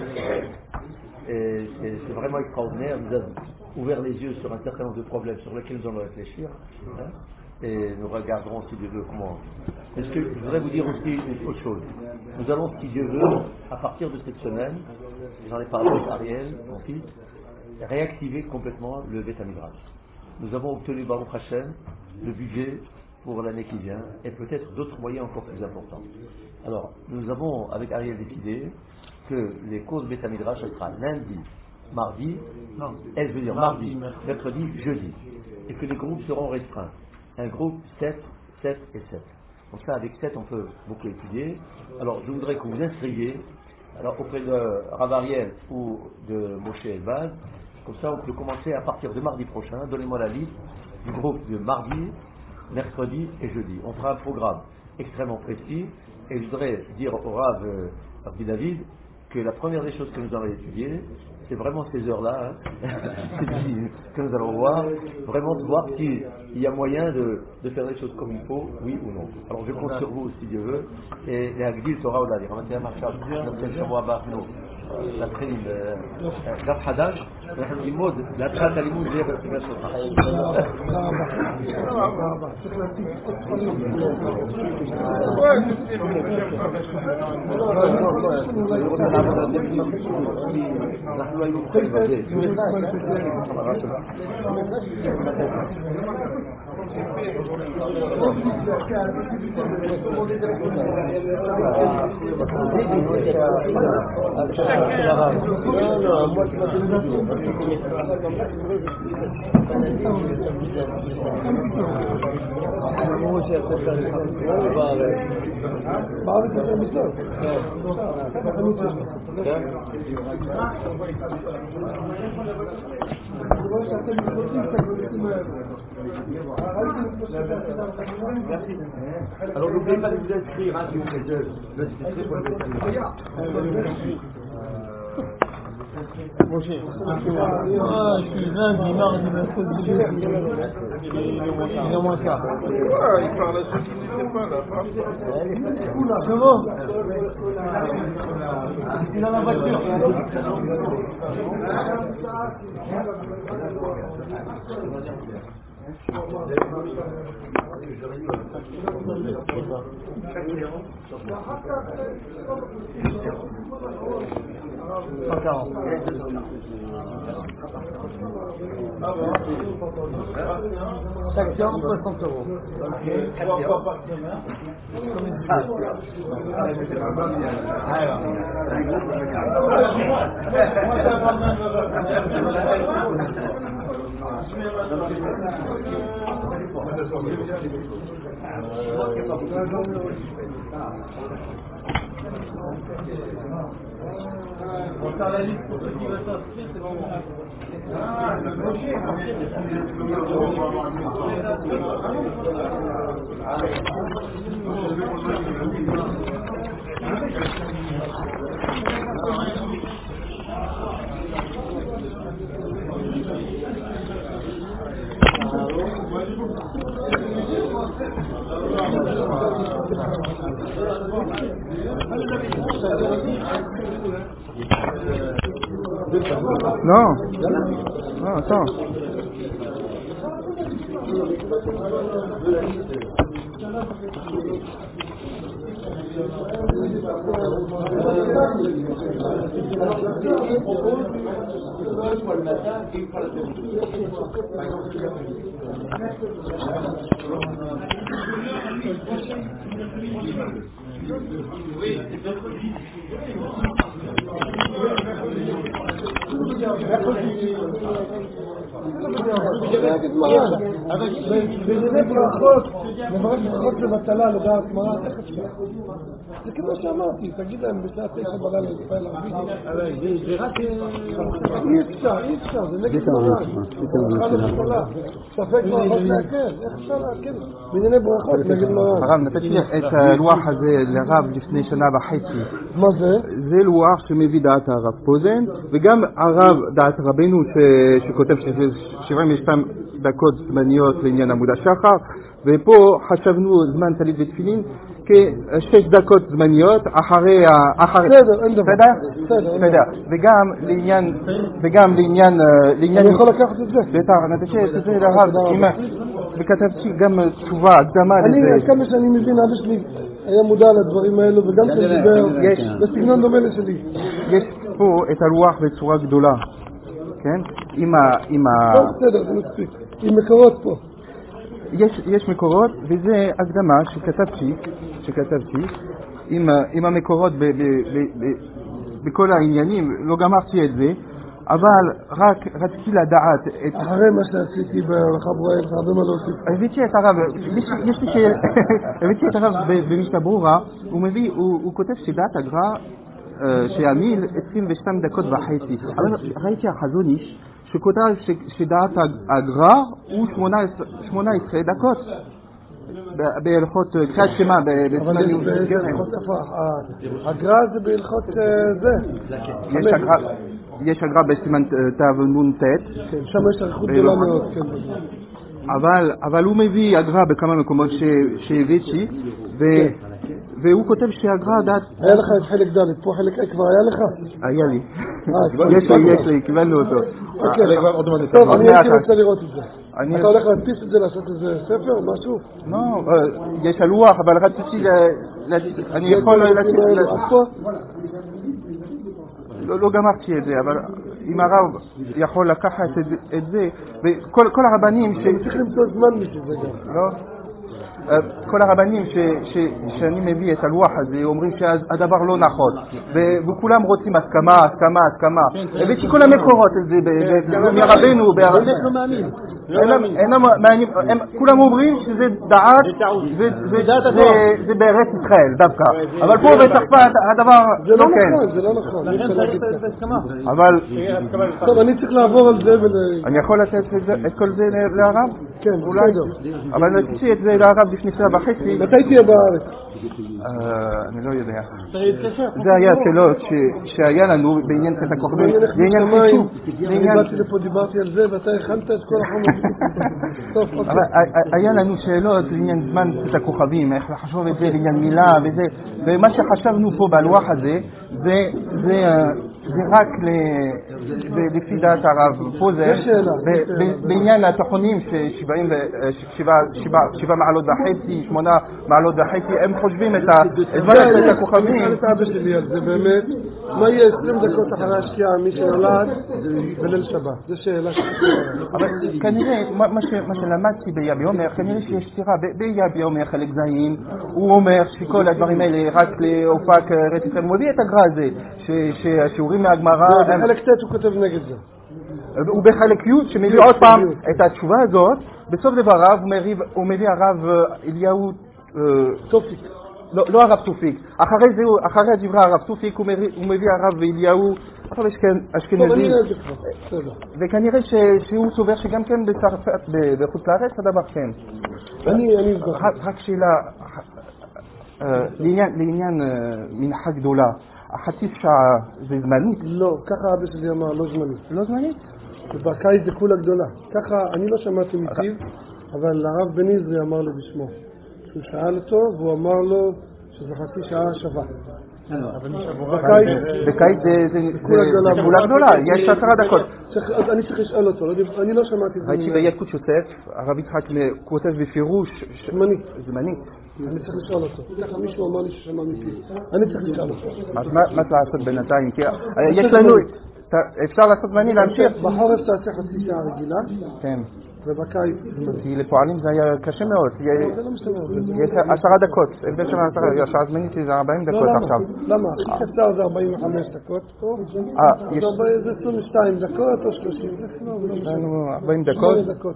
S2: C'est vraiment extraordinaire. Nous avons ouvert les yeux sur un certain nombre de problèmes sur lesquels nous allons réfléchir. Hein, et nous regarderons si Dieu veut comment. Est-ce que je voudrais vous dire aussi une autre chose. Nous allons, si Dieu veut, à partir de cette semaine, j'en ai parlé avec Ariel, mon fils, réactiver complètement le Beth Midrash. Nous avons obtenu Baruch Hashem le budget pour l'année qui vient et peut-être d'autres moyens encore plus importants. Alors, nous avons avec Ariel décidé que les cours de Beth Midrash, ça sera lundi, mardi, non, elle veut dire mardi, mercredi, jeudi, et que les groupes seront restreints. Un groupe sept, sept et sept. Donc ça, avec sept, on peut beaucoup étudier. Alors, je voudrais que vous inscriviez, alors auprès de Rav Ariel ou de Moshe Elbaz. Comme ça, on peut commencer à partir de mardi prochain. Donnez-moi la liste du groupe de mardi, mercredi et jeudi. On fera un programme extrêmement précis. Et je voudrais dire au Rav euh, Rabbi David que la première des choses que nous allons étudier, c'est vraiment ces heures-là hein, que nous allons voir, vraiment de voir s'il y a moyen de, de faire les choses comme il faut, oui ou non. Alors je compte sur vous si Dieu veut. Et les Agdil Torah Odadir, on va dire Marshal, notre Shabbat Barno. להתחיל דף חדש, אנחנו ללמוד, להתחלת הלימוד זה יהיה בסביבה שלך.
S3: צריך להציג עוד
S2: אנחנו לא היינו חלק בזה. Non, non, moi je m'appelle alors n'oubliez pas de vous inscrire hein, si vous faites de vous inscrire pour le médecin.
S6: Moshe, ah, je suis lundi, mardi, mercredi, jeudi, il est au moins quart.
S1: Ouais, il parle à ceux qui n'étaient pas là.
S6: C'est bon? Il est dans la voiture. cent quarante. Chaque séance, soixante euros.
S1: On va faire la liste pour ceux qui veulent s'inscrire, c'est bon. Ah, le bloqué,
S7: Non, non, attends.
S3: בענייני ברכות, מברך ברכות לבטלה לדעת גמרא, איך אפשר? זה כמו שאמרתי, תגיד להם בשעה תשע בלילה להתפעל ערבית.
S6: זה רק...
S3: אי אפשר, אי אפשר, זה נגד גמרא. ספק ברכות להקל, איך אפשר להקל? בענייני ברכות נגד גמרא.
S7: הרב, נתתי את הלוח הזה לרב לפני שנה וחצי.
S3: מה זה?
S7: זה לוח שמביא דעת הרב פוזן, וגם הרב דעת רבנו שכותב שזה שבעים ושתיים דקות זמניות לעניין עמוד השחר, ופה חשבנו זמן טלית ותפילין כשש דקות זמניות אחרי ה...
S3: בסדר, אין דבר.
S7: בסדר? בסדר. וגם לעניין... וגם לעניין...
S3: אני יכול לקחת את זה?
S7: בטח, נתתי את זה לרב, וכתבתי גם תשובה, הקדמה לזה.
S3: אני, כמה שאני מבין, אבא שלי היה מודע לדברים האלו, וגם כשאני דיבר, בסגנון דומה לשלי.
S7: יש פה את הלוח בצורה גדולה, כן? עם ה... עם ה...
S3: בסדר, זה מספיק. עם מקורות פה.
S7: יש, יש מקורות, וזה הקדמה שכתבתי, שכתבתי עם, עם המקורות ב, ב, ב, ב, בכל העניינים, לא גמרתי את זה, אבל רק רציתי לדעת את...
S3: אחרי מה שעשיתי בהלכה ברורה, יש הרבה מה להוסיף.
S7: הבאתי את הרב, יש לי שאלה, הבאתי את הרב במשנה ברורה, הוא מביא, הוא, הוא כותב שדעת הגר"א שהמיל עשרים ושתיים דקות וחצי, אבל ראיתי החזון איש שכותב שדעת הגר"א הוא שמונה עשרה דקות בהלכות קריאת שמע
S3: אבל בהלכות שפה, הגר"א זה בהלכות זה
S7: יש הגר"א בסימן תענון ט'
S3: שם יש אריכות גדולה מאוד
S7: אבל הוא מביא הגר"א בכמה מקומות שהבאתי והוא כותב שהגר"א דעת...
S3: היה לך את חלק ד', פה חלק A כבר היה לך?
S7: היה לי. יש לי, יש לי, קיבלנו אותו.
S3: טוב, אני הייתי רוצה לראות את זה. אתה הולך להדפיס את זה, לעשות איזה ספר או משהו?
S7: לא, יש הלוח, אבל רציתי... אני יכול... לא גמרתי את זה, אבל אם הרב יכול לקחת את זה, וכל הרבנים...
S3: צריך למצוא זמן בשביל זה גם.
S7: לא? כל הרבנים שאני מביא את הלוח הזה אומרים שהדבר לא נכון וכולם רוצים הסכמה, הסכמה, הסכמה הבאתי כל המקורות על זה מרבנו כולם אומרים שזה דעת זה בארץ ישראל דווקא אבל פה בצרפת הדבר לא כן
S3: זה לא נכון
S7: אבל
S3: טוב אני צריך לעבור על זה
S7: אני יכול לתת את כל זה לערב?
S3: כן, בסדר
S7: אבל נתתי את זה לערב לפני שעה וחצי.
S3: מתי תהיה בארץ?
S7: אני לא יודע. זה היה שאלות שהיה לנו בעניין קטע כוכבים. בעניין חישוב.
S3: אני באתי לפה, דיברתי על זה ואתה הכנת את כל החומר.
S7: היה לנו שאלות לעניין זמן קטע כוכבים, איך לחשוב את זה לעניין מילה וזה. ומה שחשבנו פה בלוח הזה, זה רק לפי דעת הרב פוזר, בעניין התחונים ששבעים שבע מעלות וחצי, שמונה מעלות וחצי, הם חושבים את הכוכבים.
S3: זה באמת, מה יהיה עשרים דקות אחרי השקיעה מי שנולד בליל שבת? זו שאלה
S7: אבל כנראה, מה שלמדתי ביבי אומר, כנראה שיש סתירה, ביבי אומר חלק זהים, הוא אומר שכל הדברים האלה רק להופעה כרצף, הוא מביא את הגר"א הזה, שהשיעורים מהגמרא...
S3: בחלק ט' הוא כותב נגד זה.
S7: הוא בחלק י' שמביא עוד פעם את התשובה הזאת, בסוף דבריו הוא מביא הרב אליהו
S3: תופיק.
S7: לא הרב תופיק, אחרי זה, אחרי דברי הרב תופיק הוא מביא הרב אליהו אשכנזי, וכנראה שהוא סובר שגם כן בצרפת, בחוץ לארץ הדבר כן. רק שאלה, לעניין מנחה גדולה, החצי שעה זה זמנית?
S3: לא, ככה אבא שלי אמר, לא זמנית.
S7: לא זמנית?
S3: בקיץ זה כולה גדולה. ככה, אני לא שמעתי מפיו, אבל הרב בן עזרי אמר לו בשמו. שהוא שאל אותו והוא אמר לו שזה חצי שעה שווה.
S7: בקיץ זה כולה גדולה, יש עשרה דקות.
S3: אני צריך לשאול אותו, אני לא שמעתי את זה.
S7: ראיתי ביעקות יוסף, הרב יצחק כותב בפירוש
S3: זמנית.
S7: זמנית.
S3: אני צריך לשאול אותו. ככה מישהו אמר לי ששמע מפיו. אני צריך לשאול אותו.
S7: אז מה לעשות בינתיים? יש לנו, אפשר לעשות זמני להמשיך?
S3: בחורף תעשה חצי שעה רגילה.
S7: כן.
S3: ובקיץ
S7: כי לפועלים זה היה קשה מאוד.
S3: זה לא משתמע.
S7: יש עשרה דקות. הבדל של עשרה, השעה זמנית זה ארבעים דקות עכשיו.
S3: למה? הכי קצר זה ארבעים וחמש דקות. זה עשרים ושתיים דקות או שלושים.
S7: ארבעים דקות.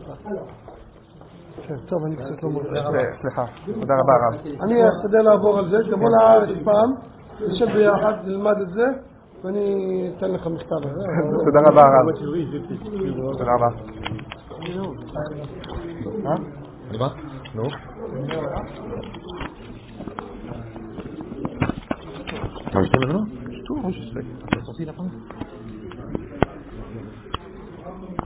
S3: טוב, אני קצת לא מרגיש.
S7: סליחה, תודה רבה רב.
S3: אני אשתדל לעבור על זה, תבוא לארץ פעם, נשב ביחד, נלמד את זה, ואני אתן לך מכתב.
S7: תודה רבה רב. תודה רבה.
S2: מה? נו? T'as acheté maintenant? Tout, je sais. T'as sorti la fin?